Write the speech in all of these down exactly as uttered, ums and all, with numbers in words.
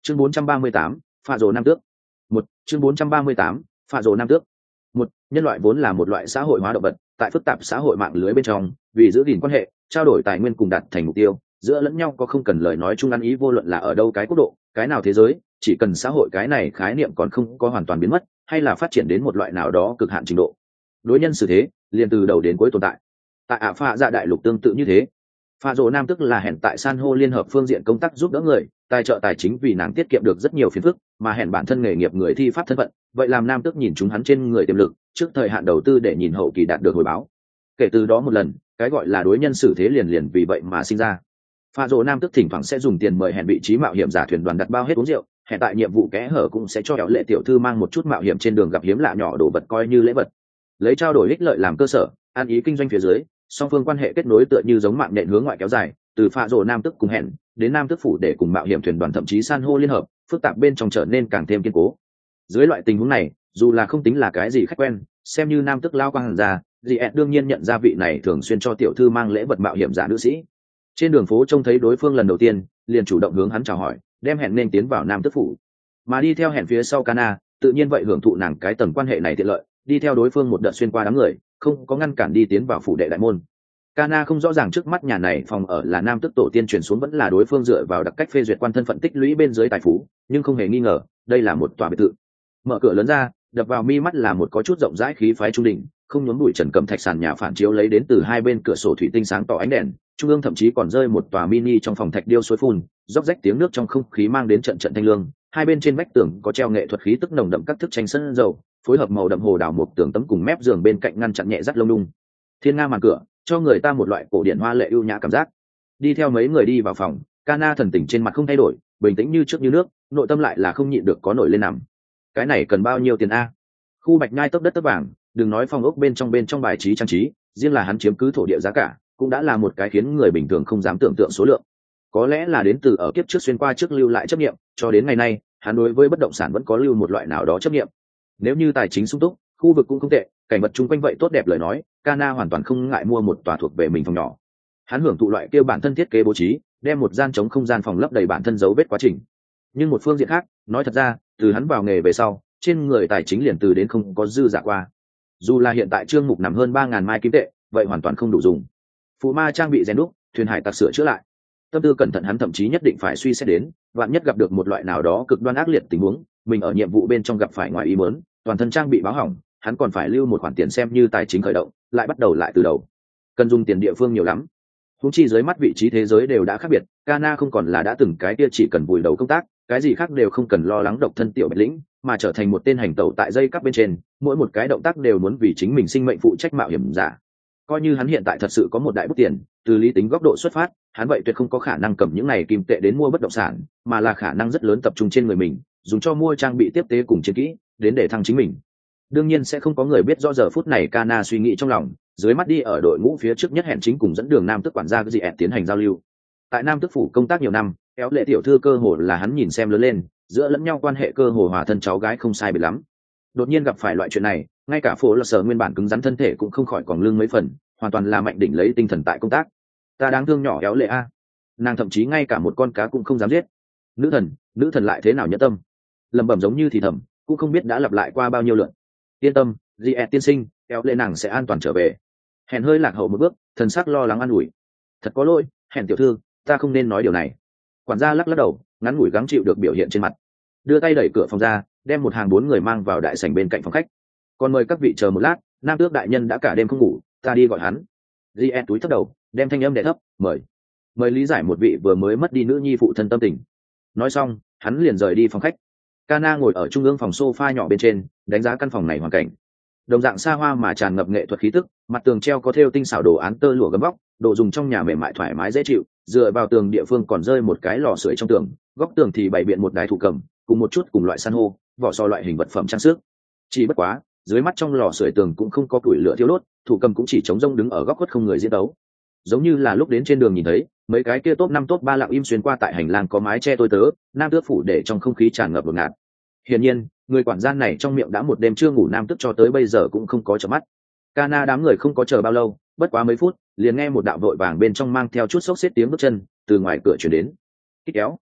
chương bốn trăm ba mươi tám, pha rồ nam tước. Một chương bốn trăm ba mươi tám, pha rồ nam tước. Một, nhân loại vốn là một loại xã hội hóa động vật, tại phức tạp xã hội mạng lưới bên trong, vì giữ gìn quan hệ, trao đổi tài nguyên cùng đạt thành mục tiêu, giữa lẫn nhau có không cần lời nói chung ăn ý, vô luận là ở đâu cái quốc độ, cái nào thế giới, chỉ cần xã hội cái này khái niệm còn không có hoàn toàn biến mất, hay là phát triển đến một loại nào đó cực hạn trình độ, đối nhân xử thế liền từ đầu đến cuối tồn tại. Tại ạ pha dạ đại lục tương tự như thế, pha rồ nam tức là hẹn tại san hô liên hợp phương diện công tác giúp đỡ người, tài trợ tài chính vì nàng tiết kiệm được rất nhiều phiền phức, mà hẹn bản thân nghề nghiệp người thi pháp thân phận, vậy làm nam tức nhìn chúng hắn trên người tiềm lực, trước thời hạn đầu tư để nhìn hậu kỳ đạt được hồi báo. Kể từ đó một lần, cái gọi là đối nhân xử thế liền liền vì vậy mà sinh ra. Pha rồ nam tức thỉnh thoảng sẽ dùng tiền mời hẹn vị trí mạo hiểm giả thuyền đoàn đặt bao hết uống rượu, hẹn tại nhiệm vụ kẽ hở cũng sẽ cho kẹo lệ tiểu thư mang một chút mạo hiểm trên đường gặp hiếm lạ nhỏ đồ vật coi như lễ vật, lấy trao đổi ích lợi làm cơ sở, ăn ý kinh doanh phía dưới, song phương quan hệ kết nối tựa như giống mạng nện hướng ngoại kéo dài, từ pha rồ nam tức cùng hẹn đến nam tức phủ để cùng mạo hiểm thuyền đoàn thậm chí san hô liên hợp, phức tạp bên trong trở nên càng thêm kiên cố. Dưới loại tình huống này, dù là không tính là cái gì khách quen, xem như nam tức lao quang hàn ra, dì ẹn đương nhiên nhận ra vị này thường xuyên cho tiểu thư mang lễ vật mạo hiểm giả nữ sĩ. Trên đường phố trông thấy đối phương lần đầu tiên, liền chủ động hướng hắn chào hỏi, đem hẹn nên tiến vào nam tức phủ, mà đi theo hẹn phía sau Kana, tự nhiên vậy hưởng thụ nàng cái tầng quan hệ này tiện lợi, đi theo đối phương một đợt xuyên qua đám người, không có ngăn cản đi tiến vào phủ đệ đại môn. Kana không rõ ràng trước mắt nhà này phòng ở là nam tức tổ tiên truyền xuống vẫn là đối phương dựa vào đặc cách phê duyệt quan thân phận tích lũy bên dưới tài phú, nhưng không hề nghi ngờ, đây là một tòa biệt thự. Mở cửa lớn ra, đập vào mi mắt là một có chút rộng rãi khí phái trung đỉnh, không nhốn bụi trần cẩm thạch sàn nhà phản chiếu lấy đến từ hai bên cửa sổ thủy tinh sáng tỏ ánh đèn, trung ương thậm chí còn rơi một tòa mini trong phòng thạch điêu suối phun, róc rách tiếng nước trong không khí mang đến trận trận thanh lương. Hai bên trên vách tường có treo nghệ thuật khí tức nồng đậm các thức tranh sân dầu, phối hợp màu đậm hồ đào một tường tấm cùng mép giường bên cạnh ngăn chặn nhẹ rắt lông đung. Thiên nga màn cửa, cho người ta một loại cổ điển hoa lệ ưu nhã cảm giác. Đi theo mấy người đi vào phòng, Kana thần tình trên mặt không thay đổi, bình tĩnh như trước như nước, nội tâm lại là không nhịn được có nổi lên nằm. Cái này cần bao nhiêu tiền a? Khu bạch nhai tấp đất tấp vàng, đừng nói phòng ốc bên trong bên trong bài trí trang trí, riêng là hắn chiếm cứ thổ địa giá cả, cũng đã là một cái khiến người bình thường không dám tưởng tượng số lượng. Có lẽ là đến từ ở kiếp trước xuyên qua trước lưu lại chấp niệm, cho đến ngày nay, hắn đối với bất động sản vẫn có lưu một loại nào đó chấp niệm. Nếu như tài chính sung túc, khu vực cũng không tệ, cảnh vật chung quanh vậy tốt đẹp lời nói, Kana hoàn toàn không ngại mua một tòa thuộc về mình phòng nhỏ. Hắn hưởng thụ loại kia bản thân thiết kế bố trí, đem một gian trống không gian phòng lấp đầy bản thân dấu vết quá trình. Nhưng một phương diện khác, nói thật ra, từ hắn vào nghề về sau, trên người tài chính liền từ đến không có dư giả qua. Dù là hiện tại trương mục nằm hơn ba ngàn mai kim tệ, vậy hoàn toàn không đủ dùng. Phù ma trang bị rèn đúc, thuyền hải tặc sửa chữa lại. Tâm tư cẩn thận hắn thậm chí nhất định phải suy xét đến, vạn nhất gặp được một loại nào đó cực đoan ác liệt tình huống, mình ở nhiệm vụ bên trong gặp phải ngoài ý muốn, toàn thân trang bị báo hỏng, hắn còn phải lưu một khoản tiền xem như tài chính khởi động, lại bắt đầu lại từ đầu. Cần dùng tiền địa phương nhiều lắm. Huống chi dưới mắt vị trí thế giới đều đã khác biệt, Kana không còn là đã từng cái kia chỉ cần vùi đầu công tác, cái gì khác đều không cần lo lắng độc thân tiểu bạch lĩnh, mà trở thành một tên hành tẩu tại dây cắp bên trên, mỗi một cái động tác đều muốn vì chính mình sinh mệnh phụ trách mạo hiểm giả. Coi như hắn hiện tại thật sự có một đại bút tiền, từ lý tính góc độ xuất phát, hắn vậy tuyệt không có khả năng cầm những này kim tệ đến mua bất động sản, mà là khả năng rất lớn tập trung trên người mình, dùng cho mua trang bị tiếp tế cùng chiến kỹ, đến để thăng chính mình. Đương nhiên sẽ không có người biết rõ giờ phút này Kana suy nghĩ trong lòng, dưới mắt đi ở đội ngũ phía trước nhất hẹn chính cùng dẫn đường nam tức quản gia cái gì ẹt tiến hành giao lưu. Tại nam tức phủ công tác nhiều năm, kéo lệ tiểu thư cơ hồ là hắn nhìn xem lớn lên, giữa lẫn nhau quan hệ cơ hồ hòa thân cháu gái không sai biệt lắm. Đột nhiên gặp phải loại chuyện này, ngay cả phố là sở nguyên bản cứng rắn thân thể cũng không khỏi còn lưng mấy phần, hoàn toàn là mạnh đỉnh lấy tinh thần tại công tác. Ta đáng thương nhỏ kéo lệ a, nàng thậm chí ngay cả một con cá cũng không dám giết. Nữ thần, nữ thần lại thế nào nhẫn tâm? Lẩm bẩm giống như thì thầm, cũng không biết đã lặp lại qua bao nhiêu lượt. Yên tâm, Di tiên sinh, kéo lệ nàng sẽ an toàn trở về. Hẹn hơi lạc hậu một bước, thần sắc lo lắng an ủi. Thật có lỗi, Hẹn tiểu thư, ta không nên nói điều này. Quản gia lắc lắc đầu, ngắn ngủi gắng chịu được biểu hiện trên mặt, đưa tay đẩy cửa phòng ra, đem một hàng bốn người mang vào đại sảnh bên cạnh phòng khách. Còn mời các vị chờ một lát, nam tước đại nhân đã cả đêm không ngủ, ta đi gọi hắn. Di túi thấp đầu, đem thanh âm đè thấp, mời mời lý giải một vị vừa mới mất đi nữ nhi phụ thân tâm tình. Nói xong, hắn liền rời đi phòng khách. Kana ngồi ở trung ương phòng sofa nhỏ bên trên, đánh giá căn phòng này hoàn cảnh. Đồng dạng xa hoa mà tràn ngập nghệ thuật khí tức, mặt tường treo có thêu tinh xảo đồ án tơ lụa gấm vóc, đồ dùng trong nhà mềm mại thoải mái dễ chịu, dựa vào tường địa phương còn rơi một cái lò sưởi trong tường, góc tường thì bày biện một đài thủ cầm, cùng một chút cùng loại san hô, vỏ sò loại hình vật phẩm trang sức. Chỉ bất quá, dưới mắt trong lò sưởi tường cũng không có củi lửa thiêu đốt, thủ cầm cũng chỉ trống rông đứng ở góc khuất không người diễn đấu. Giống như là lúc đến trên đường nhìn thấy, mấy cái kia top năm top ba lặng im xuyên qua tại hành lang có mái che tôi tớ, nam tước phủ để trong không khí tràn ngập ngột ngạt. Hiển nhiên, người quản gia này trong miệng đã một đêm chưa ngủ nam tước cho tới bây giờ cũng không có chợp mắt. Kana đám người không có chờ bao lâu, bất quá mấy phút, liền nghe một đạo vội vàng bên trong mang theo chút xốc xếp tiếng bước chân từ ngoài cửa truyền đến. Kích kéo.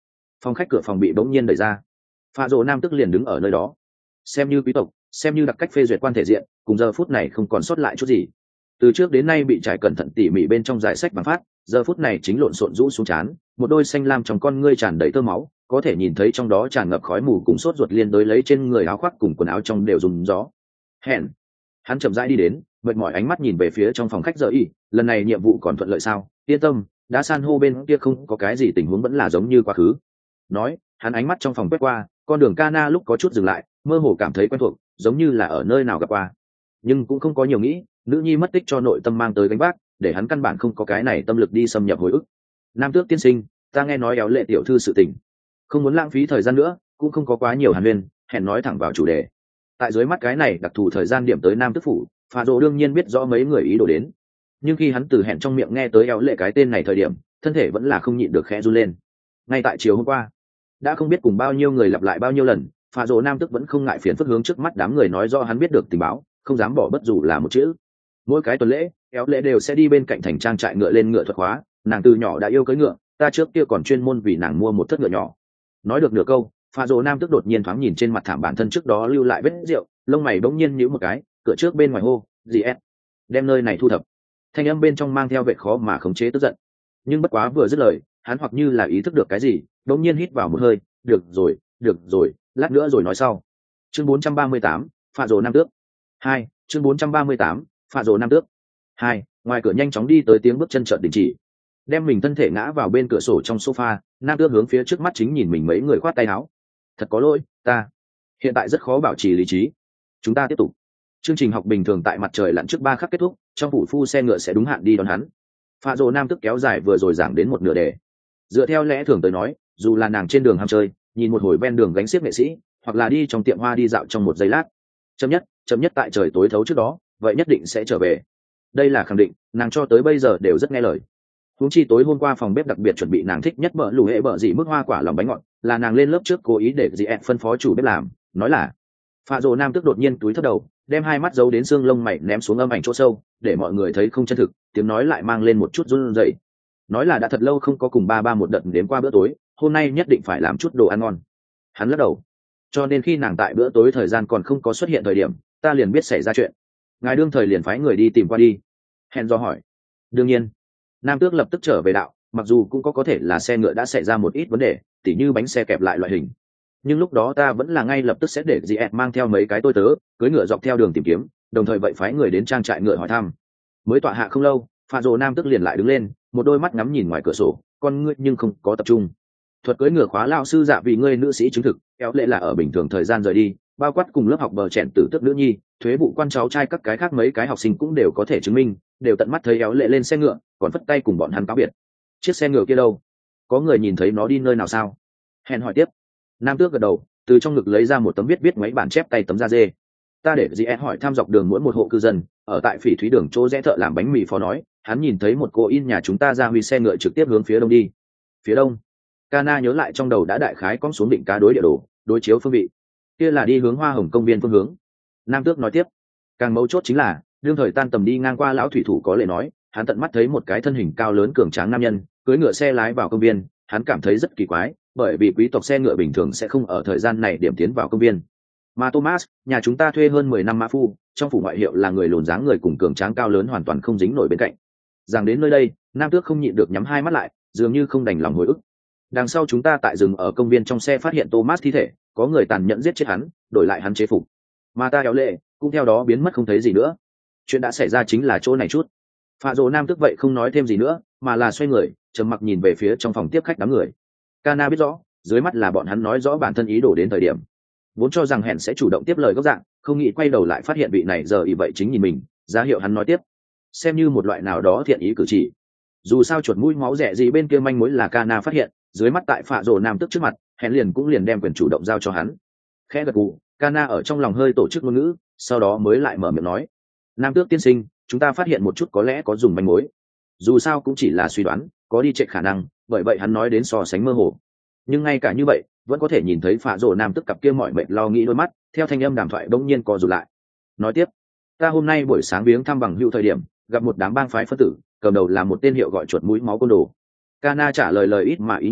Phòng khách cửa phòng bị bỗng nhiên đẩy ra, pha rồ nam tức liền đứng ở nơi đó, xem như quý tộc, xem như đặc cách phê duyệt quan thể diện, cùng giờ phút này không còn sót lại chút gì. Từ trước đến nay bị trải cẩn thận tỉ mỉ bên trong giải sách bằng phát, giờ phút này chính lộn xộn rũ xuống trán, một đôi xanh lam trong con ngươi tràn đầy tơ máu, có thể nhìn thấy trong đó tràn ngập khói mù cùng sốt ruột liên đối lấy trên người áo khoác cùng quần áo trong đều dùng gió. Hẹn, hắn chậm rãi đi đến, mệt mỏi ánh mắt nhìn về phía trong phòng khách giờ y, lần này nhiệm vụ còn thuận lợi sao? Yên tâm, đã san hô bên kia không có cái gì, tình huống vẫn là giống như quá khứ. Nói, hắn ánh mắt trong phòng quét qua, con đường Cana lúc có chút dừng lại, mơ hồ cảm thấy quen thuộc, giống như là ở nơi nào gặp qua, nhưng cũng không có nhiều nghĩ, nữ nhi mất tích cho nội tâm mang tới gánh vác, để hắn căn bản không có cái này tâm lực đi xâm nhập hồi ức. Nam tước tiên sinh, ta nghe nói éo lệ tiểu thư sự tình, không muốn lãng phí thời gian nữa, cũng không có quá nhiều hàn huyên, hẹn nói thẳng vào chủ đề. Tại dưới mắt cái này đặc thù thời gian điểm tới Nam tước phủ, Phà Dỗ đương nhiên biết rõ mấy người ý đồ đến, nhưng khi hắn từ hẹn trong miệng nghe tới éo lệ cái tên này thời điểm, thân thể vẫn là không nhịn được khẽ run lên. Ngay tại chiều hôm qua, đã không biết cùng bao nhiêu người lặp lại bao nhiêu lần, Phà Dỗ Nam tước vẫn không ngại phiền phức hướng trước mắt đám người nói do hắn biết được tình báo, không dám bỏ bất dù là một chữ. Mỗi cái tuần lễ, éo lệ đều sẽ đi bên cạnh thành trang trại ngựa lên ngựa thuật hóa, nàng từ nhỏ đã yêu cưỡi ngựa, ta trước kia còn chuyên môn vì nàng mua một thất ngựa nhỏ. Nói được nửa câu, Phà Dỗ Nam tức đột nhiên thoáng nhìn trên mặt thảm bản thân trước đó lưu lại vết rượu, lông mày bỗng nhiên nhíu một cái, cửa trước bên ngoài hô, "Gì ép, đem nơi này thu thập." Thanh âm bên trong mang theo vẻ khó mà khống chế tức giận. Nhưng bất quá vừa dứt lời, hắn hoặc như là ý thức được cái gì, bỗng nhiên hít vào một hơi, "Được rồi, được rồi, lát nữa rồi nói sau." Chương bốn trăm ba mươi tám, Phà Dỗ Nam tước. hai, chương bốn trăm ba mươi tám, Phà Dỗ Nam tước. hai, ngoài cửa nhanh chóng đi tới tiếng bước chân chợt đình chỉ. Đem mình thân thể ngã vào bên cửa sổ trong sofa, Nam tước hướng phía trước mắt chính nhìn mình mấy người khoát tay áo. "Thật có lỗi, ta hiện tại rất khó bảo trì lý trí. Chúng ta tiếp tục." Chương trình học bình thường tại mặt trời lặn trước ba khắc kết thúc, trong phủ phu xe ngựa sẽ đúng hạn đi đón hắn. Phà Dỗ Nam tước kéo dài vừa rồi giảng đến một nửa đề. Dựa theo lẽ thường tới nói, dù là nàng trên đường ham chơi, nhìn một hồi ven đường gánh xiếc nghệ sĩ, hoặc là đi trong tiệm hoa đi dạo trong một giây lát, chậm nhất chậm nhất tại trời tối thấu trước đó, vậy nhất định sẽ trở về. Đây là khẳng định, nàng cho tới bây giờ đều rất nghe lời. Huống chi tối hôm qua phòng bếp đặc biệt chuẩn bị nàng thích nhất bợ lù hệ bợ gì mức hoa quả lòng bánh ngọt, là nàng lên lớp trước cố ý để dì ẹn phân phó chủ bếp làm, nói là. Phà Dỗ Nam tức đột nhiên túi thấp đầu, đem hai mắt giấu đến xương lông mày ném xuống âm ảnh chỗ sâu, để mọi người thấy không chân thực, tiếng nói lại mang lên một chút run rẩy. Nói là đã thật lâu không có cùng ba ba một đợt đến qua bữa tối, hôm nay nhất định phải làm chút đồ ăn ngon. Hắn lắc đầu. Cho nên khi nàng tại bữa tối thời gian còn không có xuất hiện thời điểm, ta liền biết xảy ra chuyện. Ngài đương thời liền phái người đi tìm qua đi. Hẹn do hỏi. Đương nhiên. Nam tước lập tức trở về đạo, mặc dù cũng có có thể là xe ngựa đã xảy ra một ít vấn đề, tỉ như bánh xe kẹp lại loại hình. Nhưng lúc đó ta vẫn là ngay lập tức sẽ để dì ẹt mang theo mấy cái tôi tớ, cưỡi ngựa dọc theo đường tìm kiếm, đồng thời vậy phái người đến trang trại ngựa hỏi thăm. Mới tọa hạ không lâu, Phà Dỗ Nam tước liền lại đứng lên, một đôi mắt ngắm nhìn ngoài cửa sổ, con ngươi nhưng không có tập trung. Thuật cưỡi ngựa khóa lao sư dạ vì ngươi nữ sĩ chứng thực, kéo lệ là ở bình thường thời gian rời đi, bao quát cùng lớp học bờ chèn tử tước nữ nhi, thuế vụ quan cháu trai các cái khác mấy cái học sinh cũng đều có thể chứng minh, đều tận mắt thấy éo lệ lên xe ngựa, còn phất tay cùng bọn hắn cáo biệt. Chiếc xe ngựa kia đâu? Có người nhìn thấy nó đi nơi nào sao? Hẹn hỏi tiếp. Nam tước gật đầu, từ trong ngực lấy ra một tấm viết viết mấy bản chép tay tấm da dê. Ta để dì ed hỏi thăm dọc đường mỗi một hộ cư dân, ở tại phỉ thúy đường chỗ rẽ thợ làm bánh mì phó nói, hắn nhìn thấy một cô in nhà chúng ta ra huy xe ngựa trực tiếp hướng phía đông đi. Phía đông? Cana nhớ lại trong đầu đã đại khái cong xuống định cá đối địa đồ, đối chiếu phương vị. Kia là đi hướng Hoa Hồng công viên phương hướng. Nam tước nói tiếp. Càng mấu chốt chính là, đương thời tan tầm đi ngang qua lão thủy thủ có lệ nói, hắn tận mắt thấy một cái thân hình cao lớn cường tráng nam nhân, cưỡi ngựa xe lái vào công viên, hắn cảm thấy rất kỳ quái, bởi vì quý tộc xe ngựa bình thường sẽ không ở thời gian này điểm tiến vào công viên. Mà Thomas, nhà chúng ta thuê hơn mười năm mã phu, trong phủ ngoại hiệu là người lùn dáng người cùng cường tráng cao lớn hoàn toàn không dính nổi bên cạnh. Rằng đến nơi đây, Nam tước không nhịn được nhắm hai mắt lại, dường như không đành lòng hồi ức. Đằng sau chúng ta tại rừng ở công viên trong xe phát hiện Thomas thi thể, có người tàn nhẫn giết chết hắn, đổi lại hắn chế phục. Mà ta kéo lệ, cũng theo đó biến mất không thấy gì nữa. Chuyện đã xảy ra chính là chỗ này chút. Phà Dỗ Nam tước vậy không nói thêm gì nữa, mà là xoay người, trầm mặc nhìn về phía trong phòng tiếp khách đám người. Cana biết rõ, dưới mắt là bọn hắn nói rõ bản thân ý đồ đến thời điểm. Vốn cho rằng hẹn sẽ chủ động tiếp lời góc dạng, không nghĩ quay đầu lại phát hiện vị này giờ ý vậy chính nhìn mình, ra hiệu hắn nói tiếp, xem như một loại nào đó thiện ý cử chỉ. Dù sao chuột mũi máu rẻ gì bên kia manh mối là Cana phát hiện, dưới mắt tại Phà Dỗ Nam tước trước mặt, hẹn liền cũng liền đem quyền chủ động giao cho hắn. Khẽ gật gù, Cana ở trong lòng hơi tổ chức ngôn ngữ, sau đó mới lại mở miệng nói, Nam tước tiên sinh, chúng ta phát hiện một chút có lẽ có dùng manh mối. Dù sao cũng chỉ là suy đoán, có đi chạy khả năng, bởi vậy hắn nói đến so sánh mơ hồ. Nhưng ngay cả như vậy, vẫn có thể nhìn thấy Phà Dỗ Nam tước cặp kia mọi mệt lo nghĩ đôi mắt, theo thanh âm đàm thoại bỗng nhiên co rụt lại. Nói tiếp, ta hôm nay buổi sáng viếng thăm bằng hữu thời điểm, gặp một đám bang phái phân tử, cầm đầu là một tên hiệu gọi chuột mũi máu côn đồ. Cana trả lời lời ít mà ý nhiều,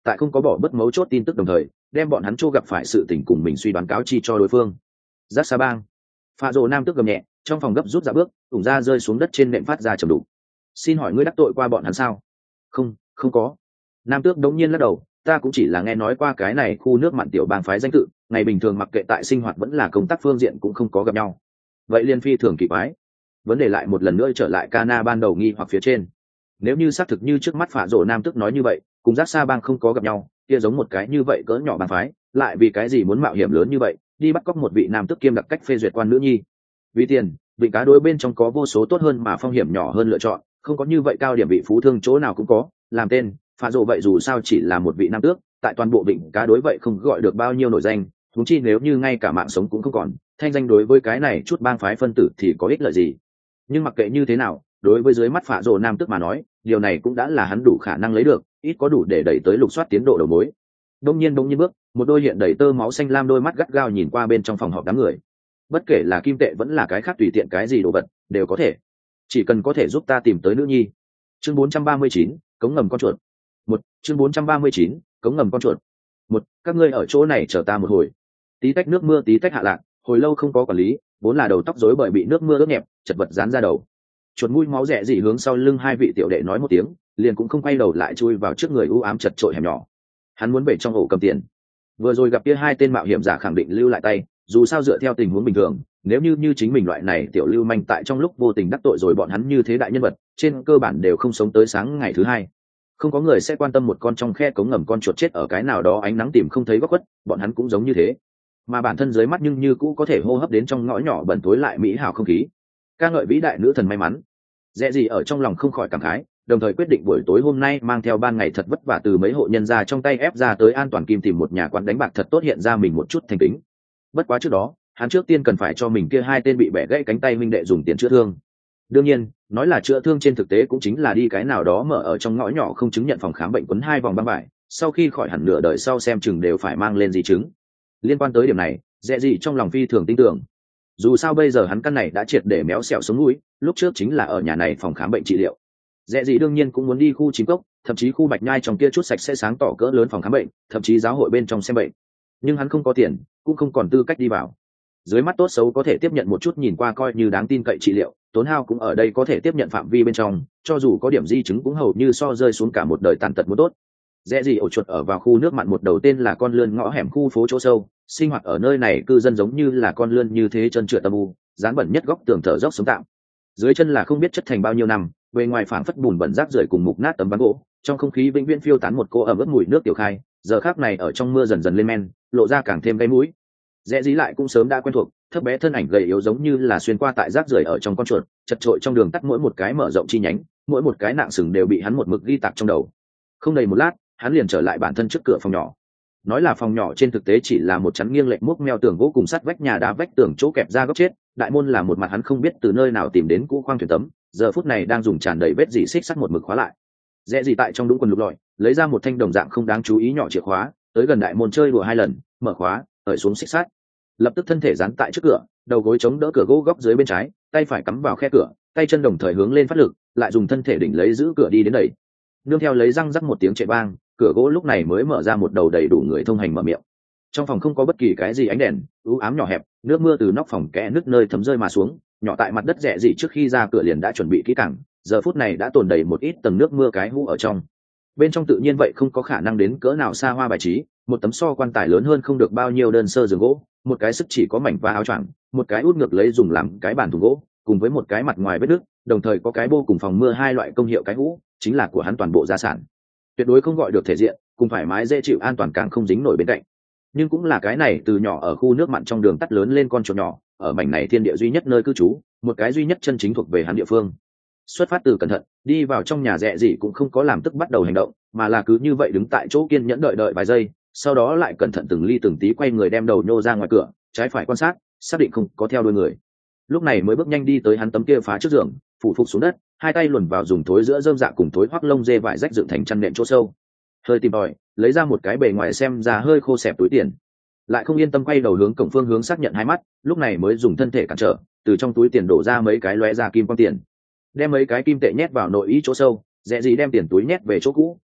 tại không có bỏ bất mấu chốt tin tức đồng thời đem bọn hắn chỗ gặp phải sự tình cùng mình suy đoán cáo chi cho đối phương. Giác Sa Bang. Phạ Rồ Nam Tước gầm nhẹ, trong phòng gấp rút ra bước, ủng ra rơi xuống đất trên nệm phát ra trầm đục. Xin hỏi ngươi đắc tội qua bọn hắn sao? Không, không có. Nam Tước đống nhiên lắc đầu, ta cũng chỉ là nghe nói qua cái này khu nước mặn tiểu bang phái danh tự, ngày bình thường mặc kệ tại sinh hoạt vẫn là công tác phương diện cũng không có gặp nhau. Vậy liên phi thường kỳ quái. Vấn đề lại một lần nữa trở lại Cana ban đầu nghi hoặc phía trên. Nếu như xác thực như trước mắt Phạ Rồ Nam Tước nói như vậy, cùng Giác Sa Bang không có gặp nhau, kia giống một cái như vậy cỡ nhỏ bang phái, lại vì cái gì muốn mạo hiểm lớn như vậy, đi bắt cóc một vị nam tước kiêm đặc cách phê duyệt quan nữ nhi? Vì tiền, vị cá đối bên trong có vô số tốt hơn mà phong hiểm nhỏ hơn lựa chọn, không có như vậy cao điểm vị phú thương chỗ nào cũng có, làm tên, Phạ Rồ vậy dù sao chỉ là một vị nam tước, tại toàn bộ vịnh cá đối vậy không gọi được bao nhiêu nổi danh, huống chi nếu như ngay cả mạng sống cũng không còn, thanh danh đối với cái này chút bang phái phân tử thì có ích lợi gì? Nhưng mặc kệ như thế nào, đối với dưới mắt Phạ Rồ Nam Tước mà nói, điều này cũng đã là hắn đủ khả năng lấy được, ít có đủ để đẩy tới lục soát tiến độ đầu mối. Đông nhiên đông nhiên bước, một đôi hiện đầy tơ máu xanh lam đôi mắt gắt gao nhìn qua bên trong phòng họp đám người. Bất kể là kim tệ vẫn là cái khác tùy tiện cái gì đồ vật, đều có thể. Chỉ cần có thể giúp ta tìm tới nữ nhi. Chương bốn trăm ba mươi chín, cống ngầm con chuột. Một, chương bốn trăm ba mươi chín, cống ngầm con chuột. Một, các ngươi ở chỗ này chờ ta một hồi. Tí tách nước mưa tí tách hạ lạc, hồi lâu không có quản lý, vốn là đầu tóc rối bởi bị nước mưa ướt nhẹp, chật vật dán ra đầu. Chuột mũi máu rẻ gì hướng sau lưng hai vị tiểu đệ nói một tiếng, liền cũng không quay đầu lại chui vào trước người u ám chật trội hẻm nhỏ. Hắn muốn về trong ổ cầm tiền. Vừa rồi gặp kia hai tên mạo hiểm giả khẳng định lưu lại tay, dù sao dựa theo tình huống bình thường, nếu như như chính mình loại này tiểu lưu manh tại trong lúc vô tình đắc tội rồi bọn hắn như thế đại nhân vật, trên cơ bản đều không sống tới sáng ngày thứ hai. Không có người sẽ quan tâm một con trong khe cống ngầm con chuột chết ở cái nào đó ánh nắng tìm không thấy góc khuất, bọn hắn cũng giống như thế. Mà bản thân dưới mắt nhưng như cũ có thể hô hấp đến trong ngõ nhỏ bẩn tối lại mỹ hào không khí. Ca ngợi vĩ đại nữ thần may mắn. Dễ gì ở trong lòng không khỏi cảm khái, đồng thời quyết định buổi tối hôm nay mang theo ban ngày thật vất vả từ mấy hộ nhân ra trong tay ép ra tới An Toàn Kim tìm một nhà quán đánh bạc thật tốt hiện ra mình một chút thành kính. Bất quá trước đó, hắn trước tiên cần phải cho mình kia hai tên bị bẻ gãy cánh tay minh đệ dùng tiền chữa thương. Đương nhiên, nói là chữa thương trên thực tế cũng chính là đi cái nào đó mở ở trong ngõ nhỏ không chứng nhận phòng khám bệnh quấn hai vòng băng vải, sau khi khỏi hẳn nửa đời sau xem chừng đều phải mang lên di chứng. Liên quan tới điểm này, dễ gì trong lòng phi thường tin tưởng. Dù sao bây giờ hắn căn này đã triệt để méo xẹo sống mũi, lúc trước chính là ở nhà này phòng khám bệnh trị liệu. Dễ gì đương nhiên cũng muốn đi khu chín cốc, thậm chí khu bạch nhai trong kia chút sạch sẽ sáng tỏ cỡ lớn phòng khám bệnh, thậm chí giáo hội bên trong xem bệnh. Nhưng hắn không có tiền, cũng không còn tư cách đi vào. Dưới mắt tốt xấu có thể tiếp nhận một chút nhìn qua coi như đáng tin cậy trị liệu, tốn hao cũng ở đây có thể tiếp nhận phạm vi bên trong, cho dù có điểm di chứng cũng hầu như so rơi xuống cả một đời tàn tật muốn tốt. Dễ gì ổ chuột ở vào khu nước mặn một đầu tên là con lươn ngõ hẻm khu phố chỗ sâu, sinh hoạt ở nơi này cư dân giống như là con lươn như thế chân trượt âm u, dán bẩn nhất góc tường thở dốc sống tạm. Dưới chân là không biết chất thành bao nhiêu năm, bề ngoài phảng phất bùn bẩn rác rưởi cùng mục nát tấm ván gỗ, trong không khí vĩnh viễn phiêu tán một cô ẩm ướt mùi nước tiểu khai, giờ khắc này ở trong mưa dần dần lên men, lộ ra càng thêm gây mũi. Dễ dí lại cũng sớm đã quen thuộc, thấp bé thân ảnh gầy yếu giống như là xuyên qua tại rác rưởi ở trong con chuột, chật trội trong đường tắt mỗi một cái mở rộng chi nhánh, mỗi một cái nạng sừng đều bị hắn một mực ghi tạc trong đầu. Không đầy một lát, hắn liền trở lại bản thân trước cửa phòng nhỏ. Nói là phòng nhỏ trên thực tế chỉ là một chắn nghiêng lệch múc meo tường gỗ cùng sắt vách nhà đá vách tường chỗ kẹp ra góc chết, đại môn là một mặt hắn không biết từ nơi nào tìm đến cũ khoang thuyền tấm, giờ phút này đang dùng tràn đầy vết dỉ xích sắt một mực khóa lại. Dễ gì tại trong đũng quần lục lọi, lấy ra một thanh đồng dạng không đáng chú ý nhỏ chìa khóa, tới gần đại môn chơi đùa hai lần, mở khóa, cởi xuống xích sắt. Lập tức thân thể dán tại trước cửa, đầu gối chống đỡ cửa gỗ góc dưới bên trái, tay phải cắm vào khe cửa, tay chân đồng thời hướng lên phát lực, lại dùng thân thể đỉnh lấy giữ cửa đi đến đẩy. Nương theo lấy răng rắc một tiếng chạy vang, cửa gỗ lúc này mới mở ra một đầu đầy đủ người thông hành mở miệng. Trong phòng không có bất kỳ cái gì ánh đèn, u ám nhỏ hẹp, nước mưa từ nóc phòng kẽ nứt nơi thấm rơi mà xuống, nhỏ tại mặt đất rẻ dị trước khi ra cửa liền đã chuẩn bị kỹ càng, giờ phút này đã tồn đầy một ít tầng nước mưa cái hũ ở trong. Bên trong tự nhiên vậy không có khả năng đến cỡ nào xa hoa bài trí, một tấm so quan tài lớn hơn không được bao nhiêu đơn sơ giường gỗ, một cái sức chỉ có mảnh và áo choàng, một cái út ngược lấy dùng làm cái bàn thùng gỗ, cùng với một cái mặt ngoài vết nước, đồng thời có cái bô cùng phòng mưa hai loại công hiệu cái hũ, chính là của hắn toàn bộ gia sản. Tuyệt đối không gọi được thể diện, cùng thoải mái dễ chịu an toàn càng không dính nổi bên cạnh. Nhưng cũng là cái này từ nhỏ ở khu nước mặn trong đường tắt lớn lên con chuột nhỏ, ở mảnh này thiên địa duy nhất nơi cư trú, một cái duy nhất chân chính thuộc về hắn địa phương. Xuất phát từ cẩn thận, đi vào trong nhà rẻ gì cũng không có làm tức bắt đầu hành động, mà là cứ như vậy đứng tại chỗ kiên nhẫn đợi đợi vài giây, sau đó lại cẩn thận từng ly từng tí quay người đem đầu nhô ra ngoài cửa, trái phải quan sát, xác định không có theo đuôi người. Lúc này mới bước nhanh đi tới hắn tấm kia phá trước giường, phủ phục xuống đất, hai tay luồn vào dùng thối giữa rơm dạ cùng thối hoắc lông dê vải rách dựng thành chăn nệm chỗ sâu. Hơi tìm tòi, lấy ra một cái bề ngoài xem ra hơi khô xẹp túi tiền, lại không yên tâm quay đầu hướng cổng phương hướng xác nhận hai mắt, lúc này mới dùng thân thể cản trở, từ trong túi tiền đổ ra mấy cái lóe ra kim quang tiền, đem mấy cái kim tệ nhét vào nội ý chỗ sâu, dễ gì đem tiền túi nhét về chỗ cũ,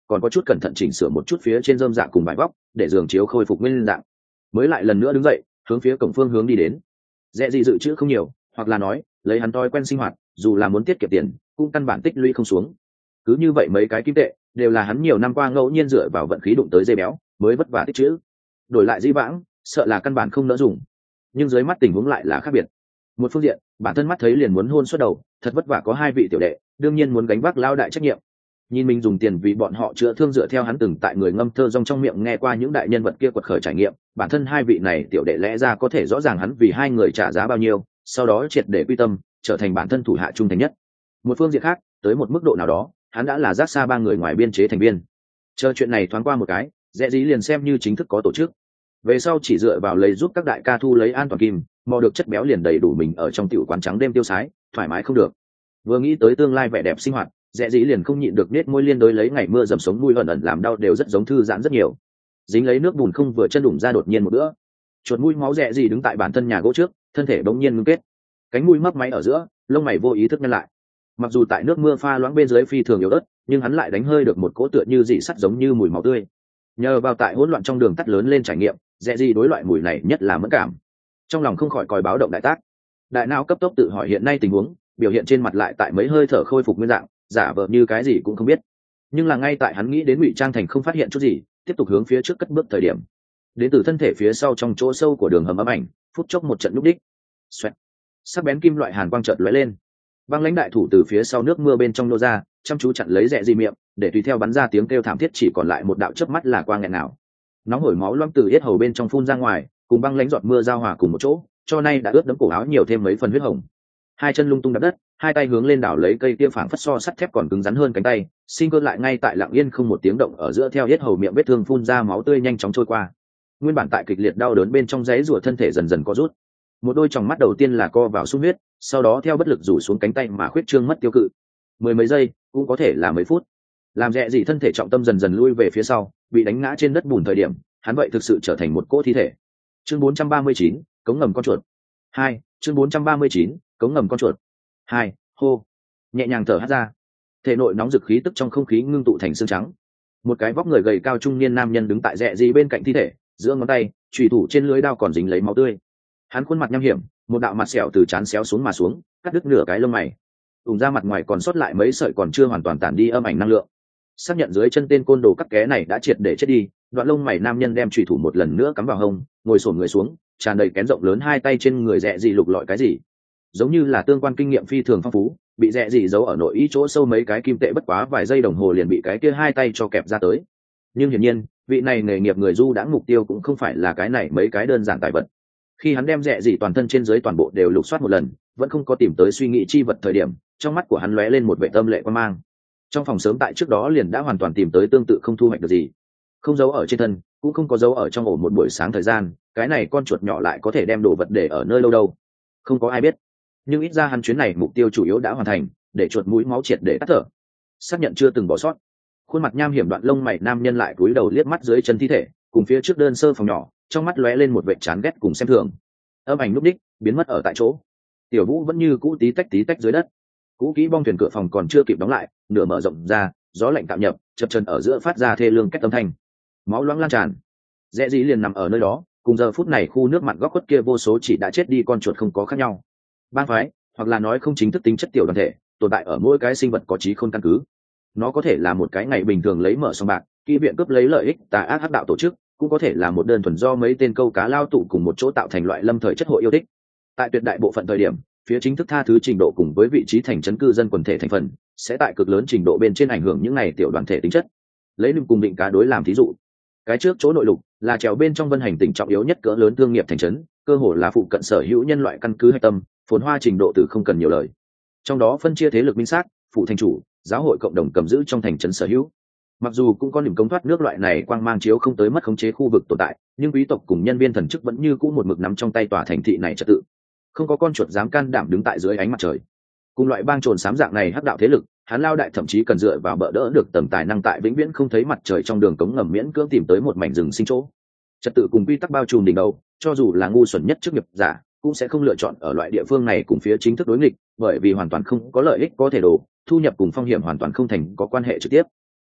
còn có chút cẩn thận chỉnh sửa một chút phía trên rơm dạ cùng vải vóc để giường chiếu khôi phục nguyên dạng, mới lại lần nữa đứng dậy hướng phía cổng phương hướng đi đến. Dẹ gì dự trữ không nhiều, hoặc là nói lấy hắn toi quen sinh hoạt, dù là muốn tiết kiệm tiền cũng căn bản tích lũy không xuống. Cứ như vậy mấy cái kim tệ đều là hắn nhiều năm qua ngẫu nhiên dựa vào vận khí đụng tới dây béo mới vất vả tích trữ, đổi lại dĩ vãng sợ là căn bản không nỡ dùng. Nhưng dưới mắt tình huống lại là khác biệt. Một phương diện bản thân mắt thấy liền muốn hôn suốt đầu, thật vất vả có hai vị tiểu đệ đương nhiên muốn gánh vác lao đại trách nhiệm. Nhìn mình dùng tiền vì bọn họ chữa thương dựa theo hắn từng tại người ngâm thơ rong trong miệng nghe qua những đại nhân vật kia quật khởi trải nghiệm, bản thân hai vị này tiểu đệ lẽ ra có thể rõ ràng hắn vì hai người trả giá bao nhiêu, sau đó triệt để quy tâm trở thành bản thân thủ hạ trung thành nhất. Một phương diện khác, tới một mức độ nào đó hắn đã là giác xa ba người ngoài biên chế thành viên. Chờ chuyện này thoáng qua một cái, Dẹ dí liền xem như chính thức có tổ chức. Về sau chỉ dựa vào lấy giúp các đại ca thu lấy an toàn kim, mò được chất béo liền đầy đủ mình ở trong tiểu quán trắng đêm tiêu sái thoải mái không được. Vừa nghĩ tới tương lai vẻ đẹp sinh hoạt, Dẹ dí liền không nhịn được nết môi liên đối lấy ngày mưa dầm sống mũi ẩn ẩn làm đau đều rất giống thư giãn rất nhiều. Dính lấy nước bùn không vừa chân đủng ra đột nhiên một bữa, chuột mũi máu Dẹ dí đứng tại bản thân nhà gỗ trước, thân thể bỗng nhiên ngưng kết, cánh mũi mấp máy ở giữa, lông mày vô ý thức nhăn lại. Mặc dù tại nước mưa pha loãng bên dưới phi thường yếu ớt, nhưng hắn lại đánh hơi được một cỗ tựa như dị sắt giống như mùi máu tươi. Nhờ vào tại hỗn loạn trong đường tắt lớn lên trải nghiệm, Dẹ dí đối loại mùi này nhất là mẫn cảm. Trong lòng không khỏi còi báo động đại tác. Đại não cấp tốc tự hỏi hiện nay tình huống, biểu hiện trên mặt lại tại mấy hơi thở khôi phục nguyên dạng, giả vờ như cái gì cũng không biết. Nhưng là ngay tại hắn nghĩ đến ngụy trang thành không phát hiện chút gì, tiếp tục hướng phía trước cất bước thời điểm, đến từ thân thể phía sau trong chỗ sâu của đường hầm ấm ảnh, phút chốc một trận lúc đích. Xoẹt. Sắc bén kim loại hàn quang chợt lóe lên. Băng lãnh đại thủ từ phía sau nước mưa bên trong nô ra, chăm chú chặn lấy Dẹ dí miệng, để tùy theo bắn ra tiếng kêu thảm thiết chỉ còn lại một đạo chớp mắt là quang nghẹn nào. Nóng hổi máu loang từ yết hầu bên trong phun ra ngoài, cùng băng lãnh giọt mưa giao hòa cùng một chỗ, cho nay đã ướt đẫm cổ áo nhiều thêm mấy phần huyết hồng. Hai chân lung tung đạp đất, hai tay hướng lên đảo lấy cây kia phảng phất so sắt thép còn cứng rắn hơn cánh tay, sinh cơ lại ngay tại lặng yên không một tiếng động ở giữa theo yết hầu miệng vết thương phun ra máu tươi nhanh chóng trôi qua. Nguyên bản tại kịch liệt đau đớn bên trong giấy rủa thân thể dần dần co rút. Một đôi tròng mắt đầu tiên là co vào sung huyết, sau đó theo bất lực rủ xuống cánh tay mà khuyết trương mất tiêu cự. Mười mấy giây, cũng có thể là mấy phút. Làm Dẹ dí thân thể trọng tâm dần dần lui về phía sau, bị đánh ngã trên đất bùn thời điểm, hắn vậy thực sự trở thành một cỗ thi thể. Chương bốn trăm ba mươi chín, cống ngầm con chuột. Hai, chương bốn trăm ba mươi chín, cống ngầm con chuột. Hai, hô. Nhẹ nhàng thở hắt ra. Thể nội nóng dực khí tức trong không khí ngưng tụ thành xương trắng. Một cái vóc người gầy cao trung niên nam nhân đứng tại Dẹ dí bên cạnh thi thể, giữa ngón tay, chùy thủ trên lưỡi dao còn dính lấy máu tươi. Hắn khuôn mặt nham hiểm, một đạo mặt sẹo từ trán xéo xuống mà xuống, cắt đứt nửa cái lông mày. Ùm ra mặt ngoài còn sót lại mấy sợi còn chưa hoàn toàn tản đi âm ảnh năng lượng. Xác nhận dưới chân tên côn đồ cắt ké này đã triệt để chết đi, đoạn lông mày nam nhân đem chùy thủ một lần nữa cắm vào hông, ngồi xổm người xuống, tràn đầy kén rộng lớn hai tay trên người Dẹ dí lục lọi cái gì, giống như là tương quan kinh nghiệm phi thường phong phú, bị Dẹ dí giấu ở nội ý chỗ sâu mấy cái kim tệ bất quá vài giây đồng hồ liền bị cái kia hai tay cho kẹp ra tới. Nhưng hiển nhiên vị này nghề nghiệp người du đãng mục tiêu cũng không phải là cái này mấy cái đơn giản tài vật. Khi hắn đem Dẹ dí toàn thân trên dưới toàn bộ đều lục soát một lần, vẫn không có tìm tới suy nghĩ chi vật thời điểm, trong mắt của hắn lóe lên một vẻ tâm lệ quan mang. Trong phòng sớm tại trước đó liền đã hoàn toàn tìm tới tương tự không thu hoạch được gì, không giấu ở trên thân, cũng không có giấu ở trong ổ một buổi sáng thời gian, cái này con chuột nhỏ lại có thể đem đồ vật để ở nơi lâu đâu, không có ai biết. Nhưng ít ra hắn chuyến này mục tiêu chủ yếu đã hoàn thành, để chuột mũi máu triệt để tắt thở, xác nhận chưa từng bỏ sót. Khuôn mặt nham hiểm đoạn lông mày nam nhân lại cúi đầu liếc mắt dưới chân thi thể, cùng phía trước đơn sơ phòng nhỏ, trong mắt lóe lên một vẻ chán ghét cùng xem thường. Âm ảnh núp đích biến mất ở tại chỗ. Tiểu Vũ vẫn như cũ tí tách tí tách dưới đất. Cũ kỹ bong thuyền cửa phòng còn chưa kịp đóng lại, nửa mở rộng ra, gió lạnh tạm nhập, chập chân ở giữa phát ra thê lương két âm thanh. Máu loãng lan tràn. Dẹ dí liền nằm ở nơi đó, cùng giờ phút này khu nước mặn góc khuất kia vô số chỉ đã chết đi con chuột không có khác nhau. Bang phái, hoặc là nói không chính thức tính chất tiểu đoàn thể, tồn tại ở mỗi cái sinh vật có trí khôn căn cứ. Nó có thể là một cái ngày bình thường lấy mở sòng bạc, kỹ viện cướp lấy lợi ích tà ác hắc đạo tổ chức, cũng có thể là một đơn thuần do mấy tên câu cá lao tụ cùng một chỗ tạo thành loại lâm thời chất hội yêu thích. Tại tuyệt đại bộ phận thời điểm, phía chính thức tha thứ trình độ cùng với vị trí thành trấn cư dân quần thể thành phần sẽ tại cực lớn trình độ bên trên ảnh hưởng những này tiểu đoàn thể tính chất. Lấy niềm cùng định cá đối làm thí dụ, cái trước chỗ nội lục là trèo bên trong vân hành tỉnh trọng yếu nhất cỡ lớn thương nghiệp thành trấn, cơ hồ là phụ cận sở hữu nhân loại căn cứ hạch tâm, phồn hoa trình độ từ không cần nhiều lời. Trong đó phân chia thế lực minh xác, phụ thành chủ, giáo hội cộng đồng cầm giữ trong thành trấn sở hữu. Mặc dù cũng có niềm công thoát nước loại này quang mang chiếu không tới mất khống chế khu vực tồn tại, nhưng quý tộc cùng nhân viên thần chức vẫn như cũ một mực nắm trong tay tòa thành thị này trật tự. Không có con chuột dám can đảm đứng tại dưới ánh mặt trời. Cùng loại bang trồn xám dạng này hắc đạo thế lực, hắn lao đại thậm chí cần dựa vào bỡ đỡ được tầng tài năng tại vĩnh viễn không thấy mặt trời trong đường cống ngầm miễn cưỡng tìm tới một mảnh rừng sinh chỗ. Trật tự cùng quy tắc bao trùm đỉnh đầu, cho dù là ngu xuẩn nhất chức nghiệp giả cũng sẽ không lựa chọn ở loại địa phương này cùng phía chính thức đối nghịch, bởi vì hoàn toàn không có lợi ích có thể đổ, thu nhập cùng phong hiểm hoàn toàn không thành có quan hệ trực tiếp.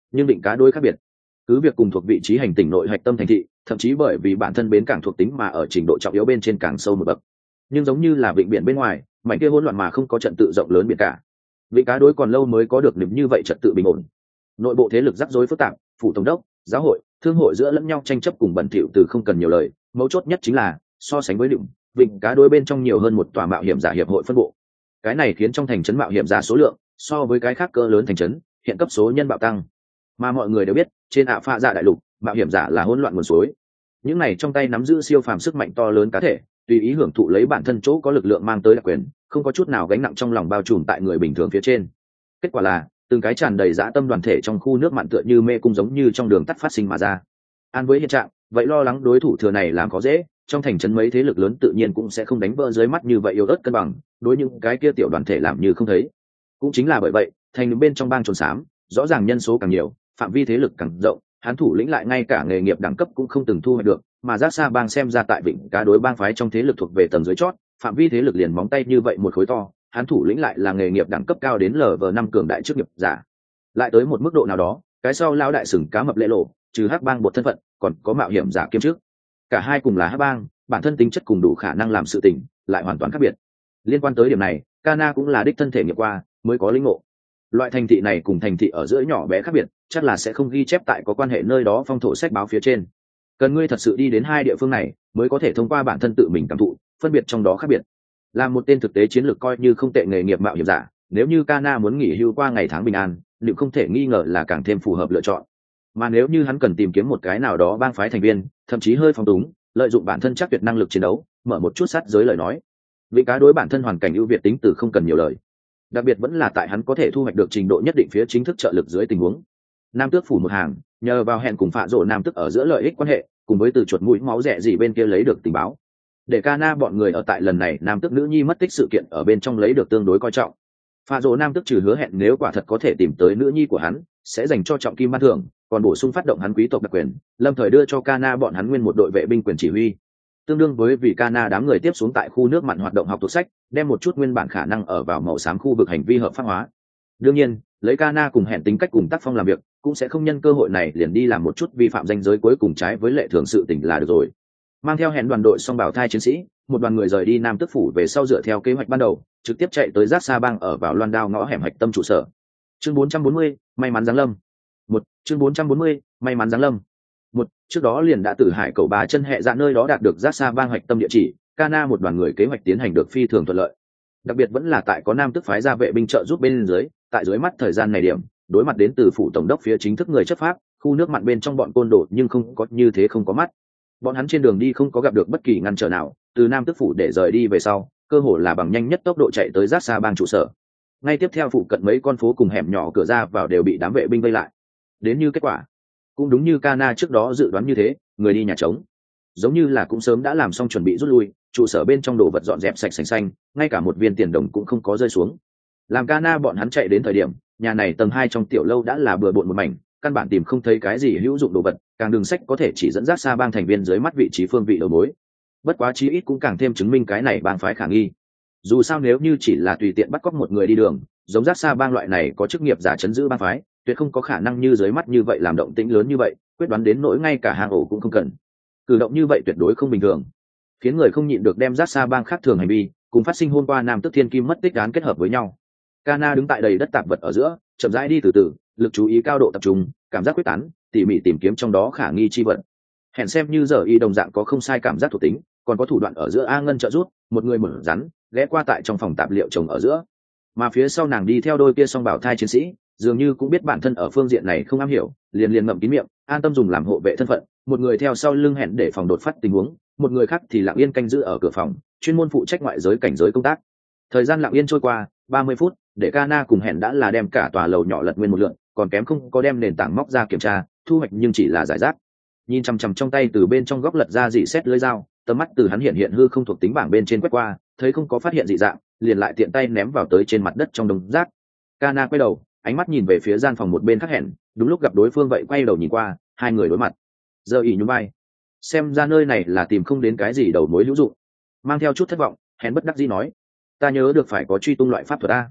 nhưng vịnh cá đôi khác biệt. Cứ việc cùng thuộc vị trí hành tinh nội hạch tâm thành thị, thậm chí bởi vì bản thân bến cảng thuộc tính mà ở trình độ trọng yếu bên trên càng sâu một bậc, nhưng giống như là vịnh biển bên ngoài mảnh kia hỗn loạn mà không có trận tự rộng lớn biển cả, vịnh cá đối còn lâu mới có được niềm như vậy trật tự bình ổn. Nội bộ thế lực rắc rối phức tạp, phủ tổng đốc, giáo hội, thương hội giữa lẫn nhau tranh chấp cùng bẩn thỉu từ không cần nhiều lời. Mấu chốt nhất chính là so sánh với định vịnh cá đối bên trong nhiều hơn một tòa mạo hiểm giả hiệp hội phân bộ. Cái này khiến trong thành trấn mạo hiểm giả số lượng so với cái khác cỡ lớn thành trấn hiện cấp số nhân bạo tăng. Mà mọi người đều biết trên ạ pha dạ đại lục mạo hiểm giả là hỗn loạn nguồn suối. Những này trong tay nắm giữ siêu phàm sức mạnh to lớn cá thể, tùy ý hưởng thụ lấy bản thân chỗ có lực lượng mang tới đặc quyền, không có chút nào gánh nặng trong lòng bao trùm tại người bình thường phía trên. Kết quả là từng cái tràn đầy dã tâm đoàn thể trong khu nước mặn tựa như mê cung giống như trong đường tắt phát sinh mà ra. An với hiện trạng, vậy lo lắng đối thủ thừa này làm khó dễ, trong thành trấn mấy thế lực lớn tự nhiên cũng sẽ không đánh vỡ dưới mắt như vậy yếu ớt cân bằng, đối những cái kia tiểu đoàn thể làm như không thấy. Cũng chính là bởi vậy, thành bên trong bang trồn xám, rõ ràng nhân số càng nhiều, phạm vi thế lực càng rộng, hắn thủ lĩnh lại ngay cả nghề nghiệp đẳng cấp cũng không từng thu hoạch được, mà giác xa bang xem ra tại vịnh cá đối bang phái trong thế lực thuộc về tầng dưới chót, phạm vi thế lực liền móng tay như vậy một khối to, hắn thủ lĩnh lại là nghề nghiệp đẳng cấp cao đến lv năm cường đại chức nghiệp giả. Lại tới một mức độ nào đó, cái sau lao đại sừng cá mập lễ lộ, trừ hắc bang bột thân phận, còn có mạo hiểm giả kiêm chức. Cả hai cùng là hắc bang, bản thân tính chất cùng đủ khả năng làm sự tình, lại hoàn toàn khác biệt. Liên quan tới điểm này, Kana cũng là đích thân thể nghiệm qua, mới có linh ngộ. Loại thành thị này cùng thành thị ở giữa nhỏ bé khác biệt, chắc là sẽ không ghi chép tại có quan hệ nơi đó phong thổ sách báo phía trên. Cần ngươi thật sự đi đến hai địa phương này, mới có thể thông qua bản thân tự mình cảm thụ, phân biệt trong đó khác biệt. Là một tên thực tế chiến lược coi như không tệ nghề nghiệp mạo hiểm giả, nếu như Kana muốn nghỉ hưu qua ngày tháng bình an, liệu không thể nghi ngờ là càng thêm phù hợp lựa chọn. Mà nếu như hắn cần tìm kiếm một cái nào đó bang phái thành viên, thậm chí hơi phóng túng, lợi dụng bản thân chắc tuyệt năng lực chiến đấu, mở một chút sát giới lời nói, vị cá đối bản thân hoàn cảnh ưu việt tính từ không cần nhiều lời. Đặc biệt vẫn là tại hắn có thể thu hoạch được trình độ nhất định phía chính thức trợ lực dưới tình huống. Nam tước phủ một hàng, nhờ vào hẹn cùng phạ rộ nam tước ở giữa lợi ích quan hệ, cùng với từ chuột mũi máu rẻ gì bên kia lấy được tình báo, để Kana bọn người ở tại lần này nam tước nữ nhi mất tích sự kiện ở bên trong lấy được tương đối coi trọng. Phạ rộ nam tước trừ hứa hẹn nếu quả thật có thể tìm tới nữ nhi của hắn, sẽ dành cho trọng kim ban thưởng, còn bổ sung phát động hắn quý tộc đặc quyền, lâm thời đưa cho Kana bọn hắn nguyên một đội vệ binh quyền chỉ huy, tương đương với vì Kana đám người tiếp xuống tại khu nước mặn hoạt động học thuộc sách, đem một chút nguyên bản khả năng ở vào màu xám khu vực hành vi hợp pháp hóa. Đương nhiên, lấy Kana cùng hẹn tính cách cùng tác phong làm việc, cũng sẽ không nhân cơ hội này liền đi làm một chút vi phạm danh giới cuối cùng trái với lệ thường sự tình là được rồi. Mang theo hẹn đoàn đội song bảo thai chiến sĩ, một đoàn người rời đi Nam Tước phủ về sau dựa theo kế hoạch ban đầu, trực tiếp chạy tới Giác Sa Bang ở vào Loan Đao ngõ hẻm hạch tâm trụ sở. Chương bốn trăm bốn mươi, may mắn giáng lâm. Một, chương bốn trăm bốn mươi, may mắn giáng lâm. Một, trước đó liền đã từ hải cầu bà chân hệ ra nơi đó đạt được Giác Sa Bang hạch tâm địa chỉ, Kana một đoàn người kế hoạch tiến hành được phi thường thuận lợi. Đặc biệt vẫn là tại có Nam Tước phái ra vệ binh trợ giúp bên dưới, tại dưới mắt thời gian này điểm, đối mặt đến từ phủ tổng đốc phía chính thức người chấp pháp, khu nước mặn bên trong bọn côn đồ nhưng không có như thế không có mắt. Bọn hắn trên đường đi không có gặp được bất kỳ ngăn trở nào, từ Nam Tước phủ để rời đi về sau, cơ hồ là bằng nhanh nhất tốc độ chạy tới Giác Sa Bang trụ sở. Ngay tiếp theo phụ cận mấy con phố cùng hẻm nhỏ cửa ra vào đều bị đám vệ binh vây lại. Đến như kết quả, cũng đúng như Kana trước đó dự đoán như thế, người đi nhà trống, giống như là cũng sớm đã làm xong chuẩn bị rút lui, trụ sở bên trong đồ vật dọn dẹp sạch sành xanh, ngay cả một viên tiền đồng cũng không có rơi xuống. Làm Kana bọn hắn chạy đến thời điểm, nhà này tầng hai trong tiểu lâu đã là bừa bộn một mảnh, căn bản tìm không thấy cái gì hữu dụng đồ vật, càng đường sách có thể chỉ dẫn Giác Sa Bang thành viên dưới mắt vị trí phương vị đầu mối. Bất quá chí ít cũng càng thêm chứng minh cái này bang phái khả nghi. Dù sao nếu như chỉ là tùy tiện bắt cóc một người đi đường, giống Giác Sa Bang loại này có chức nghiệp giả chấn giữ bang phái, tuyệt không có khả năng như dưới mắt như vậy làm động tĩnh lớn như vậy, quyết đoán đến nỗi ngay cả hang ổ cũng không cần. Cử động như vậy tuyệt đối không bình thường, khiến người không nhịn được đem Giác Sa Bang khác thường hành vi cùng phát sinh hôm qua Nam Tước Thiên Kim mất tích án kết hợp với nhau. Kana đứng tại đầy đất tạp vật ở giữa, chậm rãi đi từ từ, lực chú ý cao độ tập trung, cảm giác quyết tán, tỉ mỉ tìm kiếm trong đó khả nghi chi vật. Hẹn xem như giờ y đồng dạng có không sai cảm giác thuộc tính, còn có thủ đoạn ở giữa A Ngân trợ rút, một người mở rắn, ghé qua tại trong phòng tạp liệu chồng ở giữa. Mà phía sau nàng đi theo đôi kia song bảo thai chiến sĩ, dường như cũng biết bản thân ở phương diện này không am hiểu, liền liền ngậm kín miệng, an tâm dùng làm hộ vệ thân phận, một người theo sau lưng hẹn để phòng đột phát tình huống, một người khác thì lặng yên canh giữ ở cửa phòng, chuyên môn phụ trách ngoại giới cảnh giới công tác. Thời gian lặng yên trôi qua, ba mươi phút, để Kana cùng hẹn đã là đem cả tòa lầu nhỏ lật nguyên một lượt, còn kém không có đem nền tảng móc ra kiểm tra, thu hoạch nhưng chỉ là giải rác. Nhìn chằm chằm trong tay từ bên trong góc lật ra dị xét lưỡi dao, tầm mắt từ hắn hiện hiện hư không thuộc tính bảng bên trên quét qua, thấy không có phát hiện dị dạng, liền lại tiện tay ném vào tới trên mặt đất trong đống rác. Kana quay đầu, ánh mắt nhìn về phía gian phòng một bên khác hẹn, đúng lúc gặp đối phương vậy quay đầu nhìn qua, hai người đối mặt. Giờ ỉ nhún vai, xem ra nơi này là tìm không đến cái gì đầu mối hữu dụng. Mang theo chút thất vọng, hẹn bất đắc dĩ nói, ta nhớ được phải có truy tung loại pháp thuật a.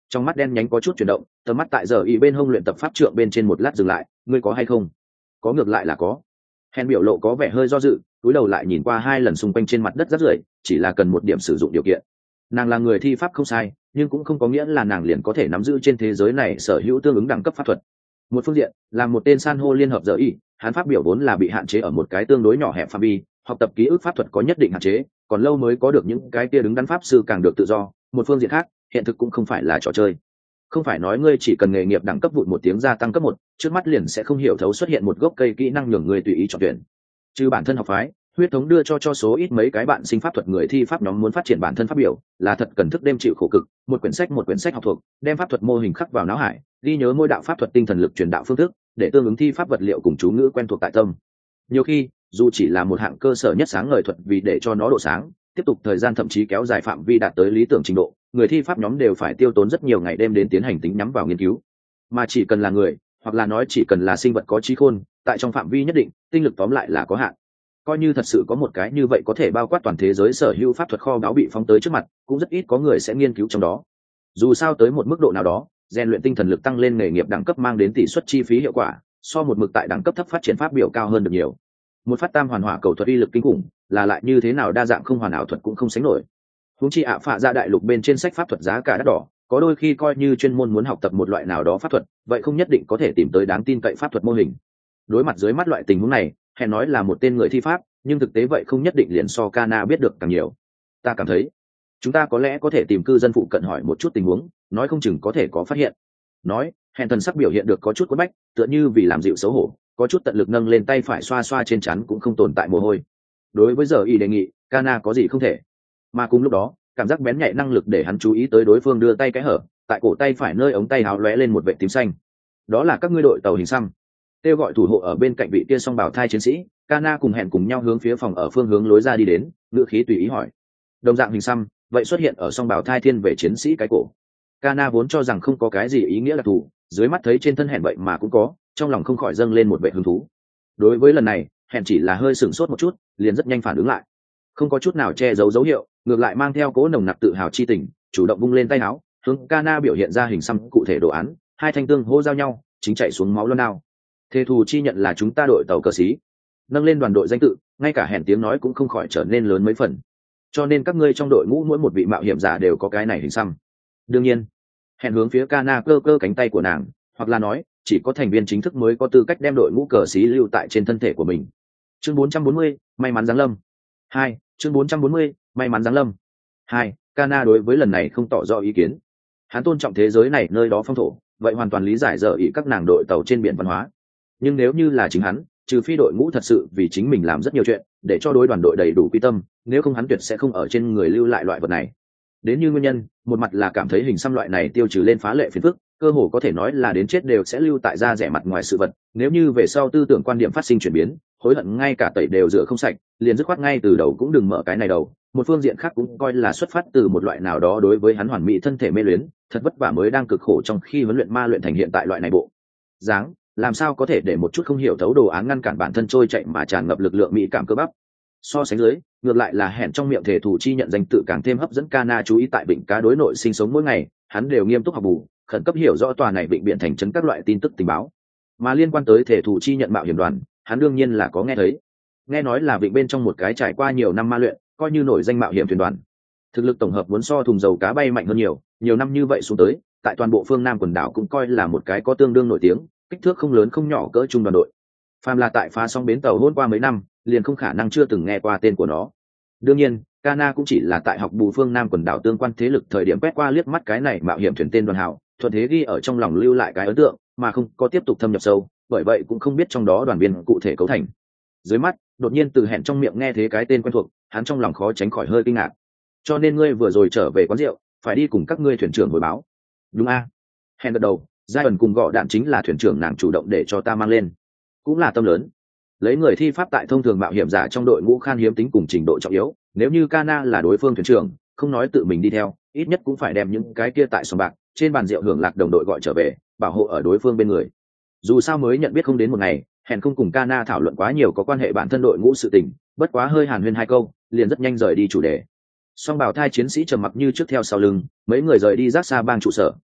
Trong mắt đen nhánh có chút chuyển động, tầm mắt tại giờ ý bên hông luyện tập pháp trượng bên trên một lát dừng lại. Ngươi có hay không? Có, ngược lại là có. Hèn biểu lộ có vẻ hơi do dự, cúi đầu lại nhìn qua hai lần xung quanh trên mặt đất rác rưởi, chỉ là cần một điểm sử dụng điều kiện. Nàng là người thi pháp không sai, nhưng cũng không có nghĩa là nàng liền có thể nắm giữ trên thế giới này sở hữu tương ứng đẳng cấp pháp thuật. Một phương diện là một tên san hô liên hợp giờ ý, hắn pháp biểu vốn là bị hạn chế ở một cái tương đối nhỏ hẹp phạm vi, học tập ký ức pháp thuật có nhất định hạn chế, còn lâu mới có được những cái kia đứng đắn pháp sư càng được tự do. Một phương diện khác, hiện thực cũng không phải là trò chơi. Không phải nói ngươi chỉ cần nghề nghiệp đẳng cấp vụt một tiếng gia tăng cấp một, trước mắt liền sẽ không hiểu thấu xuất hiện một gốc cây kỹ năng nhường người tùy ý chọn tuyển. Trừ bản thân học phái, huyết thống đưa cho cho số ít mấy cái bạn sinh pháp thuật người thi pháp nhóm muốn phát triển bản thân pháp biểu, là thật cần thức đêm chịu khổ cực, một quyển sách một quyển sách học thuộc, đem pháp thuật mô hình khắc vào não hải, ghi nhớ mỗi đạo pháp thuật tinh thần lực truyền đạo phương thức, để tương ứng thi pháp vật liệu cùng chú ngữ quen thuộc tại tâm. Nhiều khi, dù chỉ là một hạng cơ sở nhất sáng ngời thuật vì để cho nó độ sáng, tiếp tục thời gian thậm chí kéo dài phạm vi đạt tới lý tưởng trình độ, người thi pháp nhóm đều phải tiêu tốn rất nhiều ngày đêm đến tiến hành tính nhắm vào nghiên cứu. Mà chỉ cần là người, hoặc là nói chỉ cần là sinh vật có trí khôn, tại trong phạm vi nhất định, tinh lực tóm lại là có hạn. Coi như thật sự có một cái như vậy có thể bao quát toàn thế giới sở hữu pháp thuật kho báu bị phóng tới trước mặt, cũng rất ít có người sẽ nghiên cứu trong đó. Dù sao tới một mức độ nào đó, rèn luyện tinh thần lực tăng lên nghề nghiệp đẳng cấp mang đến tỷ suất chi phí hiệu quả, so một mực tại đẳng cấp thấp phát triển pháp biểu cao hơn được nhiều. Một phát tam hoàn hỏa cầu thuật uy lực kinh khủng, là lại như thế nào đa dạng không hoàn ảo thuật cũng không sánh nổi. Huống chi ạ phạ ra đại lục bên trên sách pháp thuật giá cả đắt đỏ, có đôi khi coi như chuyên môn muốn học tập một loại nào đó pháp thuật, vậy không nhất định có thể tìm tới đáng tin cậy pháp thuật mô hình. Đối mặt dưới mắt loại tình huống này, hèn nói là một tên người thi pháp, nhưng thực tế vậy không nhất định liền so Kana biết được càng nhiều. Ta cảm thấy, chúng ta có lẽ có thể tìm cư dân phụ cận hỏi một chút tình huống, nói không chừng có thể có phát hiện. Nói, hèn thần sắc biểu hiện được có chút quẫn bách, tựa như vì làm dịu xấu hổ, có chút tận lực nâng lên tay phải xoa xoa trên trán cũng không tồn tại mồ hôi. Đối với giờ y đề nghị, Kana có gì không thể. Mà cùng lúc đó, cảm giác bén nhạy năng lực để hắn chú ý tới đối phương đưa tay cái hở, tại cổ tay phải nơi ống tay áo lóe lên một vệt tím xanh. Đó là các ngươi đội tàu hình xăm. Kêu gọi thủ hộ ở bên cạnh vị kia song bảo thai chiến sĩ, Kana cùng hẹn cùng nhau hướng phía phòng ở phương hướng lối ra đi đến, ngữ khí tùy ý hỏi. Đồng dạng hình xăm, vậy xuất hiện ở song bảo thai thiên về chiến sĩ cái cổ. Kana vốn cho rằng không có cái gì ý nghĩa là thủ, dưới mắt thấy trên thân hẹn vậy mà cũng có, trong lòng không khỏi dâng lên một vẻ hứng thú. Đối với lần này, hẹn chỉ là hơi sửng sốt một chút, liền rất nhanh phản ứng lại, không có chút nào che giấu dấu hiệu, ngược lại mang theo cố nồng nặc tự hào chi tình, chủ động vung lên tay áo, hướng Kana biểu hiện ra hình xăm cụ thể đồ án, hai thanh tương hô giao nhau, chính chạy xuống máu loan nào. Thề thù chi nhận là chúng ta đội tàu cờ xí, nâng lên đoàn đội danh tự, ngay cả hẹn tiếng nói cũng không khỏi trở nên lớn mấy phần. Cho nên các ngươi trong đội ngũ mỗi một vị mạo hiểm giả đều có cái này hình xăm. Đương nhiên, hẹn hướng phía Kana cơ cơ cánh tay của nàng, hoặc là nói, chỉ có thành viên chính thức mới có tư cách đem đội ngũ cờ xí lưu tại trên thân thể của mình. Chương bốn trăm bốn mươi, may mắn giáng lâm. Hai, chương bốn trăm bốn mươi, may mắn giáng lâm. Hai, Kana đối với lần này không tỏ rõ ý kiến. Hắn tôn trọng thế giới này nơi đó phong thổ, vậy hoàn toàn lý giải dở ý các nàng đội tàu trên biển văn hóa. Nhưng nếu như là chính hắn, trừ phi đội ngũ thật sự vì chính mình làm rất nhiều chuyện, để cho đối đoàn đội đầy đủ quy tâm, nếu không hắn tuyệt sẽ không ở trên người lưu lại loại vật này. Đến như nguyên nhân, một mặt là cảm thấy hình xăm loại này tiêu trừ lên phá lệ phiền phức, cơ hồ có thể nói là đến chết đều sẽ lưu tại da rẻ mặt ngoài sự vật, nếu như về sau tư tưởng quan điểm phát sinh chuyển biến, hối hận ngay cả tẩy đều rửa không sạch, liền dứt khoát ngay từ đầu cũng đừng mở cái này đầu. Một phương diện khác cũng coi là xuất phát từ một loại nào đó đối với hắn hoàn mỹ thân thể mê luyến, thật vất vả mới đang cực khổ trong khi huấn luyện ma luyện thành hiện tại loại này bộ dáng, làm sao có thể để một chút không hiểu thấu đồ án ngăn cản bản thân trôi chạy mà tràn ngập lực lượng mỹ cảm cơ bắp. So sánh dưới, ngược lại là hẹn trong miệng thể thủ chi nhận danh tự càng thêm hấp dẫn. Kana chú ý tại vịnh cá đối nội sinh sống mỗi ngày, hắn đều nghiêm túc học bù, khẩn cấp hiểu rõ tòa này vịnh biển thành trấn các loại tin tức tình báo. Mà liên quan tới thể thủ chi nhận mạo hiểm đoàn, hắn đương nhiên là có nghe thấy. Nghe nói là vịnh bên trong một cái trải qua nhiều năm ma luyện, coi như nổi danh mạo hiểm thuyền đoàn. Thực lực tổng hợp muốn so thùng dầu cá bay mạnh hơn nhiều, nhiều năm như vậy xuống tới, tại toàn bộ phương Nam quần đảo cũng coi là một cái có tương đương nổi tiếng, kích thước không lớn không nhỏ cỡ trung đoàn đội. Phàm là tại phá sóng bến tàu hôn qua mấy năm, liền không khả năng chưa từng nghe qua tên của nó. Đương nhiên, Kana cũng chỉ là tại học bù phương Nam quần đảo tương quan thế lực thời điểm quét qua liếc mắt cái này mạo hiểm thuyền tên đoàn hào, thuận thế ghi ở trong lòng lưu lại cái ấn tượng, mà không có tiếp tục thâm nhập sâu, bởi vậy cũng không biết trong đó đoàn viên cụ thể cấu thành. Dưới mắt, đột nhiên từ hẹn trong miệng nghe thấy cái tên quen thuộc, hắn trong lòng khó tránh khỏi hơi kinh ngạc. Cho nên ngươi vừa rồi trở về quán rượu, phải đi cùng các ngươi thuyền trưởng hồi báo. Đúng a? Hẹn gật đầu, giai ẩn cùng gọ đạn chính là thuyền trưởng nàng chủ động để cho ta mang lên, cũng là tâm lớn. Lấy người thi pháp tại thông thường mạo hiểm giả trong đội ngũ khan hiếm tính cùng trình độ trọng yếu, nếu như Kana là đối phương thuyền trưởng, không nói tự mình đi theo, ít nhất cũng phải đem những cái kia tại sòng bạc trên bàn rượu hưởng lạc đồng đội gọi trở về, bảo hộ ở đối phương bên người. Dù sao mới nhận biết không đến một ngày, hẹn không cùng Kana thảo luận quá nhiều có quan hệ bản thân đội ngũ sự tình, bất quá hơi hàn huyên hai câu, liền rất nhanh rời đi chủ đề. Song bảo thai chiến sĩ trầm mặc như trước theo sau lưng, mấy người rời đi rác xa bang trụ sở,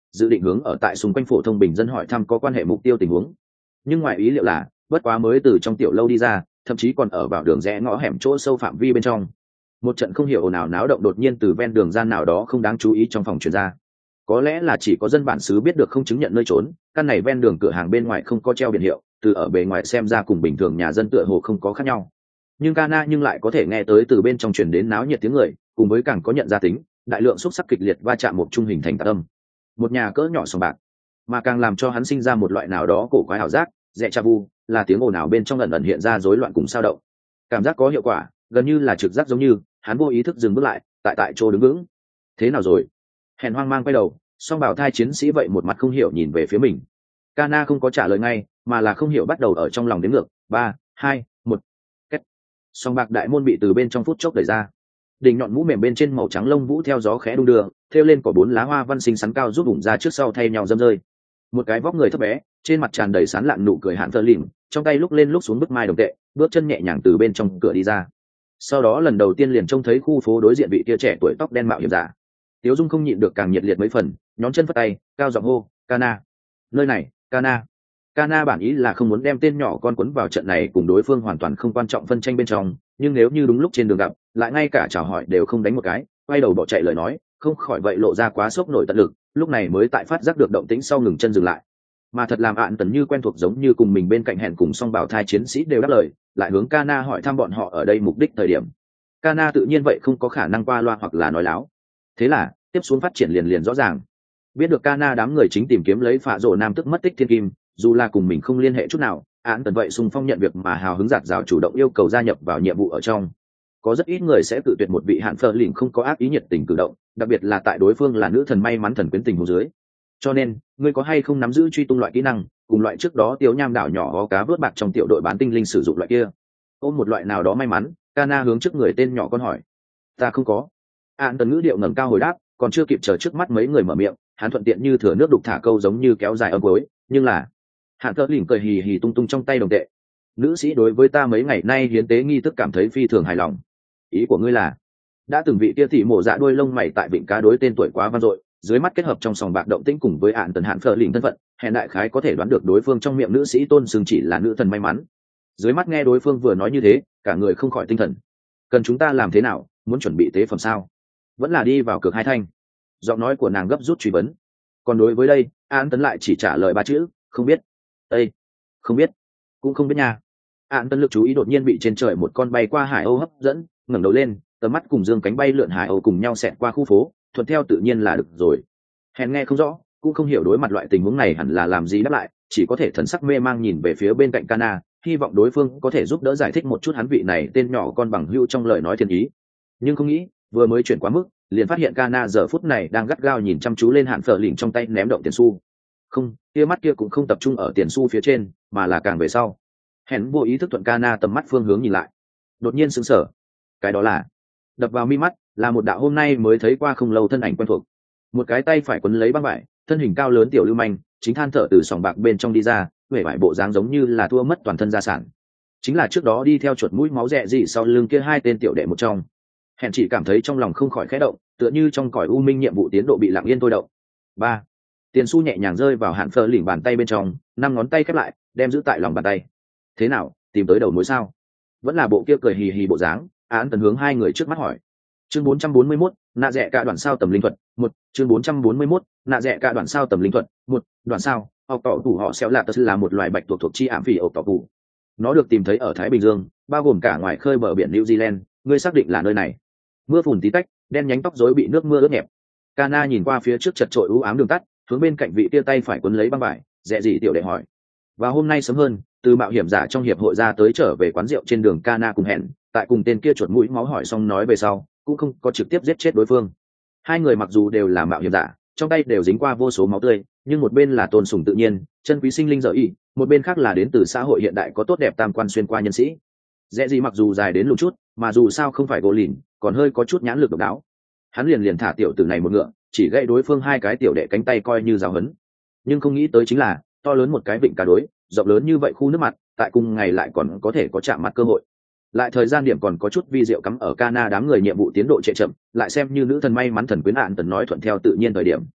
dự định hướng ở tại xung quanh phổ thông bình dân hỏi thăm có quan hệ mục tiêu tình huống. Nhưng ngoài ý liệu là bất quá mới từ trong tiểu lâu đi ra, thậm chí còn ở vào đường rẽ ngõ hẻm chỗ sâu phạm vi bên trong, một trận không hiểu ồn ào náo động đột nhiên từ ven đường gian nào đó không đáng chú ý trong phòng truyền ra. Có lẽ là chỉ có dân bản xứ biết được không chứng nhận nơi trốn, căn này ven đường cửa hàng bên ngoài không có treo biển hiệu, từ ở bề ngoài xem ra cùng bình thường nhà dân tựa hồ không có khác nhau. Nhưng Kana nhưng lại có thể nghe tới từ bên trong truyền đến náo nhiệt tiếng người, cùng với càng có nhận ra tính, đại lượng xúc sắc kịch liệt va chạm một trung hình thành tạc âm. Một nhà cỡ nhỏ sòng bạc, mà càng làm cho hắn sinh ra một loại nào đó cổ quái ảo giác, rẻ cha vu, là tiếng ồn ào bên trong ẩn ẩn hiện ra rối loạn cùng sao động. Cảm giác có hiệu quả, gần như là trực giác giống như, hắn vô ý thức dừng bước lại, tại tại chỗ đứng vững. Thế nào rồi? Hèn hoang mang quay đầu, song bảo thai chiến sĩ vậy một mặt không hiểu nhìn về phía mình. Kana không có trả lời ngay, mà là không hiểu bắt đầu ở trong lòng đếm ngược, ba, hai, một. Kết. Song bạc đại môn bị từ bên trong phút chốc đẩy ra. Đỉnh nhọn mũ mềm bên trên màu trắng lông vũ theo gió khẽ đung đưa, thêu lên có bốn lá hoa văn xinh xắn cao giúp bụng ra trước sau thay nhau dâm rơi. Một cái vóc người thấp bé, trên mặt tràn đầy sán lạn nụ cười hạn thơ lìm, trong tay lúc lên lúc xuống bức mai đồng tệ, bước chân nhẹ nhàng từ bên trong cửa đi ra. Sau đó lần đầu tiên liền trông thấy khu phố đối diện vị kia trẻ tuổi tóc đen mạo hiểm giả. Tiếu Dung không nhịn được càng nhiệt liệt mấy phần, nhón chân phất tay, cao giọng hô, Kana, nơi này, Kana. Kana bản ý là không muốn đem tên nhỏ con quấn vào trận này cùng đối phương hoàn toàn không quan trọng phân tranh bên trong, nhưng nếu như đúng lúc trên đường gặp, lại ngay cả chào hỏi đều không đánh một cái, quay đầu bỏ chạy lời nói, không khỏi vậy lộ ra quá sốc nổi tận lực, lúc này mới tại phát giác được động tĩnh sau ngừng chân dừng lại. Mà thật làm ạn tần như quen thuộc giống như cùng mình bên cạnh hẹn cùng song bảo thai chiến sĩ đều đáp lời, lại hướng Kana hỏi thăm bọn họ ở đây mục đích thời điểm. Kana tự nhiên vậy không có khả năng qua loa hoặc là nói láo. Thế là, tiếp xuống phát triển liền liền rõ ràng. Biết được Kana đám người chính tìm kiếm lấy phạ rồ nam tức mất tích thiên kim, dù là cùng mình không liên hệ chút nào, án tần vậy xung phong nhận việc mà hào hứng giạt rào chủ động yêu cầu gia nhập vào nhiệm vụ ở trong. Có rất ít người sẽ tự tuyệt một vị hạn phơ lỉnh không có ác ý nhiệt tình cử động, đặc biệt là tại đối phương là nữ thần may mắn thần quyến tình hồ dưới. Cho nên, ngươi có hay không nắm giữ truy tung loại kỹ năng, cùng loại trước đó Tiếu Nham đảo nhỏ có cá vớt bạc trong tiểu đội bán tinh linh sử dụng loại kia. Ôm một loại nào đó may mắn, Kana hướng trước người tên nhỏ con hỏi. Ta không có. Án tần ngữ điệu ngẩng cao hồi đáp, còn chưa kịp chờ trước mắt mấy người mở miệng, hắn thuận tiện như thừa nước đục thả câu giống như kéo dài âm cuối, nhưng là hạn thợ lỉnh cười hì hì tung tung trong tay đồng tệ. Nữ sĩ đối với ta mấy ngày nay hiến tế nghi thức cảm thấy phi thường hài lòng. Ý của ngươi là đã từng vị kia thị mổ dạ đuôi lông mày tại vịnh cá đối tên tuổi quá vang dội, dưới mắt kết hợp trong sòng bạc động tĩnh cùng với hạn tần hạn thợ lỉnh thân phận, hẹn đại khái có thể đoán được đối phương trong miệng nữ sĩ tôn sừng chỉ là nữ thần may mắn. Dưới mắt nghe đối phương vừa nói như thế, cả người không khỏi tinh thần. Cần chúng ta làm thế nào, muốn chuẩn bị tế phẩm sao? Vẫn là đi vào cược hai thanh. Giọng nói của nàng gấp rút truy vấn. Còn đối với đây, An Tấn lại chỉ trả lời ba chữ, không biết. Ê, không biết, cũng không biết nha. An Tấn lực chú ý đột nhiên bị trên trời một con bay qua hải âu hấp dẫn, ngẩng đầu lên, tầm mắt cùng dương cánh bay lượn hải âu cùng nhau xẹt qua khu phố, thuận theo tự nhiên là được rồi. Hèn nghe không rõ, cũng không hiểu đối mặt loại tình huống này hẳn là làm gì đáp lại, chỉ có thể thần sắc mê mang nhìn về phía bên cạnh Kana, hy vọng đối phương có thể giúp đỡ giải thích một chút hắn vị này tên nhỏ con bằng hữu trong lời nói thiên ý. Nhưng không nghĩ, vừa mới chuyển quá mức, liền phát hiện Kana giờ phút này đang gắt gao nhìn chăm chú lên hạn phở lỉnh trong tay ném động tiền xu. Không, kia mắt kia cũng không tập trung ở tiền xu phía trên, mà là càng về sau. Hèn vô ý thức thuận Kana tầm mắt phương hướng nhìn lại, đột nhiên sững sờ. Cái đó là đập vào mi mắt là một đạo hôm nay mới thấy qua không lâu thân ảnh quen thuộc. Một cái tay phải quấn lấy băng vải, thân hình cao lớn tiểu lưu manh, chính than thở từ sòng bạc bên trong đi ra, vẻ vải bộ dáng giống như là thua mất toàn thân gia sản. Chính là trước đó đi theo chuột mũi máu rẻ gì sau lưng kia hai tên tiểu đệ một trong. Hèn chỉ cảm thấy trong lòng không khỏi khẽ động, tựa như trong cõi u minh nhiệm vụ tiến độ bị lặng yên tôi động. Ba, tiền xu nhẹ nhàng rơi vào hạn phơ lỉnh bàn tay bên trong, năm ngón tay khép lại, đem giữ tại lòng bàn tay. Thế nào, tìm tới đầu mối sao? Vẫn là bộ kia cười hì hì bộ dáng. Án Tần hướng hai người trước mắt hỏi. Chương bốn trăm bốn mươi mốt, nạ rẻ cả đoạn sao tầm linh thuật. Một, chương bốn trăm bốn mươi mốt, nạ rẻ cả đoạn sao tầm linh thuật. Một, đoạn sao, ốc tỏ tủ họ xéo lạ tật là một loài bạch tuộc thuộc chi ảm phỉ ốc tỏ tủ. Nó được tìm thấy ở Thái Bình Dương, bao gồm cả ngoài khơi bờ biển New Zealand, ngươi xác định là nơi này. Mưa phùn tí tách, đen nhánh tóc rối bị nước mưa ướt nhẹp. Kana nhìn qua phía trước chật trội u ám đường tắt, hướng bên cạnh vị tia tay phải quấn lấy băng vải, dẹ gì tiểu đệ hỏi. Và hôm nay sớm hơn, từ mạo hiểm giả trong hiệp hội ra tới trở về quán rượu trên đường Kana cùng hẹn, tại cùng tên kia chuột mũi máu hỏi xong nói về sau, cũng không có trực tiếp giết chết đối phương. Hai người mặc dù đều là mạo hiểm giả, trong tay đều dính qua vô số máu tươi, nhưng một bên là tôn sùng tự nhiên, chân quý sinh linh dở ý, một bên khác là đến từ xã hội hiện đại có tốt đẹp tam quan xuyên qua nhân sĩ. Dễ gì mặc dù dài đến lùn chút, mà dù sao không phải gỗ lìn, còn hơi có chút nhãn lực độc đáo. Hắn liền liền thả tiểu tử này một ngựa, chỉ gãy đối phương hai cái tiểu đệ cánh tay coi như giáo hấn. Nhưng không nghĩ tới chính là, to lớn một cái vịnh cá đối, rộng lớn như vậy khu nước mặt, tại cùng ngày lại còn có thể có chạm mặt cơ hội. Lại thời gian điểm còn có chút vi diệu cắm ở Kana đám người nhiệm vụ tiến độ trễ chậm, lại xem như nữ thần may mắn thần quyến ạn tần nói thuận theo tự nhiên thời điểm.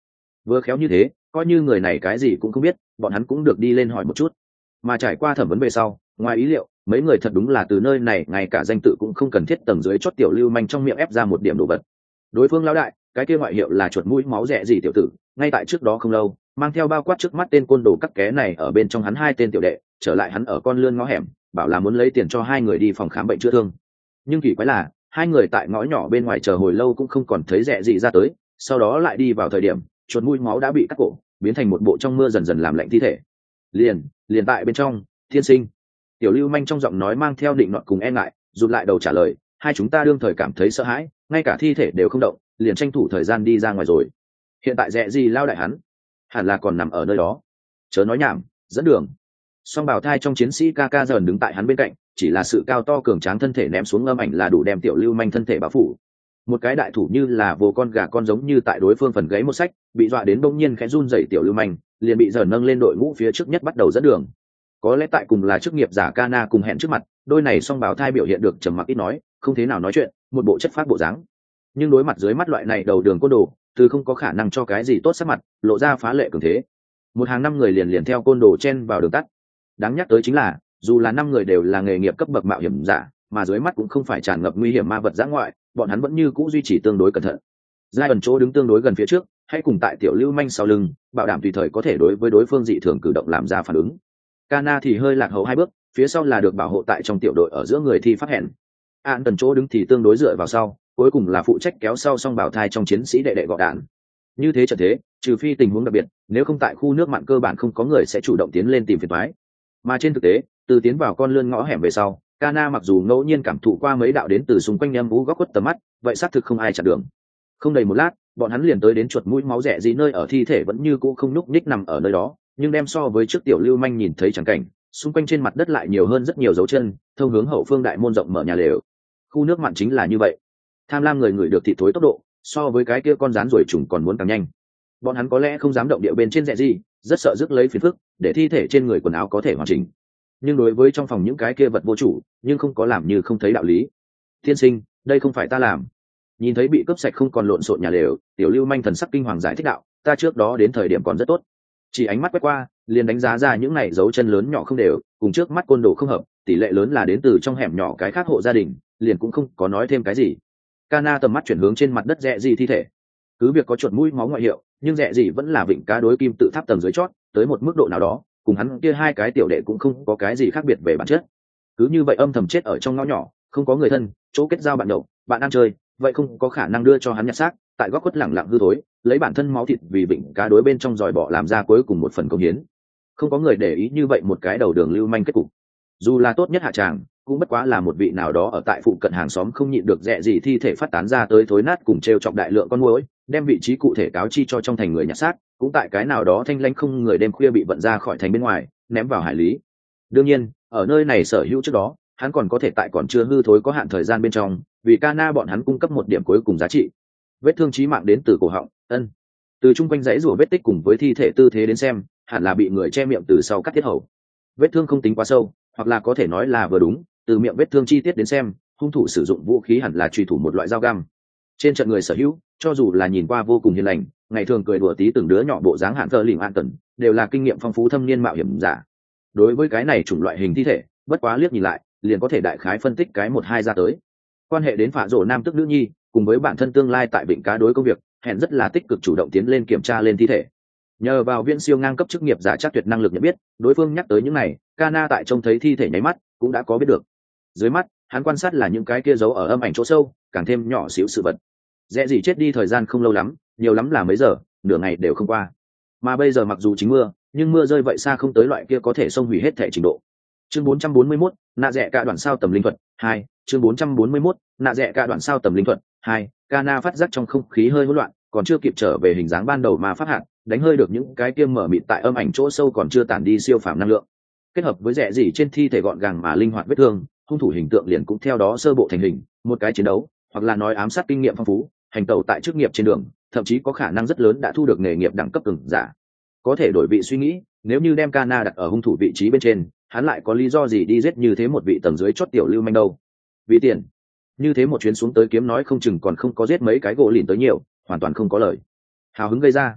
Vừa khéo như thế, coi như người này cái gì cũng không biết, bọn hắn cũng được đi lên hỏi một chút. Mà trải qua thẩm vấn về sau, ngoài ý liệu, mấy người thật đúng là từ nơi này ngay cả danh tự cũng không cần thiết tầng dưới chót tiểu lưu manh trong miệng ép ra một điểm đồ vật. Đối phương lão đại, cái kia ngoại hiệu là chuột mũi máu rẻ gì tiểu tử, ngay tại trước đó không lâu, mang theo bao quát trước mắt tên côn đồ cắt ké này ở bên trong hắn hai tên tiểu đệ, trở lại hắn ở con lươn ngõ hẻm, bảo là muốn lấy tiền cho hai người đi phòng khám bệnh chữa thương. Nhưng kỳ quái là, hai người tại ngõ nhỏ bên ngoài chờ hồi lâu cũng không còn thấy rẻ gì ra tới, sau đó lại đi vào thời điểm, chuột mũi máu đã bị cắt cổ, biến thành một bộ trong mưa dần dần làm lạnh thi thể. Liền, liền tại bên trong, thiên sinh. Tiểu lưu manh trong giọng nói mang theo định nọt cùng e ngại, rụt lại đầu trả lời, hai chúng ta đương thời cảm thấy sợ hãi, ngay cả thi thể đều không động, liền tranh thủ thời gian đi ra ngoài rồi. Hiện tại rẻ gì lao đại hắn, hẳn là còn nằm ở nơi đó. Chớ nói nhảm, dẫn đường. Song bào thai trong chiến sĩ ca ca dần đứng tại hắn bên cạnh, chỉ là sự cao to cường tráng thân thể ném xuống âm ảnh là đủ đem tiểu lưu manh thân thể bao phủ. Một cái đại thủ như là vô con gà con giống như tại đối phương phần gáy một sách, bị dọa đến bỗng nhiên khẽ run dậy tiểu lưu manh, liền bị dần nâng lên đội ngũ phía trước nhất bắt đầu dẫn đường. Có lẽ tại cùng là chức nghiệp giả Kana cùng hẹn trước mặt, đôi này song báo thai biểu hiện được trầm mặc ít nói, không thế nào nói chuyện, một bộ chất phát bộ dáng. Nhưng đối mặt dưới mắt loại này đầu đường côn đồ, từ không có khả năng cho cái gì tốt sắc mặt, lộ ra phá lệ cường thế. Một hàng năm người liền liền theo côn đồ chen vào đường tắt. Đáng nhắc tới chính là, dù là năm người đều là nghề nghiệp cấp bậc mạo hiểm giả, mà dưới mắt cũng không phải tràn ngập nguy hiểm ma vật dã ngoại, bọn hắn vẫn như cũ duy trì tương đối cẩn thận. Giai ẩn chỗ đứng tương đối gần phía trước, hay cùng tại tiểu lưu manh sau lưng, bảo đảm tùy thời có thể đối với đối phương dị thường cử động làm ra phản ứng. Kana thì hơi lạc hậu hai bước, phía sau là được bảo hộ tại trong tiểu đội ở giữa người thi pháp hẹn. An tần chỗ đứng thì tương đối dựa vào sau, cuối cùng là phụ trách kéo sau song bảo thai trong chiến sĩ đệ đệ gọ đạn. Như thế trận thế, trừ phi tình huống đặc biệt, nếu không tại khu nước mặn cơ bản không có người sẽ chủ động tiến lên tìm phiền toái. Mà trên thực tế, từ tiến vào con lươn ngõ hẻm về sau, Kana mặc dù ngẫu nhiên cảm thụ qua mấy đạo đến từ xung quanh âm vũ góc quất tầm mắt, vậy xác thực không ai chặn đường. Không đầy một lát, bọn hắn liền tới đến chuột mũi máu rẻ gì nơi ở thi thể vẫn như cũ không nhúc nhích nằm ở nơi đó, nhưng đem so với trước tiểu lưu manh nhìn thấy chẳng cảnh, xung quanh trên mặt đất lại nhiều hơn rất nhiều dấu chân, thông hướng hậu phương đại môn rộng mở nhà lều. Khu nước mặn chính là như vậy. Tham lam người người được thịt thối tốc độ, so với cái kia con rán ruồi trùng còn muốn càng nhanh. Bọn hắn có lẽ không dám động địa bên trên rẻ gì, rất sợ rước lấy phiền phức, để thi thể trên người quần áo có thể hoàn chỉnh. Nhưng đối với trong phòng những cái kia vật vô chủ, nhưng không có làm như không thấy đạo lý. Tiên sinh, đây không phải ta làm. Nhìn thấy bị cướp sạch không còn lộn xộn nhà lều, tiểu lưu manh thần sắc kinh hoàng giải thích đạo, ta trước đó đến thời điểm còn rất tốt. Chỉ ánh mắt quét qua, liền đánh giá ra những này dấu chân lớn nhỏ không đều, cùng trước mắt côn đồ không hợp, tỷ lệ lớn là đến từ trong hẻm nhỏ cái khác hộ gia đình, liền cũng không có nói thêm cái gì. Kana tầm mắt chuyển hướng trên mặt đất rẽ gì thi thể. Cứ việc có chuột mũi máu ngoại hiệu, nhưng rẽ gì vẫn là vịnh cá đối kim tự tháp tầng dưới chót, tới một mức độ nào đó, cùng hắn kia hai cái tiểu đệ cũng không có cái gì khác biệt về bản chất. Cứ như vậy âm thầm chết ở trong ngõ nhỏ, không có người thân, chỗ kết giao bạn nhậu, bạn ăn chơi, vậy không có khả năng đưa cho hắn nhặt xác, tại góc khuất lẳng lặng hư thối, lấy bản thân máu thịt vì vịnh cá đối bên trong giòi bỏ làm ra cuối cùng một phần công hiến. Không có người để ý như vậy một cái đầu đường lưu manh kết cục. Dù là tốt nhất hạ tràng, cũng bất quá là một vị nào đó ở tại phụ cận hàng xóm không nhịn được dẹ gì thi thể phát tán ra tới thối nát cùng trêu chọc đại lượng con muỗi, đem vị trí cụ thể cáo chi cho trong thành người nhặt xác, cũng tại cái nào đó thanh lãnh không người đêm khuya bị vận ra khỏi thành bên ngoài, ném vào hải lý. Đương nhiên, ở nơi này sở hữu trước đó, hắn còn có thể tại còn chưa hư thối có hạn thời gian bên trong, vì Kana bọn hắn cung cấp một điểm cuối cùng giá trị. Vết thương chí mạng đến từ cổ họng, ân. Từ trung quanh dãy rủa vết tích cùng với thi thể tư thế đến xem, hẳn là bị người che miệng từ sau cắt tiết hầu. Vết thương không tính quá sâu, hoặc là có thể nói là vừa đúng, từ miệng vết thương chi tiết đến xem, hung thủ sử dụng vũ khí hẳn là truy thủ một loại dao găm. Trên trận người sở hữu, cho dù là nhìn qua vô cùng hiền lành, ngày thường cười đùa tí từng đứa nhỏ bộ dáng hạn thờ lỉnh an tần, đều là kinh nghiệm phong phú thâm niên mạo hiểm giả. Đối với cái này chủng loại hình thi thể, bất quá liếc nhìn lại, liền có thể đại khái phân tích cái một hai ra tới. Quan hệ đến phạ rổ nam tức nữ nhi, cùng với bản thân tương lai tại vịnh cá đối công việc, hẹn rất là tích cực chủ động tiến lên kiểm tra lên thi thể. Nhờ vào viên siêu ngang cấp chức nghiệp giả chắc tuyệt năng lực nhận biết, đối phương nhắc tới những này, Kana tại trông thấy thi thể nháy mắt, cũng đã có biết được. Dưới mắt, hắn quan sát là những cái kia giấu ở âm ảnh chỗ sâu, càng thêm nhỏ xíu sự vật. Dễ gì chết đi thời gian không lâu lắm, nhiều lắm là mấy giờ, nửa ngày đều không qua. Mà bây giờ mặc dù chính mưa, nhưng mưa rơi vậy xa không tới loại kia có thể xông hủy hết thể trình độ. Chương bốn trăm bốn mươi mốt, nạ rẻ cả đoạn sao tầm linh thuật, hai, chương bốn trăm bốn mươi mốt, nạ rẻ cả đoạn sao tầm linh thuật, hai, Kana phát giác trong không khí hơi hỗn loạn, còn chưa kịp trở về hình dáng ban đầu mà phát hạt, đánh hơi được những cái kia mở mịt tại âm ảnh chỗ sâu còn chưa tản đi siêu phàm năng lượng. Kết hợp với rẻ gì trên thi thể gọn gàng mà linh hoạt vết thương, hung thủ hình tượng liền cũng theo đó sơ bộ thành hình, một cái chiến đấu, hoặc là nói ám sát kinh nghiệm phong phú, hành tẩu tại chức nghiệp trên đường, thậm chí có khả năng rất lớn đã thu được nghề nghiệp đẳng cấp cường giả. Có thể đổi vị suy nghĩ, nếu như đem Kana đặt ở hung thủ vị trí bên trên, hắn lại có lý do gì đi giết như thế một vị tầng dưới chót tiểu lưu manh đâu? Vì tiền. Như thế một chuyến xuống tới kiếm nói không chừng còn không có giết mấy cái gỗ lìn tới nhiều, hoàn toàn không có lời. Hào hứng gây ra.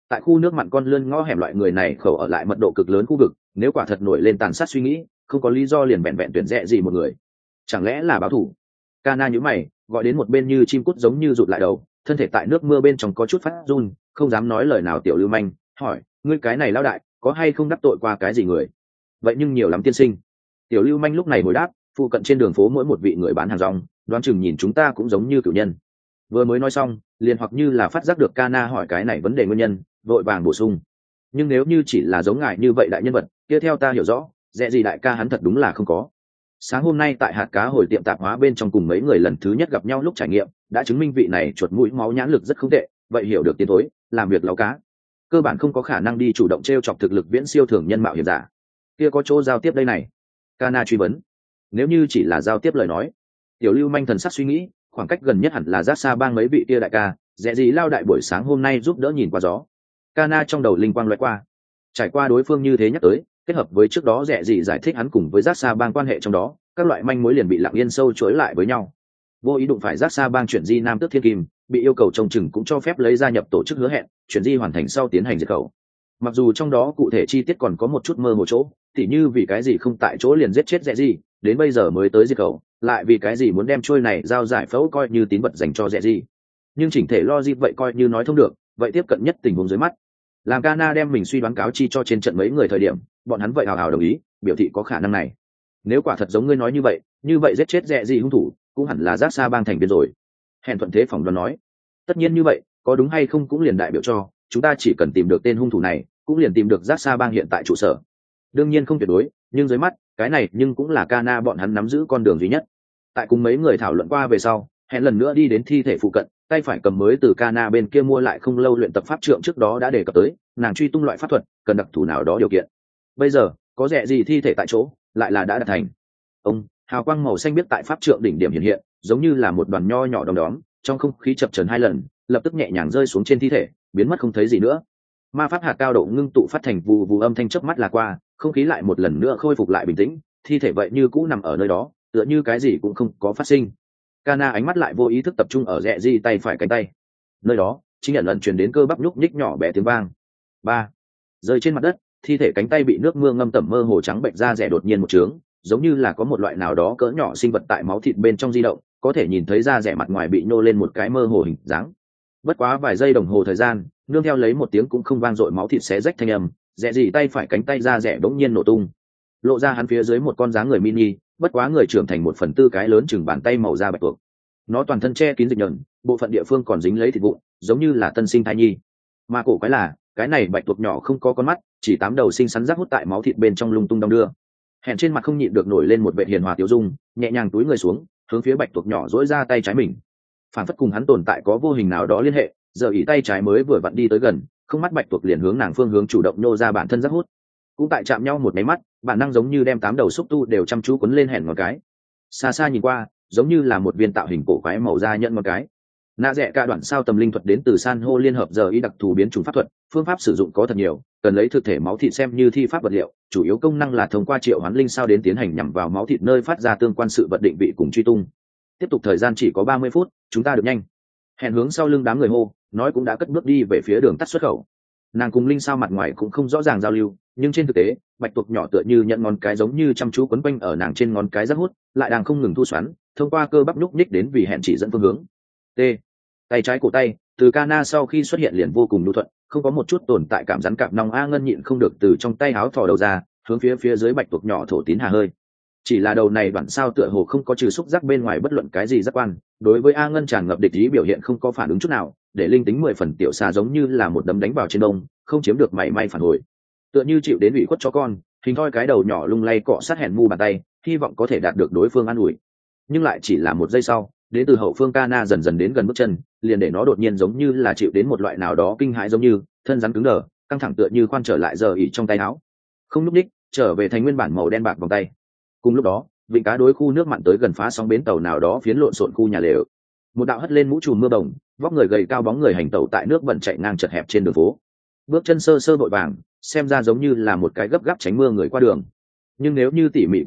tại khu nước mặn con lươn ngõ hẻm loại người này khẩu ở lại mật độ cực lớn khu vực, nếu quả thật nổi lên tàn sát suy nghĩ, không có lý do liền vẹn vẹn tuyển rẽ gì một người. Chẳng lẽ là báo thủ? Kana nhíu mày, gọi đến một bên như chim cút giống như rụt lại đầu, thân thể tại nước mưa bên trong có chút phát run, không dám nói lời nào. Tiểu Lưu Manh hỏi, ngươi cái này lao đại có hay không đắc tội qua cái gì người? Vậy nhưng nhiều lắm tiên sinh. Tiểu Lưu Manh lúc này hồi đáp, phụ cận trên đường phố mỗi một vị người bán hàng rong, đoán chừng nhìn chúng ta cũng giống như cửu nhân. Vừa mới nói xong, liền hoặc như là phát giác được Kana hỏi cái này vấn đề nguyên nhân, vội vàng bổ sung, nhưng nếu như chỉ là giống ngài như vậy đại nhân vật kia, theo ta hiểu rõ, dễ gì đại ca hắn thật đúng là không có. Sáng hôm nay tại hạt cá hồi tiệm tạp hóa bên trong cùng mấy người lần thứ nhất gặp nhau lúc trải nghiệm đã chứng minh vị này chuột mũi máu nhãn lực rất không tệ, vậy hiểu được tiến thối làm việc láo cá, cơ bản không có khả năng đi chủ động t r e o chọc thực lực viễn siêu thường nhân mạo hiểm giả. Kia có chỗ giao tiếp đây này? Kana truy vấn. Nếu như chỉ là giao tiếp lời nói, Tiểu Lưu Manh thần sắc suy nghĩ, khoảng cách gần nhất hẳn là giác xa bang mấy vị kia đại ca, dễ gì lao đại buổi sáng hôm nay giúp đỡ nhìn qua gió. Kana trong đầu linh quang lóe qua, trải qua đối phương như thế nhắc tới, kết hợp với trước đó rẻ gì giải thích hắn cùng với giác xa bang quan hệ trong đó, các loại manh mối liền bị lặng yên sâu chuỗi lại với nhau. Vô ý đụng phải giác xa bang chuyển di nam tước thiên kim, bị yêu cầu trông chừng cũng cho phép lấy gia nhập tổ chức hứa hẹn, chuyển di hoàn thành sau tiến hành diệt khẩu. Mặc dù trong đó cụ thể chi tiết còn có một chút mơ hồ chỗ, tỉ như vì cái gì không tại chỗ liền giết chết rẻ gì, đến bây giờ mới tới diệt khẩu, lại vì cái gì muốn đem trôi này giao giải phẫu coi như tín vật dành cho rẻ gì. Nhưng chỉnh thể logic vậy coi như nói thông được, vậy tiếp cận nhất tình huống dưới mắt. Làm Kana đem mình suy đoán cáo chi cho trên trận mấy người thời điểm, bọn hắn vậy hào hào đồng ý, biểu thị có khả năng này. Nếu quả thật giống ngươi nói như vậy, như vậy giết chết rẻ gì hung thủ cũng hẳn là giác xa bang thành viên rồi. Hèn thuận thế phỏng đoán nói, tất nhiên như vậy, có đúng hay không cũng liền đại biểu cho chúng ta chỉ cần tìm được tên hung thủ này, cũng liền tìm được giác xa bang hiện tại trụ sở. Đương nhiên không tuyệt đối, nhưng dưới mắt cái này nhưng cũng là Kana bọn hắn nắm giữ con đường duy nhất. Tại cùng mấy người thảo luận qua về sau, hẹn lần nữa đi đến thi thể phụ cận, tay phải cầm mới từ Kana bên kia mua lại không lâu luyện tập pháp trượng trước đó đã đề cập tới, nàng truy tung loại pháp thuật cần đặc thù nào đó điều kiện. Bây giờ có rẻ gì thi thể tại chỗ, lại là đã đạt thành. Ông hào quang màu xanh biết tại pháp trượng đỉnh điểm hiện hiện, giống như là một đoàn nho nhỏ đom đóm, trong không khí chập chờn hai lần, lập tức nhẹ nhàng rơi xuống trên thi thể, biến mất không thấy gì nữa. Ma pháp hạt cao độ ngưng tụ phát thành vù vù âm thanh chớp mắt là qua, không khí lại một lần nữa khôi phục lại bình tĩnh, thi thể vậy như cũ nằm ở nơi đó, tựa như cái gì cũng không có phát sinh. Kana ánh mắt lại vô ý thức tập trung ở rẽ di tay phải cánh tay, nơi đó chính nhận lần truyền đến cơ bắp nhúc nhích nhỏ bé tiếng vang. Ba, rơi trên mặt đất, thi thể cánh tay bị nước mưa ngâm tẩm mơ hồ trắng bệnh da rẻ đột nhiên một trướng, giống như là có một loại nào đó cỡ nhỏ sinh vật tại máu thịt bên trong di động, có thể nhìn thấy da rẻ mặt ngoài bị nô lên một cái mơ hồ hình dáng. Bất quá vài giây đồng hồ thời gian, nương theo lấy một tiếng cũng không vang dội máu thịt xé rách thanh âm, rẽ gì tay phải cánh tay da rẻ bỗng nhiên nổ tung, lộ ra hắn phía dưới một con dáng người mini, bất quá người trưởng thành một phần tư cái lớn chừng bàn tay màu da bạch tuộc. Nó toàn thân che kín dịch nhờn, bộ phận địa phương còn dính lấy thịt vụn, giống như là tân sinh thai nhi. Mà cổ quái là, cái này bạch tuộc nhỏ không có con mắt, chỉ tám đầu xinh xắn rác hút tại máu thịt bên trong lung tung đong đưa. Hẹn trên mặt không nhịn được nổi lên một vẻ hiền hòa tiêu dung, nhẹ nhàng túi người xuống, hướng phía bạch tuộc nhỏ dỗi ra tay trái mình. Phản phất cùng hắn tồn tại có vô hình nào đó liên hệ, giờ ý tay trái mới vừa vặn đi tới gần, không mắt bạch tuộc liền hướng nàng phương hướng chủ động nô ra bản thân rác hút. Cũng tại chạm nhau một máy mắt, bản năng giống như đem tám đầu xúc tu đều chăm chú quấn lên hẹn ngón cái. Xa xa nhìn qua, giống như là một viên tạo hình cổ quái màu da nhận ngón cái. Nạ rẽ cả đoạn sao tầm linh thuật đến từ san hô liên hợp giờ ý đặc thù biến chủng pháp thuật, phương pháp sử dụng có thật nhiều, cần lấy thực thể máu thịt xem như thi pháp vật liệu, chủ yếu công năng là thông qua triệu hoán linh sao đến tiến hành nhằm vào máu thịt nơi phát ra tương quan sự vật định vị cùng truy tung. Tiếp tục thời gian chỉ có ba mươi phút, chúng ta được nhanh. Hẹn hướng sau lưng đám người hô, nói cũng đã cất bước đi về phía đường tắt xuất khẩu. Nàng cùng linh sao mặt ngoài cũng không rõ ràng giao lưu, nhưng trên thực tế bạch tuộc nhỏ tựa như nhận ngón cái giống như chăm chú quấn quanh ở nàng trên ngón cái rất hút, lại đang không ngừng thu xoắn, thông qua cơ bắp nhúc nhích đến vì hẹn chỉ dẫn phương hướng. T, tay trái cổ tay từ Kana sau khi xuất hiện liền vô cùng nhu thuận, không có một chút tồn tại cảm rắn cạp nòng. A Ngân nhịn không được từ trong tay áo thò đầu ra, hướng phía phía dưới bạch tuộc nhỏ thổ tín hà hơi. Chỉ là đầu này đoạn sao tựa hồ không có trừ xúc giác bên ngoài bất luận cái gì giác quan, đối với A Ngân tràn ngập địch ý biểu hiện không có phản ứng chút nào, để linh tính mười phần tiểu xà giống như là một đấm đánh vào trên đông, không chiếm được mảy may phản hồi, tựa như chịu đến ủy khuất cho con, hình thoi cái đầu nhỏ lung lay cọ sát hẹn mu bàn tay, hy vọng có thể đạt được đối phương an ủi. Nhưng lại chỉ là một giây sau, đến từ hậu phương Kana dần dần đến gần bước chân, liền để nó đột nhiên giống như là chịu đến một loại nào đó kinh hãi, giống như thân rắn cứng đờ, căng thẳng tựa như khoan trở lại giờ ỉ trong tay áo, không lúc đích trở về thành nguyên bản màu đen bạc vòng tay. Cùng lúc đó, vịnh cá đối khu nước mặn tới gần phá sóng bến tàu nào đó phiến lộn xộn khu nhà lều, một đạo hất lên mũ trùm mưa bồng, vóc người gầy cao bóng người hành tẩu tại nước bẩn chạy ngang chật hẹp trên đường phố, bước chân sơ sơ vội vàng, xem ra giống như là một cái gấp gáp tránh mưa người qua đường. Nhưng nếu như tỉ mỉ quan sát,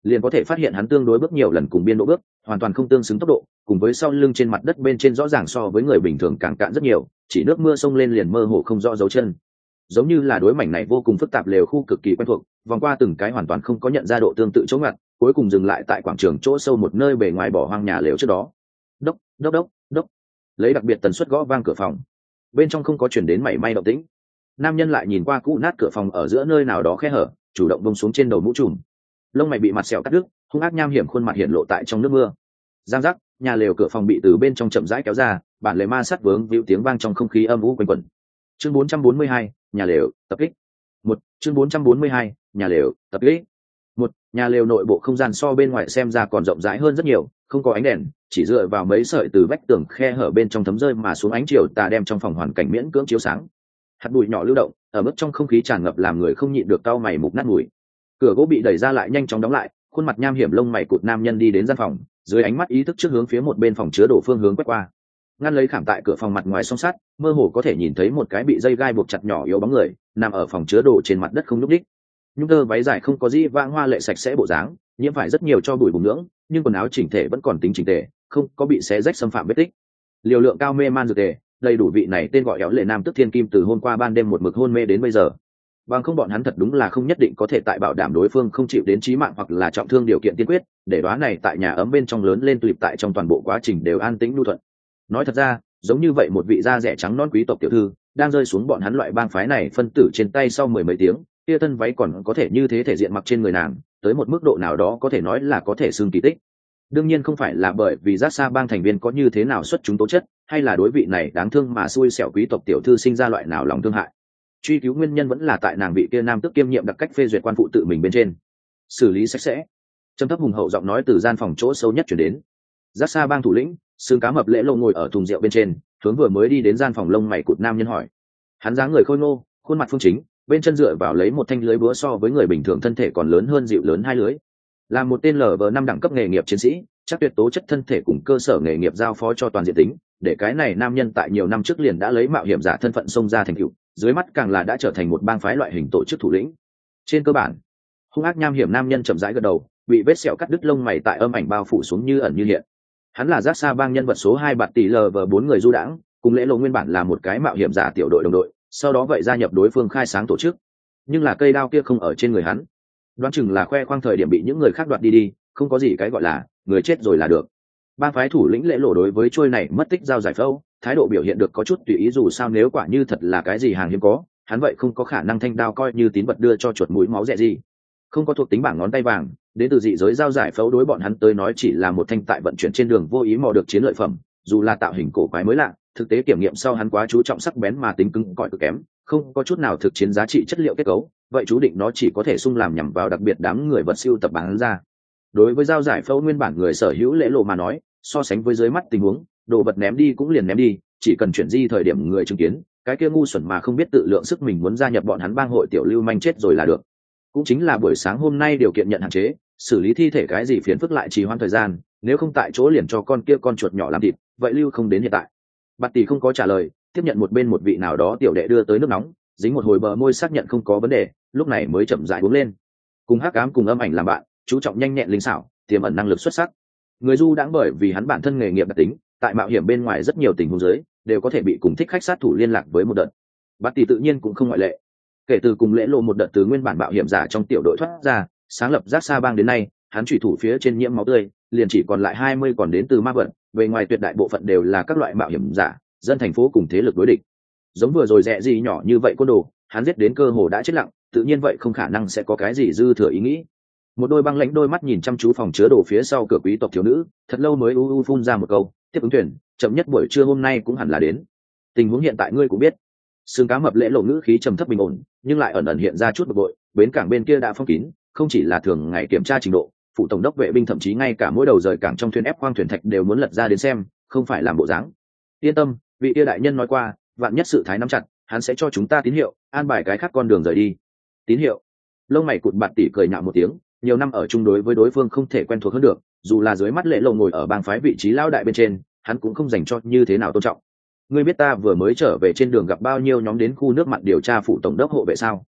liền có thể phát hiện hắn tương đối bước nhiều lần cùng biên độ bước hoàn toàn không tương xứng tốc độ, cùng với sau lưng trên mặt đất bên trên rõ ràng so với người bình thường càng cạn rất nhiều, chỉ nước mưa xông lên liền mơ hồ không rõ dấu chân. Giống như là đối mảnh này vô cùng phức tạp lều khu cực kỳ quen thuộc, vòng qua từng cái hoàn toàn không có nhận ra độ tương tự chỗ ngặt, cuối cùng dừng lại tại quảng trường chỗ sâu một nơi bề ngoài bỏ hoang nhà lều trước đó. Đốc, đốc đốc, đốc. Lấy đặc biệt tần suất gõ vang cửa phòng. Bên trong không có chuyển đến mảy may động tĩnh. Nam nhân lại nhìn qua cũ nát cửa phòng ở giữa nơi nào đó khe hở, chủ động bông xuống trên đầu mũ trùm. Lông mày bị mặt sẹo cắt đứt, hung ác nham hiểm khuôn mặt hiện lộ tại trong nước mưa. Giang giác, nhà lều cửa phòng bị từ bên trong chậm rãi kéo ra, bản lề ma sát vướng víu tiếng vang trong không khí âm u quanh quẩn. Chương bốn trăm bốn mươi hai, nhà lều, tập kích. Một, chương bốn trăm bốn mươi hai, nhà lều, tập kích. Một, nhà lều nội bộ không gian so bên ngoài xem ra còn rộng rãi hơn rất nhiều, không có ánh đèn, chỉ dựa vào mấy sợi từ vách tường khe hở bên trong thấm rơi mà xuống ánh chiều tà đem trong phòng hoàn cảnh miễn cưỡng chiếu sáng. Hạt bụi nhỏ lưu động, ở mức trong không khí tràn ngập làm người không nhịn được cau mày mục nát mùi. Cửa gỗ bị đẩy ra lại nhanh chóng đóng lại, khuôn mặt nham hiểm lông mày cụt nam nhân đi đến gian phòng, dưới ánh mắt ý thức trước hướng phía một bên phòng chứa đồ phương hướng quét qua. Ngăn lấy khảm tại cửa phòng mặt ngoài song sắt, mơ hồ có thể nhìn thấy một cái bị dây gai buộc chặt nhỏ yếu bóng người nằm ở phòng chứa đồ trên mặt đất không nhúc đích. Nhung tơ váy dài không có gì vang hoa lệ sạch sẽ bộ dáng, nhiễm phải rất nhiều cho bụi bùn nhưỡng, nhưng quần áo chỉnh thể vẫn còn tính chỉnh tề, không có bị xé rách xâm phạm vết tích. Liều lượng cao mê man dược tề, đầy đủ vị này tên gọi éo lệ nam tức thiên kim từ hôm qua ban đêm một mực hôn mê đến bây giờ. Bằng không bọn hắn thật đúng là không nhất định có thể tại bảo đảm đối phương không chịu đến chí mạng hoặc là trọng thương điều kiện tiên quyết, để đoá này tại nhà ấm bên trong lớn lên tulip tại trong toàn bộ quá trình đều an tĩnh nhu thuận. Nói thật ra, giống như vậy một vị da rẻ trắng non quý tộc tiểu thư, đang rơi xuống bọn hắn loại bang phái này phân tử trên tay sau mười mấy tiếng, kia thân váy còn có thể như thế thể diện mặc trên người nàng, tới một mức độ nào đó có thể nói là có thể xưng kỳ tích. Đương nhiên không phải là bởi vì giác xa bang thành viên có như thế nào xuất chúng tố chất, hay là đối vị này đáng thương mà xui xẻo quý tộc tiểu thư sinh ra loại nào lòng thương hại. Truy cứu nguyên nhân vẫn là tại nàng vị kia nam tức kiêm nhiệm đặc cách phê duyệt quan phụ tự mình bên trên. Xử lý sạch sẽ. Trầm thấp hùng hậu giọng nói từ gian phòng chỗ sâu nhất chuyển đến. Giác xa bang thủ lĩnh, xương cá mập lễ lộ ngồi ở thùng rượu bên trên, hướng vừa mới đi đến gian phòng lông mày cụt nam nhân hỏi. Hắn dáng người khôi ngô, khuôn mặt phương chính, bên chân dựa vào lấy một thanh lưới búa so với người bình thường thân thể còn lớn hơn dịu lớn hai lưới. Là một tên lv năm đẳng cấp nghề nghiệp chiến sĩ, chắc tuyệt tố chất thân thể cùng cơ sở nghề nghiệp giao phó cho toàn diện tính, để cái này nam nhân tại nhiều năm trước liền đã lấy mạo hiểm giả thân phận xông ra thành tựu, dưới mắt càng là đã trở thành một bang phái loại hình tổ chức thủ lĩnh. Trên cơ bản, hung ác nham hiểm nam nhân chậm rãi gật đầu, bị vết sẹo cắt đứt lông mày tại âm ảnh bao phủ xuống như ẩn như hiện. Hắn là giác xa bang nhân vật số hai bạt tỷ lv bốn người du đãng, cùng lễ lộ nguyên bản là một cái mạo hiểm giả tiểu đội đồng đội, sau đó vậy gia nhập đối phương khai sáng tổ chức. Nhưng là cây đao kia không ở trên người hắn, đoán chừng là khoe khoang thời điểm bị những người khác đoạt đi đi, không có gì cái gọi là người chết rồi là được. Bang phái thủ lĩnh lễ lộ đối với trôi này mất tích dao giải phẫu, thái độ biểu hiện được có chút tùy ý, dù sao nếu quả như thật là cái gì hàng hiếm có, hắn vậy không có khả năng thanh đao coi như tín vật đưa cho chuột mũi máu rẻ gì. Không có thuộc tính bảng ngón tay vàng, đến từ dị giới dao giải phẫu đối bọn hắn tới nói chỉ là một thanh tại vận chuyển trên đường vô ý mò được chiến lợi phẩm, dù là tạo hình cổ quái mới lạ, thực tế kiểm nghiệm sau hắn quá chú trọng sắc bén mà tính cứng cỏi cực kém, không có chút nào thực chiến giá trị chất liệu kết cấu, vậy chú định nó chỉ có thể sung làm nhằm vào đặc biệt đám người vật siêu tập bán ra. Đối với dao giải phẫu nguyên bản người sở hữu lễ lộ mà nói, so sánh với dưới mắt tình huống, đồ vật ném đi cũng liền ném đi, chỉ cần chuyển di thời điểm người chứng kiến, cái kia ngu xuẩn mà không biết tự lượng sức mình muốn gia nhập bọn hắn bang hội tiểu lưu manh chết rồi là được. Cũng chính là buổi sáng hôm nay điều kiện nhận hạn chế, xử lý thi thể cái gì phiền phức lại trì hoãn thời gian, nếu không tại chỗ liền cho con kia con chuột nhỏ làm thịt, vậy lưu không đến hiện tại. Bạt tỷ không có trả lời, tiếp nhận một bên một vị nào đó tiểu đệ đưa tới nước nóng, dính một hồi bờ môi xác nhận không có vấn đề, lúc này mới chậm rãi uống lên. Cùng hắc ám cùng âm ảnh làm bạn, chú trọng nhanh nhẹn linh xảo, tiềm ẩn năng lực xuất sắc. Người du đãng bởi vì hắn bản thân nghề nghiệp đặc tính, tại mạo hiểm bên ngoài rất nhiều tình huống dưới, đều có thể bị cùng thích khách sát thủ liên lạc với một đợt. Bạt tỷ tự nhiên cũng không ngoại lệ. Kể từ cùng lễ lộ một đợt từ nguyên bản mạo hiểm giả trong tiểu đội thoát ra, sáng lập giác xa bang đến nay, hắn chủy thủ phía trên nhiễm máu tươi, liền chỉ còn lại hai mươi còn đến từ ma vật, về ngoài tuyệt đại bộ phận đều là các loại mạo hiểm giả, dân thành phố cùng thế lực đối địch. Giống vừa rồi rẻ gì nhỏ như vậy côn đồ, hắn giết đến cơ hồ đã chết lặng, tự nhiên vậy không khả năng sẽ có cái gì dư thừa ý nghĩ. Một đôi băng lãnh đôi mắt nhìn chăm chú phòng chứa đồ phía sau cửa quý tộc thiếu nữ, thật lâu mới u u phun ra một câu, tiếp ứng thuyền, chậm nhất buổi trưa hôm nay cũng hẳn là đến. Tình huống hiện tại ngươi cũng biết. Xương cá mập lễ lộ ngữ khí trầm thấp bình ổn, nhưng lại ẩn ẩn hiện ra chút bực bội, bến cảng bên kia đã phong kín, không chỉ là thường ngày kiểm tra trình độ, phụ tổng đốc vệ binh thậm chí ngay cả mỗi đầu rời cảng trong thuyền ép khoang thuyền thạch đều muốn lật ra đến xem, không phải làm bộ dáng. Yên tâm, vị kia đại nhân nói qua, vạn nhất sự thái nắm chặt, hắn sẽ cho chúng ta tín hiệu, an bài cái khác con đường rời đi. Tín hiệu? Lông mày cụt bạt tỉ cười nhạo một tiếng, nhiều năm ở chung đối với đối phương không thể quen thuộc hơn được, dù là dưới mắt lễ lộ ngồi ở bang phái vị trí lão đại bên trên, hắn cũng không dành cho như thế nào tôn trọng. Ngươi biết ta vừa mới trở về trên đường gặp bao nhiêu nhóm đến khu nước mặn điều tra phụ tổng đốc hộ vệ sao?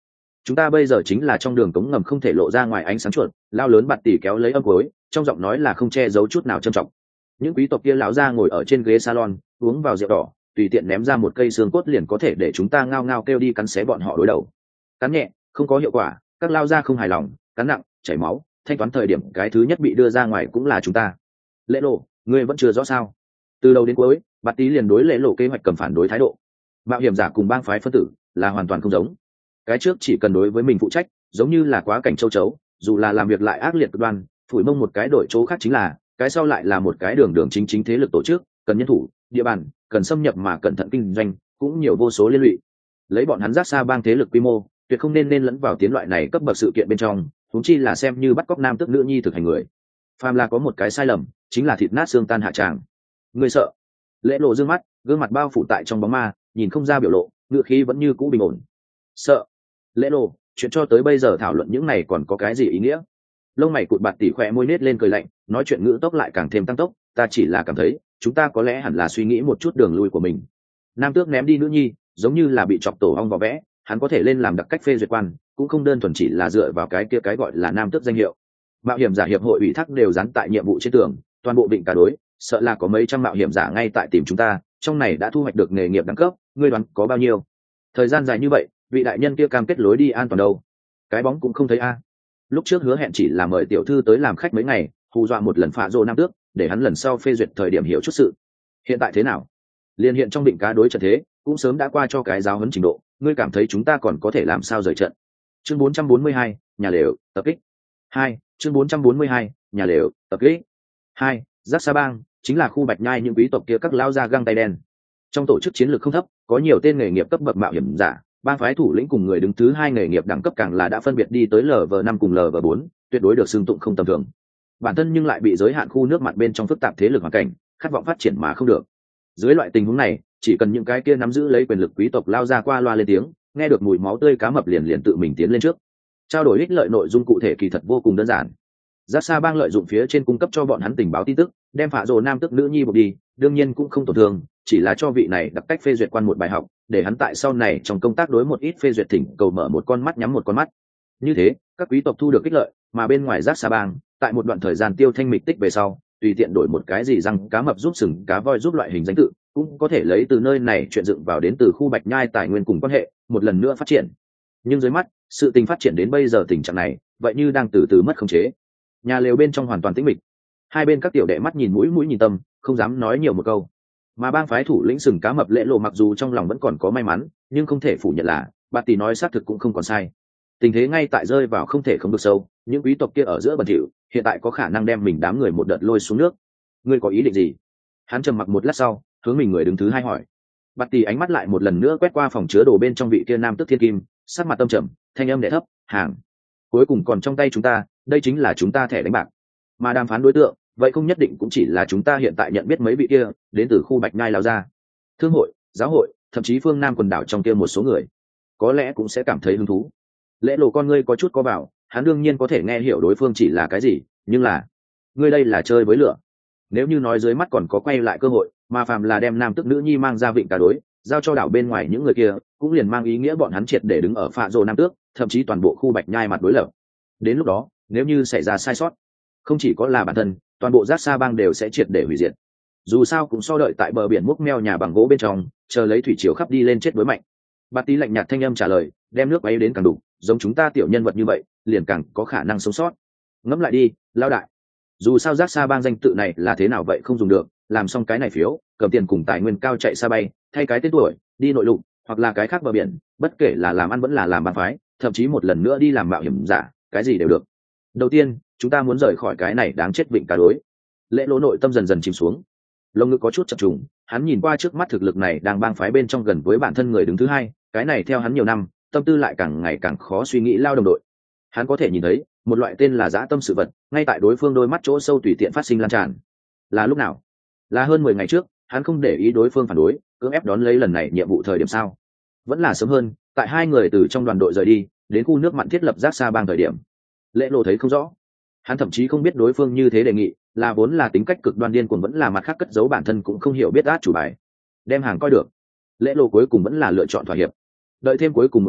chúng ta bây giờ chính là trong đường cống ngầm không thể lộ ra ngoài ánh sáng chuột. Lao lớn bạt tỷ kéo lấy âm cuối, trong giọng nói là không che giấu chút nào trầm trọng. Những quý tộc kia lão ra ngồi ở trên ghế salon uống vào rượu đỏ, tùy tiện ném ra một cây xương cốt liền có thể để chúng ta ngao ngao kêu đi cắn xé bọn họ đối đầu. Cắn nhẹ không có hiệu quả, các lao ra không hài lòng, cắn nặng chảy máu, thanh toán thời điểm cái thứ nhất bị đưa ra ngoài cũng là chúng ta. Lễ lộ, ngươi vẫn chưa rõ sao? Từ đầu đến cuối bạt tỷ liền đối lễ lộ kế hoạch cầm phản đối thái độ. Mạo hiểm giả cùng bang phái phân tử là hoàn toàn không giống. Cái trước chỉ cần đối với mình phụ trách, giống như là quá cảnh châu chấu, dù là làm việc lại ác liệt cực đoan, phủi mông một cái đổi chỗ khác chính là, cái sau lại là một cái đường đường chính chính thế lực tổ chức, cần nhân thủ, địa bàn, cần xâm nhập mà cẩn thận kinh doanh, cũng nhiều vô số liên lụy. Lấy bọn hắn giác xa bang thế lực quy mô, tuyệt không nên nên lẫn vào tiến loại này cấp bậc sự kiện bên trong, huống chi là xem như bắt cóc nam tức nữ nhi thực hành người. Phàm là có một cái sai lầm, chính là thịt nát xương tan hạ tràng. Người sợ? Lễ lộ dương mắt, gương mặt bao phủ tại trong bóng ma, nhìn không ra biểu lộ, ngựa khí vẫn như cũ bình ổn. Sợ? Lễ lộ, chuyện cho tới bây giờ thảo luận những này còn có cái gì ý nghĩa? Lông mày cụt bạt tỉ khỏe môi nết lên cười lạnh, nói chuyện ngữ tốc lại càng thêm tăng tốc. Ta chỉ là cảm thấy chúng ta có lẽ hẳn là suy nghĩ một chút đường lui của mình. Nam tước ném đi nữ nhi giống như là bị chọc tổ ong vò vẽ, hắn có thể lên làm đặc cách phê duyệt quan, cũng không đơn thuần chỉ là dựa vào cái kia cái gọi là nam tước danh hiệu. Mạo hiểm giả hiệp hội ủy thác đều dán tại nhiệm vụ trên tường, toàn bộ định cả đối, sợ là có mấy trăm mạo hiểm giả ngay tại tìm chúng ta, trong này đã thu hoạch được nghề nghiệp đẳng cấp, ngươi đoán có bao nhiêu? Thời gian dài như vậy, vị đại nhân kia cam kết lối đi an toàn đâu? Cái bóng cũng không thấy a. Lúc trước hứa hẹn chỉ là mời tiểu thư tới làm khách mấy ngày, hù dọa một lần phạ rồ nam tước, để hắn lần sau phê duyệt thời điểm hiểu chút sự. Hiện tại thế nào? Liên hiện trong định cá đối trận thế, cũng sớm đã qua cho cái giáo huấn trình độ, ngươi cảm thấy chúng ta còn có thể làm sao rời trận? Chương bốn trăm bốn mươi hai, nhà lều, tập kích. Hai, chương bốn trăm bốn mươi hai, nhà lều, tập kích. Hai, Giác Sa Bang chính là khu Bạch Nhai những quý tộc kia các lao ra găng tay đen. Trong tổ chức chiến lược không thấp, có nhiều tên nghề nghiệp cấp bậc mạo hiểm giả, bang phái thủ lĩnh cùng người đứng thứ hai nghề nghiệp đẳng cấp càng là đã phân biệt đi tới lv năm cùng lv bốn, tuyệt đối được xưng tụng không tầm thường. Bản thân nhưng lại bị giới hạn khu nước mặt bên trong phức tạp thế lực hoàn cảnh, khát vọng phát triển mà không được. Dưới loại tình huống này, chỉ cần những cái kia nắm giữ lấy quyền lực quý tộc lao ra qua loa lên tiếng, nghe được mùi máu tươi cá mập liền liền tự mình tiến lên trước. Trao đổi ích lợi nội dung cụ thể kỳ thật vô cùng đơn giản. Giác Sa Bang lợi dụng phía trên cung cấp cho bọn hắn tình báo tin tức, đem phạ rồ nam tức nữ nhi buộc đi, đương nhiên cũng không tổn thương, chỉ là cho vị này đặc cách phê duyệt quan một bài học, để hắn tại sau này trong công tác đối một ít phê duyệt thỉnh cầu mở một con mắt nhắm một con mắt. Như thế, các quý tộc thu được ích lợi, mà bên ngoài Giác Sa Bang, tại một đoạn thời gian tiêu thanh mịch tích về sau, tùy tiện đổi một cái gì răng cá mập giúp sừng cá voi giúp loại hình danh tự, cũng có thể lấy từ nơi này chuyện dựng vào đến từ khu Bạch Nhai tài nguyên cùng quan hệ, một lần nữa phát triển. Nhưng dưới mắt, sự tình phát triển đến bây giờ tình trạng này, vậy như đang từ từ mất khống chế. Nhà lều bên trong hoàn toàn tĩnh mịch, hai bên các tiểu đệ mắt nhìn mũi mũi nhìn tâm, không dám nói nhiều một câu. Mà bang phái thủ lĩnh sừng cá mập Lễ lộ mặc dù trong lòng vẫn còn có may mắn, nhưng không thể phủ nhận là bạt tỷ nói xác thực cũng không còn sai. Tình thế ngay tại rơi vào không thể không được sâu, những quý tộc kia ở giữa bẩn thỉu, hiện tại có khả năng đem mình đám người một đợt lôi xuống nước. Ngươi có ý định gì? Hắn trầm mặc một lát sau, hướng mình người đứng thứ hai hỏi. Bạt tỷ ánh mắt lại một lần nữa quét qua phòng chứa đồ bên trong vị kia nam tức thiên kim, sắc mặt tâm trầm, thanh âm đẻ thấp, hàng cuối cùng còn trong tay chúng ta, đây chính là chúng ta thẻ đánh bạc. Mà đàm phán đối tượng, vậy không nhất định cũng chỉ là chúng ta hiện tại nhận biết mấy vị kia đến từ khu Bạch Nhai lao ra. Thương hội, giáo hội, thậm chí phương Nam quần đảo trong kia một số người, có lẽ cũng sẽ cảm thấy hứng thú. Lễ lộ con ngươi có chút có bảo, hắn đương nhiên có thể nghe hiểu đối phương chỉ là cái gì, nhưng là ngươi đây là chơi với lửa. Nếu như nói dưới mắt còn có quay lại cơ hội, mà phàm là đem nam tức nữ nhi mang ra vịnh cả đối, giao cho đảo bên ngoài những người kia, cũng liền mang ý nghĩa bọn hắn triệt để đứng ở phạ rồ nam tước, thậm chí toàn bộ khu Bạch Nhai mặt đối lập. Đến lúc đó, nếu như xảy ra sai sót, không chỉ có là bản thân, toàn bộ Giác Sa Bang đều sẽ triệt để hủy diệt. Dù sao cũng so đợi tại bờ biển múc meo nhà bằng gỗ bên trong, chờ lấy thủy triều khắp đi lên chết với mạnh. Bạt tí lạnh nhạt thanh âm trả lời, đem nước bay đến càng đủ, giống chúng ta tiểu nhân vật như vậy, liền càng có khả năng sống sót. Ngẫm lại đi, lao đại. Dù sao Giác Sa Bang danh tự này là thế nào vậy không dùng được, làm xong cái này phiếu, cầm tiền cùng tài nguyên cao chạy xa bay, thay cái tên tuổi, đi nội lục, hoặc là cái khác bờ biển, bất kể là làm ăn vẫn là làm bang phái, thậm chí một lần nữa đi làm mạo hiểm giả, cái gì đều được. Đầu tiên, chúng ta muốn rời khỏi cái này đáng chết vịnh cá đối. Lễ lỗ nội tâm dần dần chìm xuống, lông ngực có chút chập trùng, hắn nhìn qua trước mắt thực lực này đang bang phái bên trong gần với bản thân người đứng thứ hai, cái này theo hắn nhiều năm, tâm tư lại càng ngày càng khó suy nghĩ lao đồng đội. Hắn có thể nhìn thấy một loại tên là dã tâm sự vật, ngay tại đối phương đôi mắt chỗ sâu tùy tiện phát sinh lan tràn. Là lúc nào? Là hơn mười ngày trước, hắn không để ý đối phương phản đối, cưỡng ép đón lấy lần này nhiệm vụ thời điểm sao? Vẫn là sớm hơn, tại hai người từ trong đoàn đội rời đi, đến khu nước mặn thiết lập Giác Sa Bang thời điểm. Lễ lộ thấy không rõ, hắn thậm chí không biết đối phương như thế đề nghị là vốn là tính cách cực đoan điên cuồng vẫn là mặt khác cất giấu bản thân cũng không hiểu biết át chủ bài, đem hàng coi được. Lễ lộ cuối cùng vẫn là lựa chọn thỏa hiệp. Đợi thêm cuối cùng một đêm,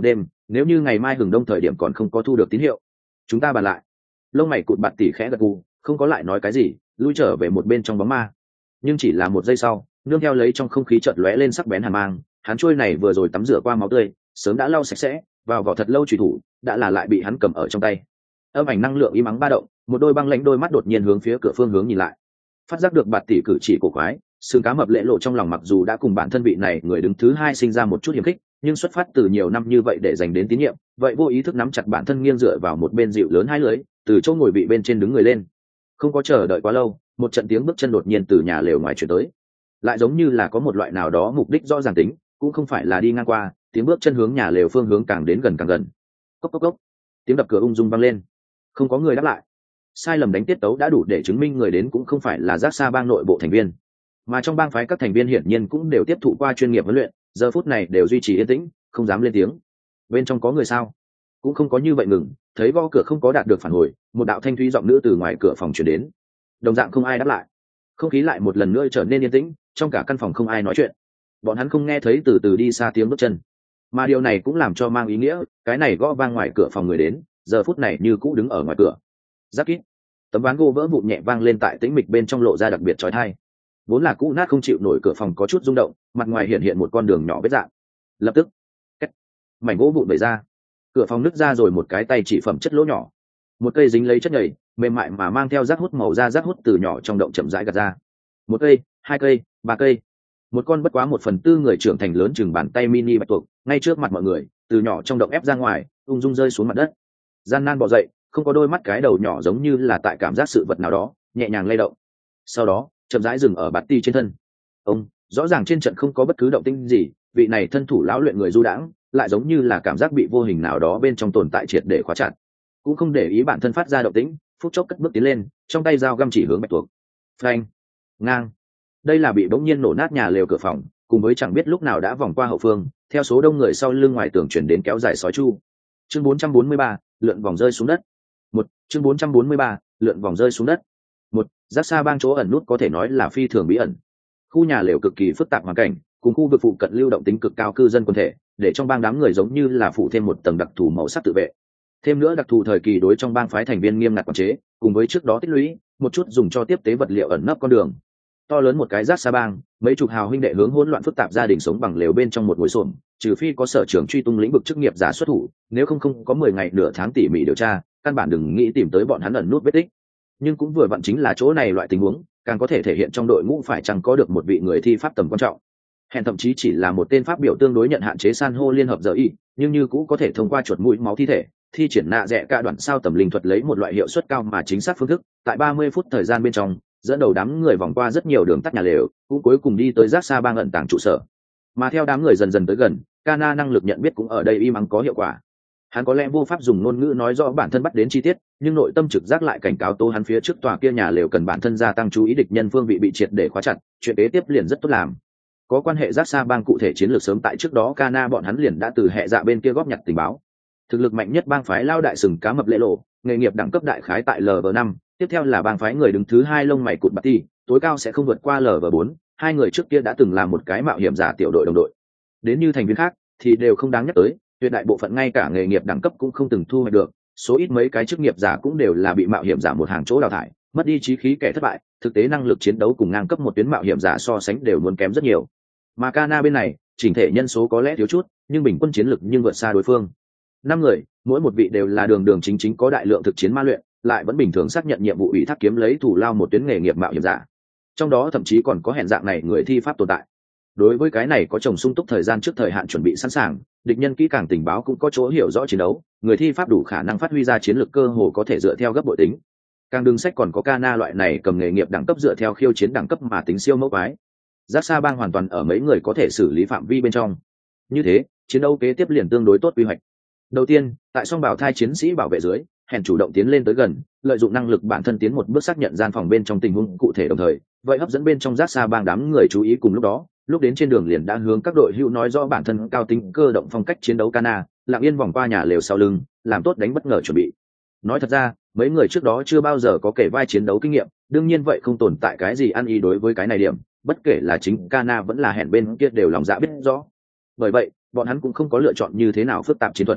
nếu như ngày mai hừng đông thời điểm còn không có thu được tín hiệu, chúng ta bàn lại. Lông mày cụt bạt tỉ khẽ gật gù, không có lại nói cái gì, lui trở về một bên trong bóng ma. Nhưng chỉ là một giây sau, nương theo lấy trong không khí chợt lóe lên sắc bén hàn mang, hắn trôi này vừa rồi tắm rửa qua máu tươi, sớm đã lau sạch sẽ, vào vỏ thật lâu chủy thủ, đã là lại bị hắn cầm ở trong tay. Âm ảnh năng lượng im ắng ba động, một đôi băng lãnh đôi mắt đột nhiên hướng phía cửa phương hướng nhìn lại. Phát giác được bạt tỉ cử chỉ cổ quái, xương cá mập lệ lộ trong lòng mặc dù đã cùng bản thân vị này người đứng thứ hai sinh ra một chút hiềm khích, nhưng xuất phát từ nhiều năm như vậy để dành đến tín nhiệm, vậy vô ý thức nắm chặt bản thân nghiêng dựa vào một bên dịu lớn hai lưới, từ chỗ ngồi vị bên trên đứng người lên. Không có chờ đợi quá lâu, một trận tiếng bước chân đột nhiên từ nhà lều ngoài truyền tới, lại giống như là có một loại nào đó mục đích rõ ràng tính, cũng không phải là đi ngang qua, tiếng bước chân hướng nhà lều phương hướng càng đến gần càng gần. Cốc cốc cốc, tiếng đập cửa ung dung vang lên, không có người đáp lại. Sai lầm đánh tiết tấu đã đủ để chứng minh người đến cũng không phải là giác xa bang nội bộ thành viên, mà trong bang phái các thành viên hiển nhiên cũng đều tiếp thụ qua chuyên nghiệp huấn luyện, giờ phút này đều duy trì yên tĩnh, không dám lên tiếng. Bên trong có người sao? Cũng không có như vậy ngừng, thấy gõ cửa không có đạt được phản hồi, một đạo thanh thúy giọng nữ từ ngoài cửa phòng truyền đến. Đồng dạng không ai đáp lại, không khí lại một lần nữa trở nên yên tĩnh, trong cả căn phòng không ai nói chuyện. Bọn hắn không nghe thấy từ từ đi xa tiếng bước chân, mà điều này cũng làm cho mang ý nghĩa, cái này gõ vang ngoài cửa phòng người đến, giờ phút này như cũ đứng ở ngoài cửa. Giáp kít, tấm ván gỗ vỡ vụn nhẹ vang lên tại tĩnh mịch bên trong lộ ra đặc biệt chói tai. Vốn là cũ nát không chịu nổi cửa phòng có chút rung động, mặt ngoài hiện hiện một con đường nhỏ vết dạn. Lập tức, cách, mảnh gỗ vụn bể ra, cửa phòng nứt ra rồi một cái tay chỉ phẩm chất lỗ nhỏ, một cây dính lấy chất nhầy mềm mại mà mang theo rác hút màu da rác hút từ nhỏ trong động chậm rãi gạt ra. Một cây, hai cây, ba cây, một con bất quá một phần tư người trưởng thành lớn chừng bàn tay mini bạch tuộc ngay trước mặt mọi người từ nhỏ trong động ép ra ngoài, ung dung rơi xuống mặt đất. Gian nan bò dậy, không có đôi mắt cái đầu nhỏ giống như là tại cảm giác sự vật nào đó nhẹ nhàng lay động, sau đó chậm rãi dừng ở bạt ti trên thân. Ông rõ ràng trên trận không có bất cứ động tĩnh gì, vị này thân thủ lão luyện người du đãng lại giống như là cảm giác bị vô hình nào đó bên trong tồn tại triệt để khóa chặt, cũng không để ý bản thân phát ra động tĩnh, phút chốc cất bước tiến lên, trong tay dao găm chỉ hướng bạch tuộc. Phanh, ngang, đây là bị bỗng nhiên nổ nát nhà lều cửa phòng, cùng với chẳng biết lúc nào đã vòng qua hậu phương, theo số đông người sau lưng ngoài tường chuyển đến kéo dài sói chu. Chương bốn trăm bốn mươi ba, lượn vòng rơi xuống đất. Một, chương bốn trăm bốn mươi ba, lượn vòng rơi xuống đất. Một, giác xa bang chỗ ẩn nút có thể nói là phi thường bí ẩn. Khu nhà lều cực kỳ phức tạp hoàn cảnh, cùng khu vực phụ cận lưu động tính cực cao cư dân quần thể, để trong bang đám người giống như là phụ thêm một tầng đặc thù màu sắc tự vệ. Thêm nữa đặc thù thời kỳ đối trong bang phái thành viên nghiêm ngặt quản chế, cùng với trước đó tích lũy một chút dùng cho tiếp tế vật liệu ẩn nấp con đường. To lớn một cái giác xa bang, mấy chục hào huynh đệ hướng hỗn loạn phức tạp gia đình sống bằng lều bên trong một ngôi xổm, trừ phi có sở trưởng truy tung lĩnh vực chức nghiệp giả xuất thủ, nếu không không có mười ngày nửa tháng tỉ mỉ điều tra, căn bản đừng nghĩ tìm tới bọn hắn ẩn nút vết tích. Nhưng cũng vừa vặn chính là chỗ này loại tình huống, càng có thể thể hiện trong đội ngũ phải chăng có được một vị người thi pháp tầm quan trọng. Hẹn thậm chí chỉ là một tên pháp biểu tương đối nhận hạn chế san hô liên hợp giờ y, nhưng như cũng có thể thông qua chuột mũi máu thi thể, thi triển nạ rẽ cả đoạn sao tầm linh thuật lấy một loại hiệu suất cao mà chính xác phương thức, tại ba mươi phút thời gian bên trong, dẫn đầu đám người vòng qua rất nhiều đường tắt nhà lều, cũng cuối cùng đi tới giác xa bang ẩn tàng trụ sở. Mà theo đám người dần dần tới gần, Kana năng lực nhận biết cũng ở đây im ắng có hiệu quả. Hắn có lẽ vô pháp dùng ngôn ngữ nói rõ bản thân bắt đến chi tiết, nhưng nội tâm trực giác lại cảnh cáo tô hắn phía trước tòa kia nhà lều cần bản thân gia tăng chú ý địch nhân phương vị bị triệt để khóa chặt, chuyện kế tiếp liền rất tốt làm. Có quan hệ giác xa bang cụ thể chiến lược sớm tại trước đó Kana bọn hắn liền đã từ hệ dạ bên kia góp nhặt tình báo. Thực lực mạnh nhất bang phái lao đại sừng cá mập lệ lộ, nghề nghiệp đẳng cấp đại khái tại L V năm, tiếp theo là bang phái người đứng thứ hai lông mày cụt bạt ti, tối cao sẽ không vượt qua L V bốn, hai người trước kia đã từng là một cái mạo hiểm giả tiểu đội đồng đội. Đến như thành viên khác thì đều không đáng nhắc tới, tuyệt đại bộ phận ngay cả nghề nghiệp đẳng cấp cũng không từng thu hoạch được, số ít mấy cái chức nghiệp giả cũng đều là bị mạo hiểm giả một hàng chỗ đào thải, mất đi chí khí kẻ thất bại, thực tế năng lực chiến đấu cùng ngang cấp một tuyến mạo hiểm giả so sánh đều muốn kém rất nhiều. Mà Kana bên này, chỉnh thể nhân số có lẽ thiếu chút, nhưng bình quân chiến lực nhưng vượt xa đối phương. Năm người, mỗi một vị đều là đường đường chính chính có đại lượng thực chiến ma luyện, lại vẫn bình thường xác nhận nhiệm vụ ủy thác kiếm lấy thủ lao một tuyến nghề nghiệp mạo hiểm giả. Trong đó thậm chí còn có hẹn dạng này người thi pháp tồn tại. Đối với cái này có chồng sung túc thời gian trước thời hạn chuẩn bị sẵn sàng, địch nhân kỹ càng tình báo cũng có chỗ hiểu rõ chiến đấu, người thi pháp đủ khả năng phát huy ra chiến lược cơ hồ có thể dựa theo gấp bội tính. Càng đường sách còn có Kana loại này cầm nghề nghiệp đẳng cấp dựa theo khiêu chiến đẳng cấp mà tính siêu mẫu quái. Giác xa bang hoàn toàn ở mấy người có thể xử lý phạm vi bên trong. Như thế, chiến đấu kế tiếp liền tương đối tốt quy hoạch. Đầu tiên, tại song bảo thai chiến sĩ bảo vệ dưới, hẹn chủ động tiến lên tới gần, lợi dụng năng lực bản thân tiến một bước xác nhận gian phòng bên trong tình huống cụ thể, đồng thời vậy hấp dẫn bên trong giác xa bang đám người chú ý. Cùng lúc đó, lúc đến trên đường liền đã hướng các đội hữu nói rõ bản thân cao tính cơ động phong cách chiến đấu Kana, lặng yên vòng qua nhà lều sau lưng, làm tốt đánh bất ngờ chuẩn bị. Nói thật ra, mấy người trước đó chưa bao giờ có kể vai chiến đấu kinh nghiệm, đương nhiên vậy không tồn tại cái gì ăn ý đối với cái này điểm, bất kể là chính Kana vẫn là hẹn bên kia đều lòng dạ biết rõ. Bởi vậy, bọn hắn cũng không có lựa chọn như thế nào phức tạp chiến thuật,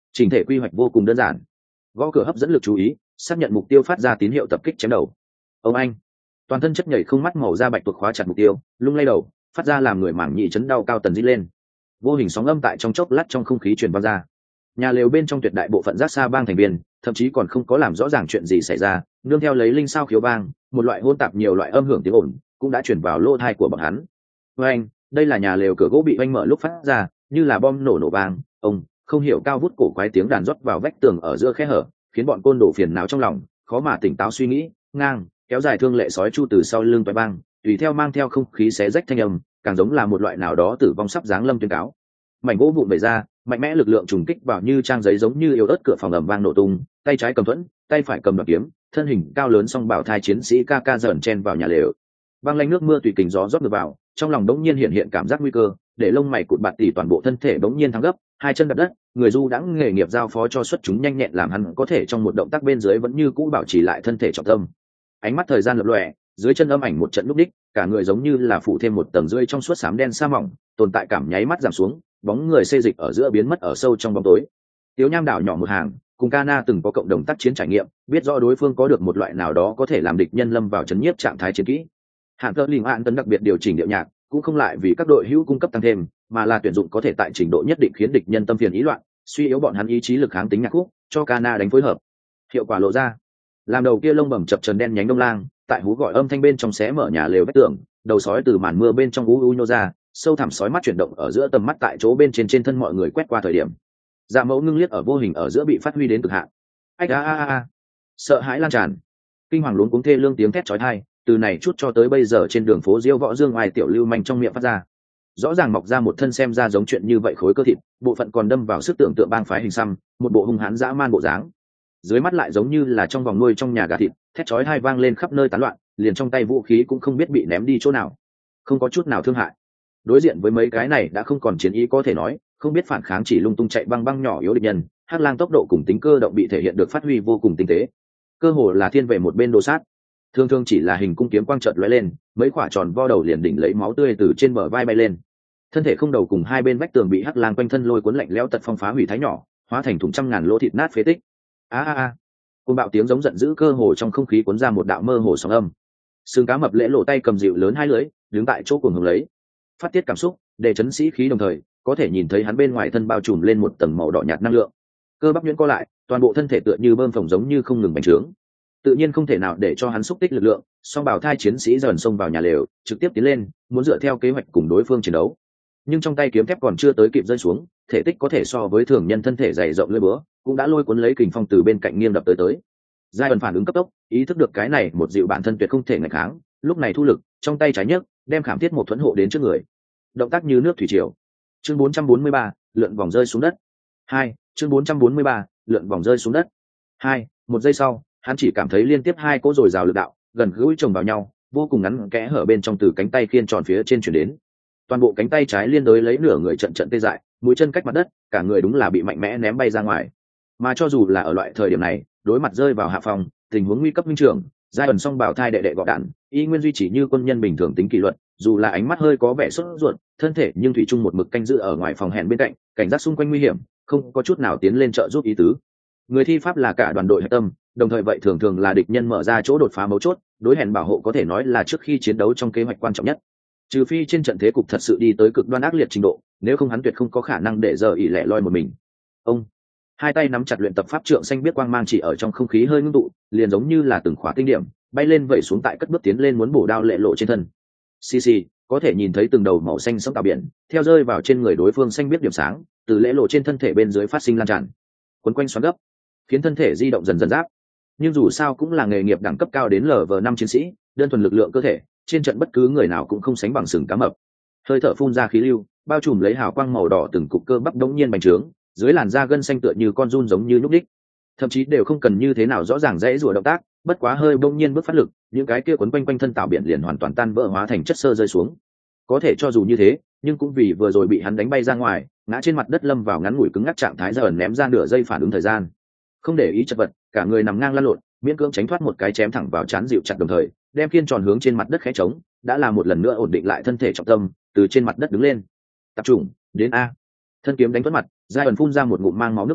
Chỉnh thể quy hoạch vô cùng đơn giản. Gõ cửa hấp dẫn lực chú ý, xác nhận mục tiêu phát ra tín hiệu tập kích chém đầu. Ông anh, toàn thân chất nhảy không mắt màu da bạch tuộc khóa chặt mục tiêu, lung lay đầu, phát ra làm người mảng nhị chấn đau cao tần rít lên. Vô hình sóng âm tại trong chốc lát trong không khí truyền vang ra. Nhà lều bên trong tuyệt đại bộ phận giác xa bang thành viên, thậm chí còn không có làm rõ ràng chuyện gì xảy ra, nương theo lấy linh sao khiếu vang, một loại hỗn tạp nhiều loại âm hưởng tiếng ồn cũng đã truyền vào lỗ tai của bọn hắn. Với anh, đây là nhà lều cửa gỗ bị oanh mở lúc phát ra, như là bom nổ nổ vang, ông không hiểu cao vút cổ quái tiếng đàn rót vào vách tường ở giữa khe hở, khiến bọn côn đồ phiền não trong lòng, khó mà tỉnh táo suy nghĩ, ngang, kéo dài thương lệ sói chu từ sau lưng toái bang, tùy theo mang theo không khí xé rách thanh âm, càng giống là một loại nào đó tử vong sắp giáng lâm tuyên cáo. Mảnh gỗ vụn bể ra, mạnh mẽ lực lượng trùng kích vào như trang giấy giống như yếu ớt, cửa phòng ầm vang nổ tung, tay trái cầm thuẫn, tay phải cầm đoạt kiếm, thân hình cao lớn song bảo thai chiến sĩ ca ca dởn chen vào nhà lều. Băng lanh nước mưa tùy kình gió rót ngược vào, trong lòng đống nhiên hiện hiện cảm giác nguy cơ, để lông mày cụt bạt tỉ, toàn bộ thân thể đống nhiên thắng gấp, hai chân đập đất, người du đãng nghề nghiệp giao phó cho xuất chúng nhanh nhẹn làm hắn có thể trong một động tác bên dưới vẫn như cũ bảo trì lại thân thể trọng tâm. Ánh mắt thời gian lập lòe, dưới chân âm ảnh một trận lúc đích, cả người giống như là phủ thêm một tầng rưỡi trong suốt xám đen sa mỏng, tồn tại cảm nháy mắt giảm xuống, bóng người xê dịch ở giữa biến mất ở sâu trong bóng tối. Tiếu Nham đảo nhỏ một hàng, cùng Kana từng có cộng đồng tác chiến trải nghiệm, biết rõ đối phương có được một loại nào đó có thể làm địch nhân lâm vào chấn nhiếp trạng thái chiến kỹ. Hạng Cơ Linh An tấn đặc biệt điều chỉnh điệu nhạc, cũng không lại vì các đội hữu cung cấp tăng thêm, mà là tuyển dụng có thể tại trình độ nhất định khiến địch nhân tâm phiền ý loạn, suy yếu bọn hắn ý chí lực kháng tính nhạc khúc, cho Kana đánh phối hợp. Hiệu quả lộ ra. Làm đầu kia lông bẩm chập chờn đen nhánh đông lang, tại hú gọi âm thanh bên trong xé mở nhà lều vách tường, đầu sói từ màn mưa bên trong u u nhô ra, sâu thẳm sói mắt chuyển động ở giữa tầm mắt tại chỗ bên trên trên thân mọi người quét qua thời điểm. Dạ mẫu ngưng liếc ở vô hình ở giữa bị phát huy đến cực hạn. Ách a a a. Sợ hãi lan tràn. Kinh hoàng luống cuống thê lương tiếng thét chói tai, từ này chút cho tới bây giờ trên đường phố Diêu Võ Dương ngoài tiểu lưu manh trong miệng phát ra. Rõ ràng mọc ra một thân xem ra giống chuyện như vậy khối cơ thịt, bộ phận còn đâm vào sức tưởng tượng bang phái hình xăm, một bộ hung hãn dã man bộ dáng. Dưới mắt lại giống như là trong vòng nuôi trong nhà gà thịt, thét chói tai vang lên khắp nơi tán loạn, liền trong tay vũ khí cũng không biết bị ném đi chỗ nào, không có chút nào thương hại. Đối diện với mấy cái này đã không còn chiến ý có thể nói, không biết phản kháng, chỉ lung tung chạy băng băng nhỏ yếu địch nhân, Hắc Lang tốc độ cùng tính cơ động bị thể hiện được phát huy vô cùng tinh tế, cơ hồ là thiên về một bên đồ sát. Thường thường chỉ là hình cung kiếm quang chợt lóe lên, mấy quả tròn vo đầu liền đỉnh lấy máu tươi từ trên bờ vai bay lên. Thân thể không đầu cùng hai bên vách tường bị Hắc Lang quanh thân lôi cuốn lạnh lẽo tật phong phá hủy thái nhỏ, hóa thành thùng trăm ngàn lỗ thịt nát phế tích. A a a. Cơn bạo tiếng giống giận dữ cơ hồ trong không khí cuốn ra một đạo mơ hồ sóng âm. Sừng cá mập lễ lộ tay cầm dịu lớn hai lưỡi, đứng tại chỗ cuồng hùng lấy, phát tiết cảm xúc, để chấn sĩ khí, đồng thời có thể nhìn thấy hắn bên ngoài thân bao trùm lên một tầng màu đỏ nhạt năng lượng. Cơ bắp nhuyễn co lại, toàn bộ thân thể tựa như bơm phồng giống như không ngừng bành trướng. Tự nhiên không thể nào để cho hắn xúc tích lực lượng, song bảo thai chiến sĩ dần xông vào nhà lều, trực tiếp tiến lên, muốn dựa theo kế hoạch cùng đối phương chiến đấu. Nhưng trong tay kiếm thép còn chưa tới kịp rơi xuống, thể tích có thể so với thường nhân thân thể dày rộng lưỡi búa, cũng đã lôi cuốn lấy kình phong từ bên cạnh nghiêng đập tới tới. Giai ẩn phản ứng cấp tốc, ý thức được cái này một dịu bản thân tuyệt không thể ngạch kháng, lúc này thu lực, trong tay trái nhấc, đem khảm thiết một thuẫn hộ đến trước người. Động tác như nước thủy triều. Chương bốn trăm bốn mươi ba, lượn vòng rơi xuống đất. Hai, chương bốn trăm bốn mươi ba, lượn vòng rơi xuống đất. Hai, một giây sau, hắn chỉ cảm thấy liên tiếp hai cỗ dồi dào lực đạo, gần gũi chồng vào nhau, vô cùng ngắn kẽ hở bên trong từ cánh tay khiên tròn phía trên chuyển đến. Toàn bộ cánh tay trái liên đối lấy nửa người trận trận tê dại, mũi chân cách mặt đất, cả người đúng là bị mạnh mẽ ném bay ra ngoài. Mà cho dù là ở loại thời điểm này, đối mặt rơi vào hạ phòng, tình huống nguy cấp minh trưởng, giai ẩn song bảo thai đệ đệ gọ đạn, y nguyên duy trì như quân nhân bình thường tính kỷ luật, dù là ánh mắt hơi có vẻ sốt ruột, thân thể nhưng thủy chung một mực canh giữ ở ngoài phòng hẹn bên cạnh, cảnh giác xung quanh nguy hiểm, không có chút nào tiến lên trợ giúp ý tứ. Người thi pháp là cả đoàn đội hạch tâm, đồng thời vậy thường thường là địch nhân mở ra chỗ đột phá mấu chốt, đối hẹn bảo hộ có thể nói là trước khi chiến đấu trong kế hoạch quan trọng nhất. Trừ phi trên trận thế cục thật sự đi tới cực đoan ác liệt trình độ, nếu không hắn tuyệt không có khả năng để giờ ỉ lẻ loi một mình. Ông hai tay nắm chặt luyện tập pháp trượng xanh biết quang mang chỉ ở trong không khí hơi ngưng tụ, liền giống như là từng khóa tinh điểm, bay lên vẩy xuống tại cất bước tiến lên muốn bổ đao lệ lộ trên thân. Xì xì, có thể nhìn thấy từng đầu màu xanh sẫm tạo biển, theo rơi vào trên người đối phương xanh biết điểm sáng, từ lễ lộ trên thân thể bên dưới phát sinh lan tràn, quấn quanh xoắn gấp, khiến thân thể di động dần dần giáp. Nhưng dù sao cũng là nghề nghiệp đẳng cấp cao đến lv năm chiến sĩ, đơn thuần lực lượng cơ thể, trên trận bất cứ người nào cũng không sánh bằng sừng cá mập. Hơi thở phun ra khí lưu, bao trùm lấy hào quang màu đỏ, từng cục cơ bắp đống nhiên bành trướng, dưới làn da gân xanh tựa như con giun giống như nhúc đích, thậm chí đều không cần như thế nào rõ ràng dễ rủa động tác, bất quá hơi bỗng nhiên bước phát lực, những cái kia quấn quanh quanh thân tạo biển liền hoàn toàn tan vỡ hóa thành chất xơ rơi xuống. Có thể cho dù như thế, nhưng cũng vì vừa rồi bị hắn đánh bay ra ngoài, ngã trên mặt đất lâm vào ngắn ngủi cứng ngắc trạng thái, giờ ẩn ném ra nửa giây phản ứng thời gian, không để ý chật vật, cả người nằm ngang lăn lộn, miễn cưỡng tránh thoát một cái chém thẳng vào trán dịu chặt, đồng thời đem khiên tròn hướng trên mặt đất khẽ trống, đã là một lần nữa ổn định lại thân thể trọng tâm, từ trên mặt đất đứng lên. Tập trung đến a. Thân kiếm đánh tuốt mặt, giai ẩn phun ra một ngụm mang máu nước bọt,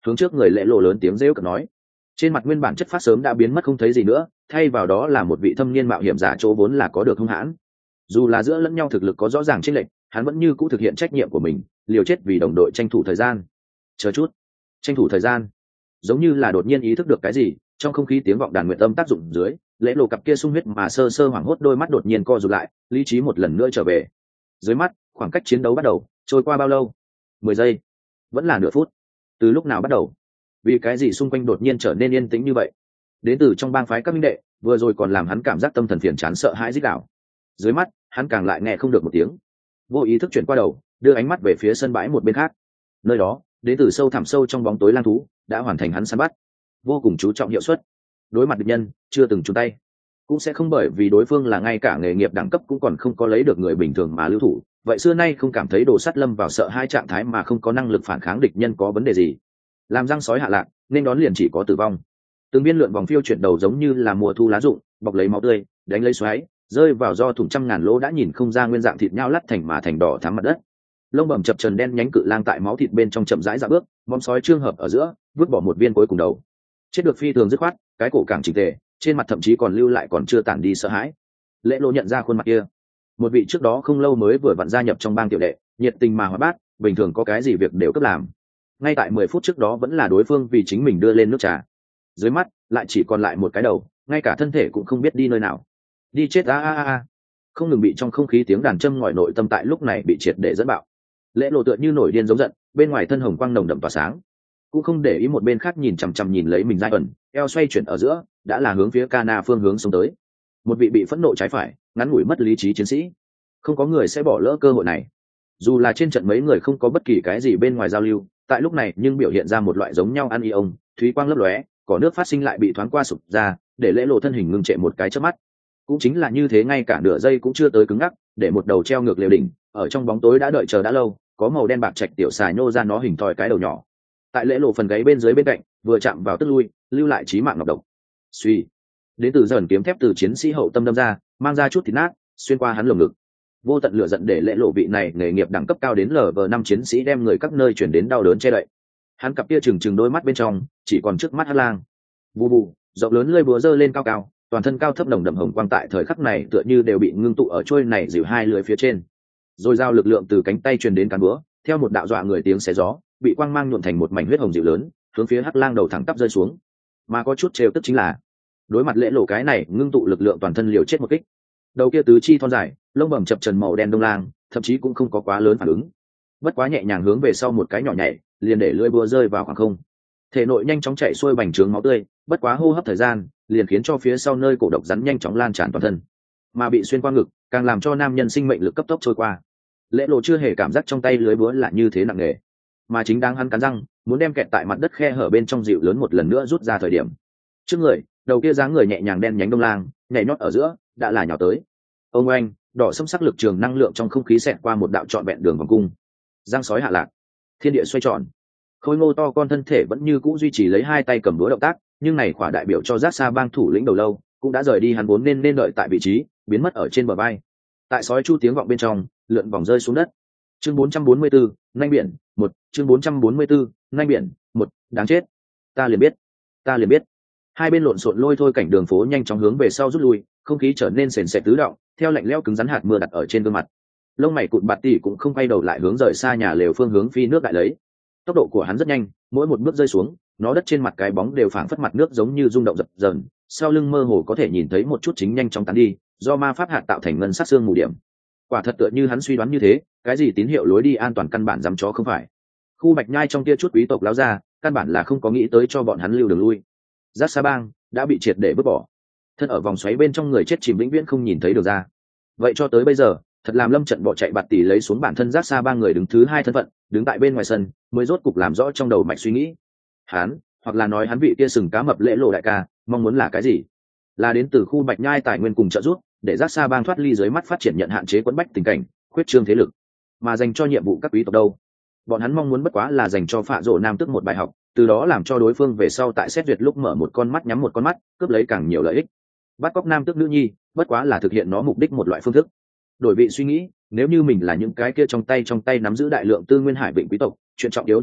hướng trước người lễ lộ lớn tiếng rêu cợt nói. Trên mặt nguyên bản chất phát sớm đã biến mất không thấy gì nữa, thay vào đó là một vị thâm niên mạo hiểm giả chỗ vốn là có được hung hãn. Dù là giữa lẫn nhau thực lực có rõ ràng chênh lệch, hắn vẫn như cũ thực hiện trách nhiệm của mình, liều chết vì đồng đội tranh thủ thời gian. Chờ chút, tranh thủ thời gian. Giống như là đột nhiên ý thức được cái gì, trong không khí tiếng vọng đàn nguyện âm tác dụng dưới, lễ lộ cặp kia sung huyết mà sơ sơ hoảng hốt đôi mắt đột nhiên co rụt lại, lý trí một lần nữa trở về. Dưới mắt, khoảng cách chiến đấu bắt đầu, trôi qua bao lâu? Mười giây, vẫn là nửa phút. Từ lúc nào bắt đầu? Vì cái gì xung quanh đột nhiên trở nên yên tĩnh như vậy? Đến từ trong bang phái các minh đệ, vừa rồi còn làm hắn cảm giác tâm thần phiền chán sợ hãi rít đảo. Dưới mắt, hắn càng lại nghe không được một tiếng. Vô ý thức chuyển qua đầu, đưa ánh mắt về phía sân bãi một bên khác. Nơi đó, đến từ sâu thẳm sâu trong bóng tối lang thú, đã hoàn thành hắn săn bắt. Vô cùng chú trọng hiệu suất. Đối mặt địch nhân, chưa từng chung tay, cũng sẽ không bởi vì đối phương là ngay cả nghề nghiệp đẳng cấp cũng còn không có lấy được người bình thường mà lưu thủ. Vậy xưa nay không cảm thấy đồ sắt lâm vào sợ hai trạng thái mà không có năng lực phản kháng địch nhân có vấn đề gì. Làm răng sói hạ lạc, nên đón liền chỉ có tử vong. Từng biên lượn vòng phiêu chuyển đầu giống như là mùa thu lá rụng, bọc lấy máu tươi, đánh lấy xoáy, rơi vào do thủng trăm ngàn lỗ đã nhìn không ra nguyên dạng thịt nhau lắt thành mà thành đỏ thắm mặt đất. Lông bẩm chập trần đen nhánh cự lang tại máu thịt bên trong chậm rãi dạo bước, móng sói trương hợp ở giữa, vứt bỏ một viên cuối cùng đầu. Chết được phi thường dứt khoát, cái cổ càng chỉnh tề, trên mặt thậm chí còn lưu lại còn chưa tản đi sợ hãi. Lễ Lộ nhận ra khuôn mặt kia, một vị trước đó không lâu mới vừa vặn gia nhập trong bang tiểu đệ, nhiệt tình mà hóa bát, bình thường có cái gì việc đều cấp làm. Ngay tại mười phút trước đó vẫn là đối phương vì chính mình đưa lên nước trà, dưới mắt lại chỉ còn lại một cái đầu, ngay cả thân thể cũng không biết đi nơi nào. Đi chết a a a, không ngừng bị trong không khí tiếng đàn châm ngòi nội tâm tại lúc này bị triệt để dẫn bạo. Lễ Lộ tựa như nổi điên giống giận, bên ngoài thân hồng quang nồng đậm tỏa sáng, cũng không để ý một bên khác nhìn chằm chằm nhìn lấy mình giai ẩn, eo xoay chuyển ở giữa, đã là hướng phía Cana phương hướng xông tới. Một vị bị phẫn nộ trái phải, ngắn ngủi mất lý trí chiến sĩ, không có người sẽ bỏ lỡ cơ hội này. Dù là trên trận mấy người không có bất kỳ cái gì bên ngoài giao lưu, tại lúc này nhưng biểu hiện ra một loại giống nhau ăn y ông, thúy quang lấp lóe, cỏ nước phát sinh lại bị thoáng qua sụp ra, để Lễ Lộ thân hình ngưng trệ một cái chớp mắt. Cũng chính là như thế, ngay cả nửa giây cũng chưa tới cứng ngắc, để một đầu treo ngược lều đỉnh, ở trong bóng tối đã đợi chờ đã lâu, có màu đen bạc trạch tiểu xài nhô ra nó hình thoi cái đầu nhỏ. Tại Lễ Lộ phần gáy bên dưới bên cạnh, vừa chạm vào tức lui, lưu lại chí mạng ngọc độc. Suy, đến từ dần kiếm thép từ chiến sĩ hậu tâm đâm ra, mang ra chút thịt nát, xuyên qua hắn lồng ngực. Vô tận lửa giận để Lễ Lộ vị này nghề nghiệp đẳng cấp cao đến lv năm chiến sĩ đem người các nơi chuyển đến đau đớn che đậy. Hắn cặp kia trừng trừng đôi mắt bên trong, chỉ còn trước mắt hắc lang. Vù vù, rộng lớn lưỡi búa giơ lên cao cao, toàn thân cao thấp nồng đậm hồng quang tại thời khắc này tựa như đều bị ngưng tụ ở trôi này dịu hai lưỡi phía trên. Rồi giao lực lượng từ cánh tay truyền đến cán búa, theo một đạo dọa người tiếng xé gió, bị quang mang nhuộm thành một mảnh huyết hồng dịu lớn, hướng phía hắc lang đầu thẳng tắp rơi xuống. Mà có chút trêu tức chính là, đối mặt Lễ Lộ cái này ngưng tụ lực lượng toàn thân liều chết một kích, đầu kia tứ chi thon dài, lông bẩm chập trần màu đen đông lang, thậm chí cũng không có quá lớn phản ứng, bất quá nhẹ nhàng hướng về sau một cái nhỏ nhảy, liền để lưỡi búa rơi vào khoảng không. Thể nội nhanh chóng chạy xuôi bành trướng máu tươi, bất quá hô hấp thời gian, liền khiến cho phía sau nơi cổ độc rắn nhanh chóng lan tràn toàn thân, mà bị xuyên qua ngực, càng làm cho nam nhân sinh mệnh lực cấp tốc trôi qua. Lễ Lộ chưa hề cảm giác trong tay lưới búa là như thế nặng nề, mà chính đang hắn cắn răng muốn đem kẹt tại mặt đất khe hở bên trong dịu lớn một lần nữa rút ra thời điểm, trước người đầu kia dáng người nhẹ nhàng đen nhánh đông lang nhảy nhót ở giữa đã là nhào tới. Ông anh, đỏ sẫm sắc lực trường năng lượng trong không khí xẹt qua một đạo trọn vẹn đường vòng cung, giang sói hạ lạc, thiên địa xoay tròn. Khôi ngô to con thân thể vẫn như cũ duy trì lấy hai tay cầm búa động tác, nhưng này khỏa đại biểu cho Giác Sa bang thủ lĩnh đầu lâu cũng đã rời đi hắn vốn nên nên đợi tại vị trí, biến mất ở trên bờ vai. Tại sói chu tiếng vọng bên trong, lượn vòng rơi xuống đất. Chương bốn trăm bốn mươi tư, nhanh biển, một, chương bốn trăm bốn mươi tư, nhanh biển, một, đáng chết. Ta liền biết, ta liền biết. Hai bên lộn xộn lôi thôi cảnh đường phố nhanh chóng hướng về sau rút lui, không khí trở nên sền sệt tứ động, theo lạnh lẽo cứng rắn hạt mưa đặt ở trên gương mặt. Lông mày cụt bạt tỉ cũng không quay đầu lại hướng rời xa nhà lều phương hướng phi nước đại lấy. Tốc độ của hắn rất nhanh, mỗi một bước rơi xuống, nó đất trên mặt cái bóng đều phảng phất mặt nước giống như rung động dập dờn, sau lưng mơ hồ có thể nhìn thấy một chút chính nhanh chóng tán đi, do ma pháp hạt tạo thành ngân sắc xương mù điểm. Quả thật tựa như hắn suy đoán như thế, cái gì tín hiệu lối đi an toàn căn bản dám chó không phải. Khu Bạch Nhai trong kia chút quý tộc láo ra, căn bản là không có nghĩ tới cho bọn hắn lưu đường lui. Giác Sa bang đã bị triệt để vứt bỏ, thân ở vòng xoáy bên trong người chết chìm vĩnh viễn không nhìn thấy được ra. Vậy cho tới bây giờ, thật làm lâm trận bỏ chạy bạt tỷ lấy xuống bản thân Giác Sa bang người đứng thứ hai thân phận, đứng tại bên ngoài sân, mới rốt cục làm rõ trong đầu mạch suy nghĩ. Hắn, hoặc là nói hắn vị kia sừng cá mập Lễ Lộ đại ca, mong muốn là cái gì? Là đến từ khu Bạch Nhai tài nguyên cùng trợ giúp, để Giác Sa bang thoát ly dưới mắt phát triển nhận hạn chế quẫn bách tình cảnh, khuyết trương thế lực. Mà dành cho nhiệm vụ các quý tộc đâu? Bọn hắn mong muốn bất quá là dành cho Phạ Rồ Nam Tước một bài học, từ đó làm cho đối phương về sau tại xét duyệt lúc mở một con mắt nhắm một con mắt, cướp lấy càng nhiều lợi ích. Bắt cóc Nam Tước nữ nhi, bất quá là thực hiện nó mục đích một loại phương thức. Đổi vị suy nghĩ, nếu như mình là những cái kia trong tay trong tay nắm giữ đại lượng tư nguyên hải vịnh quý tộc, chuyện trọng yếu như vậy,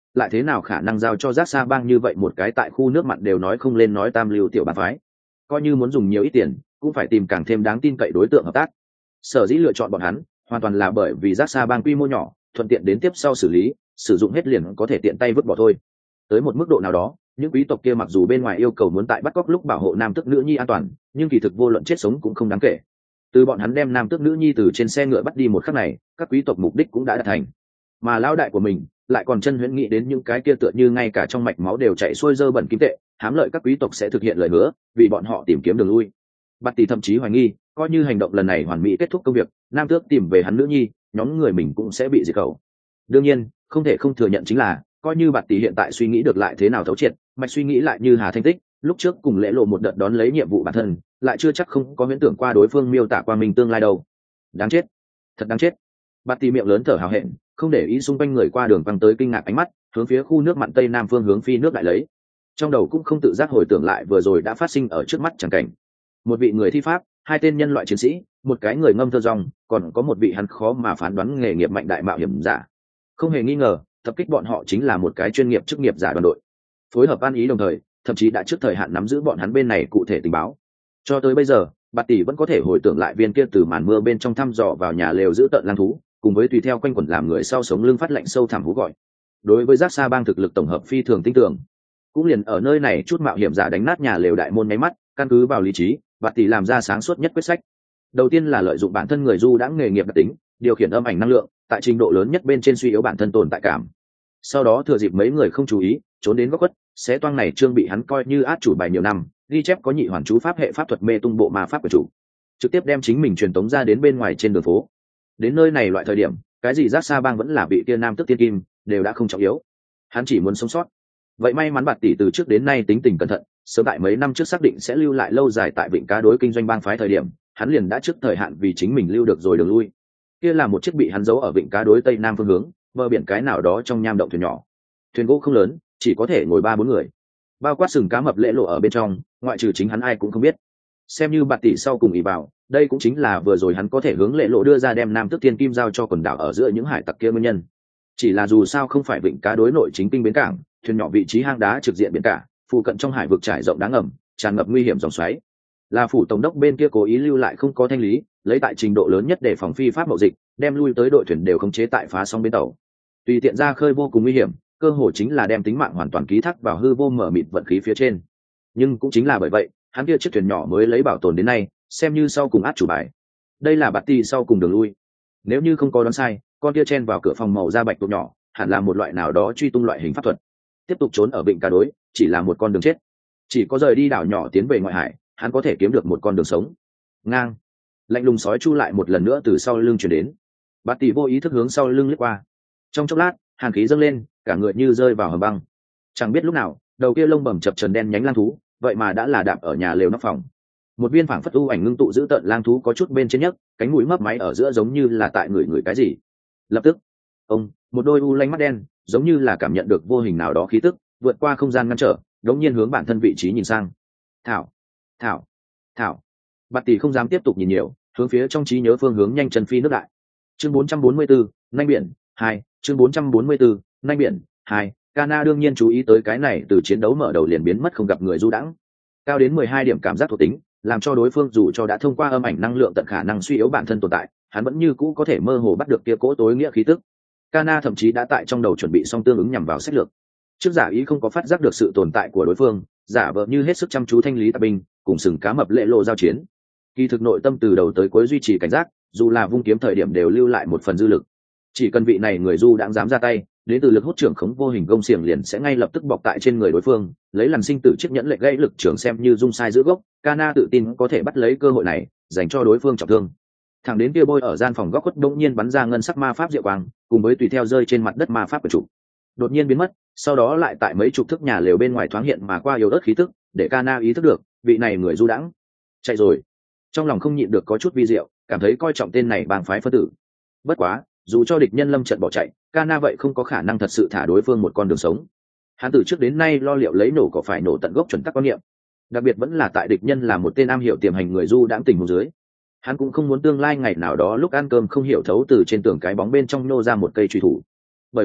lại thế nào khả năng giao cho giác xa bang như vậy một cái tại khu nước mặn đều nói không lên nói tam lưu tiểu bang phái. Coi như muốn dùng nhiều ít tiền cũng phải tìm càng thêm đáng tin cậy đối tượng hợp tác. Sở dĩ lựa chọn bọn hắn hoàn toàn là bởi vì giác xa bang quy mô nhỏ, thuận tiện đến tiếp sau xử lý, sử dụng hết liền có thể tiện tay vứt bỏ thôi. Tới một mức độ nào đó, những quý tộc kia mặc dù bên ngoài yêu cầu muốn tại bắt cóc lúc bảo hộ nam tước nữ nhi an toàn, nhưng kỳ thực vô luận chết sống cũng không đáng kể. Từ bọn hắn đem nam tước nữ nhi từ trên xe ngựa bắt đi một khắc này, các quý tộc mục đích cũng đã đạt thành. Mà lão đại của mình lại còn chân huyễn nghĩ đến những cái kia tựa như ngay cả trong mạch máu đều chảy xuôi dơ bẩn kim tệ, hám lợi các quý tộc sẽ thực hiện lời hứa, vì bọn họ tìm kiếm đường lui. Bạt tỷ thậm chí hoài nghi, coi như hành động lần này hoàn mỹ kết thúc công việc, nam tước tìm về hắn nữ nhi, nhóm người mình cũng sẽ bị diệt khẩu. Đương nhiên, không thể không thừa nhận chính là, coi như Bạt tỷ hiện tại suy nghĩ được lại thế nào thấu triệt, mạch suy nghĩ lại như Hà Thanh Tích, lúc trước cùng Lễ Lộ một đợt đón lấy nhiệm vụ bản thân, lại chưa chắc không có huyễn tưởng qua đối phương miêu tả qua mình tương lai đâu. Đáng chết, thật đáng chết. Bạt tỷ miệng lớn thở hào hẹn, không để ý xung quanh người qua đường quăng tới kinh ngạc ánh mắt, hướng phía khu nước mặn tây nam phương hướng phi nước lại lấy. Trong đầu cũng không tự giác hồi tưởng lại vừa rồi đã phát sinh ở trước mắt chẳng cảnh. Một vị người thi pháp, hai tên nhân loại chiến sĩ, một cái người ngâm thơ rong, còn có một vị hắn khó mà phán đoán nghề nghiệp mạnh đại mạo hiểm giả. Không hề nghi ngờ, tập kích bọn họ chính là một cái chuyên nghiệp chức nghiệp giả đoàn đội. Phối hợp an ý đồng thời, thậm chí đã trước thời hạn nắm giữ bọn hắn bên này cụ thể tình báo. Cho tới bây giờ, Bạt tỷ vẫn có thể hồi tưởng lại viên kia từ màn mưa bên trong thăm dò vào nhà lều giữ tợn lang thú, cùng với tùy theo quanh quẩn làm người sau sống lưng phát lạnh sâu thẳm hú gọi. Đối với giác xa bang thực lực tổng hợp phi thường tin tưởng, cũng liền ở nơi này chút mạo hiểm giả đánh nát nhà lều đại môn nháy mắt, căn cứ vào lý trí, Bạt tỷ làm ra sáng suốt nhất quyết sách. Đầu tiên là lợi dụng bản thân người du đãng nghề nghiệp đặc tính, điều khiển âm ảnh năng lượng, tại trình độ lớn nhất bên trên suy yếu bản thân tồn tại cảm. Sau đó thừa dịp mấy người không chú ý, trốn đến góc khuất, xé toang này trương bị hắn coi như át chủ bài nhiều năm, ghi chép có nhị hoàn chú pháp hệ pháp thuật mê tung bộ ma pháp của chủ, trực tiếp đem chính mình truyền tống ra đến bên ngoài trên đường phố. Đến nơi này loại thời điểm, cái gì giác xa bang vẫn là bị kia nam tức tiên kim, đều đã không trọng yếu. Hắn chỉ muốn sống sót. Vậy may mắn Bạt tỷ từ trước đến nay tính tình cẩn thận, sớm tại mấy năm trước xác định sẽ lưu lại lâu dài tại Vịnh Cá đối kinh doanh bang phái thời điểm, hắn liền đã trước thời hạn vì chính mình lưu được rồi đường lui. Kia là một chiếc bị hắn giấu ở Vịnh Cá đối tây nam phương hướng, bờ biển cái nào đó trong nham động thuyền nhỏ. Thuyền gỗ không lớn, chỉ có thể ngồi ba bốn người. Bao quát sừng cá mập Lễ Lộ ở bên trong, ngoại trừ chính hắn ai cũng không biết. Xem như Bạt tỷ sau cùng ỷ vào, đây cũng chính là vừa rồi hắn có thể hướng Lễ Lộ đưa ra đem nam tước tiên kim giao cho quần đảo ở giữa những hải tặc kia nguyên nhân. Chỉ là dù sao không phải Vịnh Cá đối nội chính kinh bến cảng, thuyền nhỏ vị trí hang đá trực diện biển cả, phụ cận trong hải vực trải rộng đáng ngầm, tràn ngập nguy hiểm dòng xoáy. Là phủ tổng đốc bên kia cố ý lưu lại không có thanh lý, lấy tại trình độ lớn nhất để phòng phi pháp mậu dịch, đem lui tới đội thuyền đều khống chế tại phá sóng bến tàu. Tùy tiện ra khơi vô cùng nguy hiểm, cơ hội chính là đem tính mạng hoàn toàn ký thác vào hư vô mở mịt vận khí phía trên. Nhưng cũng chính là bởi vậy, hắn kia chiếc thuyền nhỏ mới lấy bảo tồn đến nay, xem như sau cùng át chủ bài. Đây là Bạt tỷ sau cùng đường lui. Nếu như không có đoán sai, con kia chen vào cửa phòng màu da bạch tuộc nhỏ, hẳn là một loại nào đó truy tung loại hình pháp thuật. Tiếp tục trốn ở Vịnh Cá đối, chỉ là một con đường chết. Chỉ có rời đi đảo nhỏ tiến về ngoại hải, hắn có thể kiếm được một con đường sống. Ngang, lạnh lùng sói chu lại một lần nữa từ sau lưng chuyển đến. Bạt tỷ vô ý thức hướng sau lưng lướt qua. Trong chốc lát, hàn khí dâng lên, cả người như rơi vào hầm băng. Chẳng biết lúc nào, đầu kia lông bầm chập chờn đen nhánh lang thú, vậy mà đã là đạp ở nhà lều nóc phòng. Một viên phảng phất u ảnh ngưng tụ giữ tợn lang thú có chút bên trên nhấc, cánh mũi mấp máy ở giữa giống như là tại người người cái gì. Lập tức, ông, một đôi u lanh mắt đen, giống như là cảm nhận được vô hình nào đó khí tức, vượt qua không gian ngăn trở, đống nhiên hướng bản thân vị trí nhìn sang. Thảo, thảo, thảo. Bạt tỷ không dám tiếp tục nhìn nhiều, hướng phía trong trí nhớ phương hướng nhanh chân phi nước đại. Chương bốn trăm bốn mươi bốn, nanh biển hai. Chương bốn trăm bốn mươi bốn, nanh biển hai. Kana đương nhiên chú ý tới cái này từ chiến đấu mở đầu liền biến mất không gặp người du đãng. Cao đến mười hai điểm cảm giác thuộc tính, làm cho đối phương dù cho đã thông qua âm ảnh năng lượng tận khả năng suy yếu bản thân tồn tại, hắn vẫn như cũ có thể mơ hồ bắt được kia cỗ tối nghĩa khí tức. Kana thậm chí đã tại trong đầu chuẩn bị xong tương ứng nhằm vào sách lược. Trước giả ý không có phát giác được sự tồn tại của đối phương, giả vờ như hết sức chăm chú thanh lý tạp binh, cùng sừng cá mập Lễ Lộ giao chiến. Kỳ thực nội tâm từ đầu tới cuối duy trì cảnh giác, dù là vung kiếm thời điểm đều lưu lại một phần dư lực. Chỉ cần vị này người du đãng dám ra tay, đến từ lực hút trưởng khống vô hình gông xiềng liền sẽ ngay lập tức bọc tại trên người đối phương, lấy lần sinh tử chiếc nhẫn lệnh gãy lực trưởng xem như dung sai giữa gốc. Kana tự tin có thể bắt lấy cơ hội này, dành cho đối phương trọng thương. Thẳng đến kia bôi ở gian phòng góc khuất đột nhiên bắn ra ngân sắc ma pháp diệu quang, cùng với tùy theo rơi trên mặt đất ma pháp của chủ, đột nhiên biến mất, sau đó lại tại mấy chục thước nhà lều bên ngoài thoáng hiện mà qua yếu ớt khí tức, để Kana ý thức được, vị này người du đãng chạy rồi. Trong lòng không nhịn được có chút vi diệu, cảm thấy coi trọng tên này bang phái phân tử. Bất quá, dù cho địch nhân lâm trận bỏ chạy, Kana vậy không có khả năng thật sự thả đối phương một con đường sống. Hắn từ trước đến nay lo liệu lấy nổ có phải nổ tận gốc chuẩn tắc quan niệm, đặc biệt vẫn là tại địch nhân là một tên am hiểu tiềm hành người du đãng tình huống dưới. Hắn cũng không muốn tương lai ngày nào đó lúc ăn cơm không hiểu thấu từ trên tường cái bóng bên trong nô ra một cây truy thủ. Bởi vậy,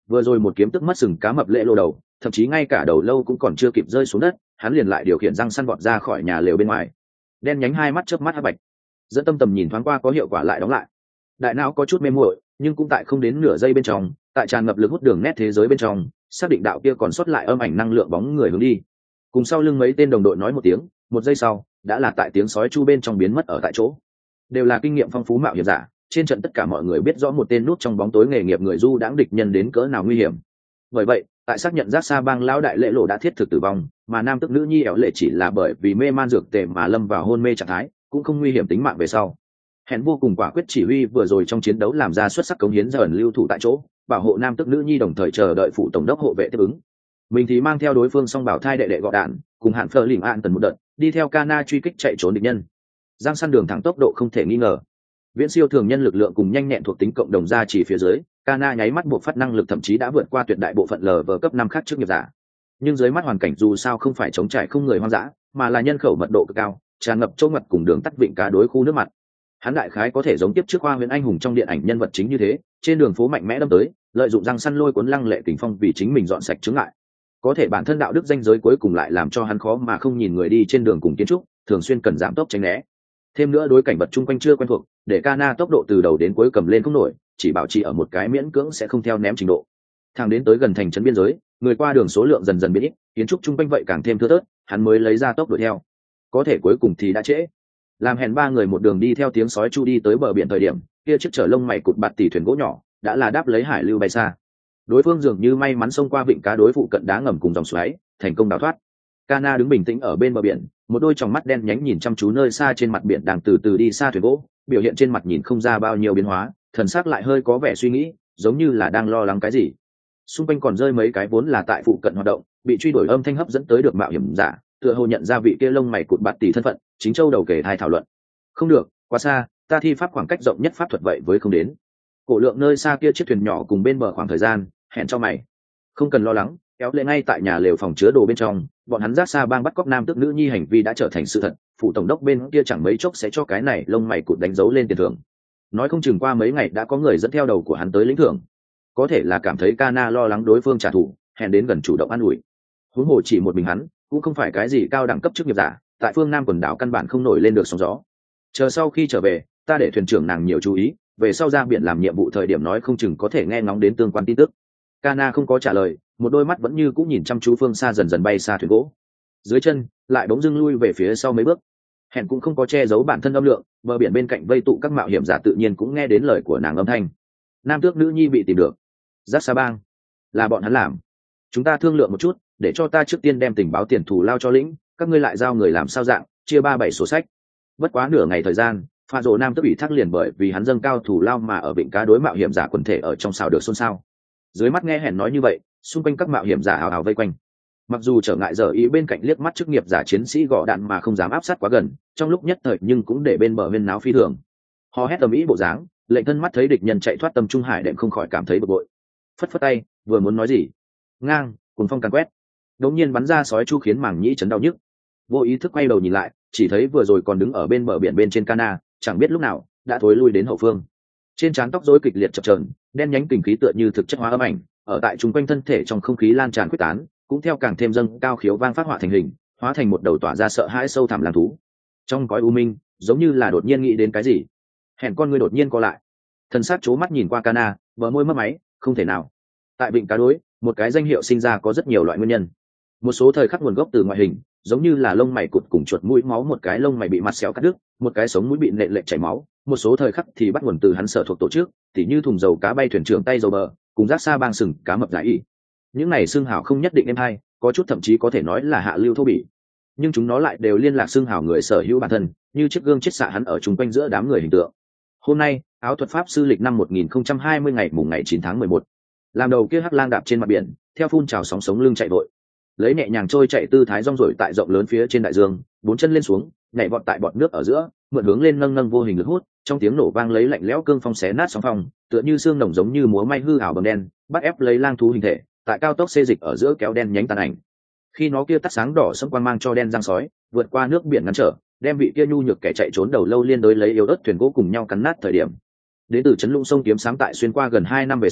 vừa rồi một kiếm tức mất sừng cá mập lệ lô đầu, thậm chí ngay cả đầu lâu cũng còn chưa kịp rơi xuống đất, hắn liền lại điều khiển răng săn vọt ra khỏi nhà lều bên ngoài. Đen nhánh hai mắt chớp mắt hắc bạch, dẫn tâm tầm nhìn thoáng qua có hiệu quả lại đóng lại. Đại não có chút mê muội, nhưng cũng tại không đến nửa giây bên trong, tại tràn ngập lực hút đường nét thế giới bên trong, xác định đạo kia còn sót lại âm ảnh năng lượng bóng người hướng đi. Cùng sau lưng mấy tên đồng đội nói một tiếng, một giây sau, đã là tại tiếng sói chu bên trong biến mất ở tại chỗ. Đều là kinh nghiệm phong phú mạo hiểm giả, trên trận tất cả mọi người biết rõ một tên nút trong bóng tối nghề nghiệp người du đãng địch nhân đến cỡ nào nguy hiểm. Bởi vậy, tại xác nhận giác xa bang lão đại lễ lộ đã thiết thực tử vong, mà nam tức nữ nhi ẻo lệ chỉ là bởi vì mê man dược tề mà lâm vào hôn mê trạng thái, cũng không nguy hiểm tính mạng về sau. Hẹn vô cùng quả quyết chỉ huy vừa rồi trong chiến đấu làm ra xuất sắc cống hiến dần lưu thủ tại chỗ, bảo hộ nam tức nữ nhi đồng thời chờ đợi phụ tổng đốc hộ vệ tiếp ứng. Mình thì mang theo đối phương song bảo thai đệ đệ gọ đạn, cùng hạn phơ lỉnh an tần một đợt, đi theo Kana truy kích chạy trốn địch nhân. Giang săn đường thẳng tốc độ không thể nghi ngờ. Viễn siêu thường nhân lực lượng cùng nhanh nhẹn thuộc tính cộng đồng ra chỉ phía dưới, Kana nháy mắt buộc phát năng lực thậm chí đã vượt qua tuyệt đại bộ phận lờ vờ cấp năm khác trước nghiệp giả. Nhưng dưới mắt hoàn cảnh dù sao không phải chống trải không người hoang dã, mà là nhân khẩu mật độ cực cao, tràn ngập châu ngập cùng đường tắt vịnh cá đối khu nước mặt. Hắn đại khái có thể giống tiếp trước Hoa Huyền Anh hùng trong điện ảnh nhân vật chính như thế, trên đường phố mạnh mẽ đâm tới, lợi dụng răng săn lôi cuốn lăng lệ kình phong vì chính mình dọn sạch chướng ngại. Có thể bản thân đạo đức danh giới cuối cùng lại làm cho hắn khó mà không nhìn người đi trên đường cùng kiến trúc, thường xuyên cần giảm tốc tránh né. Thêm nữa đối cảnh vật chung quanh chưa quen thuộc, để Kana tốc độ từ đầu đến cuối cầm lên không nổi, chỉ bảo trì ở một cái miễn cưỡng sẽ không theo ném trình độ. Thang đến tới gần thành trấn biên giới, người qua đường số lượng dần dần biến ít, kiến trúc chung quanh vậy càng thêm thưa thớt, hắn mới lấy ra tốc độ theo. Có thể cuối cùng thì đã trễ. Làm hẹn ba người một đường đi theo tiếng sói chu đi tới bờ biển thời điểm, kia chiếc chở lông mày cụt bạt tỉ thuyền gỗ nhỏ đã là đáp lấy hải lưu bay xa. Đối phương dường như may mắn xông qua vịnh cá đối phụ cận đá ngầm cùng dòng xoáy, thành công đào thoát. Kana đứng bình tĩnh ở bên bờ biển, một đôi tròng mắt đen nhánh nhìn chăm chú nơi xa trên mặt biển đang từ từ đi xa thuyền gỗ, biểu hiện trên mặt nhìn không ra bao nhiêu biến hóa, thần sắc lại hơi có vẻ suy nghĩ, giống như là đang lo lắng cái gì. Xung quanh còn rơi mấy cái vốn là tại phụ cận hoạt động, bị truy đuổi âm thanh hấp dẫn tới được mạo hiểm giả, tựa hồ nhận ra vị kia lông mày cụt bạt tỉ thân phận, chính châu đầu kể thai thảo luận. Không được, quá xa, ta thi pháp khoảng cách rộng nhất pháp thuật vậy với không đến. Cổ lượng nơi xa kia chiếc thuyền nhỏ cùng bên bờ khoảng thời gian, hẹn cho mày. Không cần lo lắng, kéo lệ ngay tại nhà lều phòng chứa đồ bên trong, bọn hắn giác xa bang bắt cóc nam tước nữ nhi hành vi đã trở thành sự thật, phụ tổng đốc bên kia chẳng mấy chốc sẽ cho cái này lông mày cụt đánh dấu lên tiền thưởng. Nói không chừng qua mấy ngày đã có người dẫn theo đầu của hắn tới lĩnh thưởng. Có thể là cảm thấy Kana lo lắng đối phương trả thù, hẹn đến gần chủ động an ủi. Huống hồ chỉ một mình hắn, cũng không phải cái gì cao đẳng cấp chức nghiệp giả, tại phương Nam quần đảo căn bản không nổi lên được sóng gió. Chờ sau khi trở về, ta để thuyền trưởng nàng nhiều chú ý, về sau ra biển làm nhiệm vụ thời điểm nói không chừng có thể nghe ngóng đến tương quan tin tức. Kana không có trả lời, một đôi mắt vẫn như cũng nhìn chăm chú phương xa dần dần bay xa thuyền gỗ. Dưới chân lại bỗng dưng lui về phía sau mấy bước. Hẹn cũng không có che giấu bản thân âm lượng, bờ biển bên cạnh vây tụ các mạo hiểm giả tự nhiên cũng nghe đến lời của nàng âm thanh. Nam tước nữ nhi bị tìm được. Giác Sa Bang là bọn hắn làm. Chúng ta thương lượng một chút, để cho ta trước tiên đem tình báo tiền thù lao cho lĩnh, các ngươi lại giao người làm sao dạng, chia ba bảy sổ sách. Bất quá nửa ngày thời gian, pha rồ nam tước ủy thác liền bởi vì hắn dâng cao thù lao mà ở vịnh cá đối mạo hiểm giả quần thể ở trong xào được xôn xao. Dưới mắt nghe hẹn nói như vậy, xung quanh các mạo hiểm giả hào hào vây quanh. Mặc dù trở ngại giờ ý bên cạnh liếc mắt chức nghiệp giả chiến sĩ gõ đạn mà không dám áp sát quá gần, trong lúc nhất thời nhưng cũng để bên bờ huyên náo phi thường. Họ hét tầm ý bộ dáng, lệnh thân mắt thấy địch nhân chạy thoát tâm trung hải đệm không khỏi cảm thấy bực bội. Phất phất tay, vừa muốn nói gì, ngang, cuồng phong càn quét, đột nhiên bắn ra sói chu khiến màng nhĩ chấn đau nhức. Vô ý thức quay đầu nhìn lại, chỉ thấy vừa rồi còn đứng ở bên bờ biển bên trên Kana, chẳng biết lúc nào đã thối lui đến hậu phương. Trên trán tóc rối kịch liệt chập chờn, đen nhánh kình khí tựa như thực chất hóa âm ảnh, ở tại trung quanh thân thể trong không khí lan tràn quyết tán, cũng theo càng thêm dâng cao khiếu vang phát họa thành hình, hóa thành một đầu tỏa ra sợ hãi sâu thẳm lang thú. Trong cõi u minh, giống như là đột nhiên nghĩ đến cái gì, hẹn con người đột nhiên co lại, thần sắc chố mắt nhìn qua Kana, bờ môi mấp máy, không thể nào. Tại vịnh cá đối, một cái danh hiệu sinh ra có rất nhiều loại nguyên nhân. Một số thời khắc nguồn gốc từ ngoại hình, giống như là lông mày cụt cùng chuột mũi máu, một cái lông mày bị mặt xéo cắt đứt, một cái sống mũi bị nện lệch chảy máu. Một số thời khắc thì bắt nguồn từ hắn sở thuộc tổ chức, tỉ như thùng dầu cá bay thuyền trưởng tay dầu bờ, cùng giác xa bang sừng cá mập giải y. Những này xương hào không nhất định em hay, có chút thậm chí có thể nói là hạ lưu thô bỉ, nhưng chúng nó lại đều liên lạc xương hào người sở hữu bản thân, như chiếc gương chiết xạ hắn ở chung quanh giữa đám người hình tượng. Hôm nay, áo thuật pháp sư lịch năm một nghìn không trăm hai mươi ngày mùng ngày chín tháng mười một, làm đầu kia hắc lang đạp trên mặt biển, theo phun trào sóng sống lưng chạy vội, lấy nhẹ nhàng trôi chạy tư thái rong rổi tại rộng lớn phía trên đại dương, bốn chân lên xuống, nhảy vọt tại bọt nước ở giữa, mượn hướng lên nâng nâng vô hình lực hút, trong tiếng nổ vang lấy lạnh lẽo cương phong xé nát sóng phong, tựa như xương nồng giống như múa may hư ảo bầm đen, bắt ép lấy lang thú hình thể, tại cao tốc xê dịch ở giữa kéo đen nhánh tàn ảnh. Khi nó kia tắt sáng đỏ sẫm quang mang cho đen răng sói, vượt qua nước biển ngăn trở, đem vị kia nhu nhược kẻ chạy trốn đầu lâu liên đối lấy yếu ớt thuyền gỗ cùng nhau cắn nát thời điểm. Đến từ chấn lũng sông kiếm sáng tại xuyên qua gần hai năm về sau,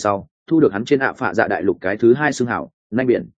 thu được hắn trên ạ phạ dạ đại lục cái thứ hai xương hảo nanh biển.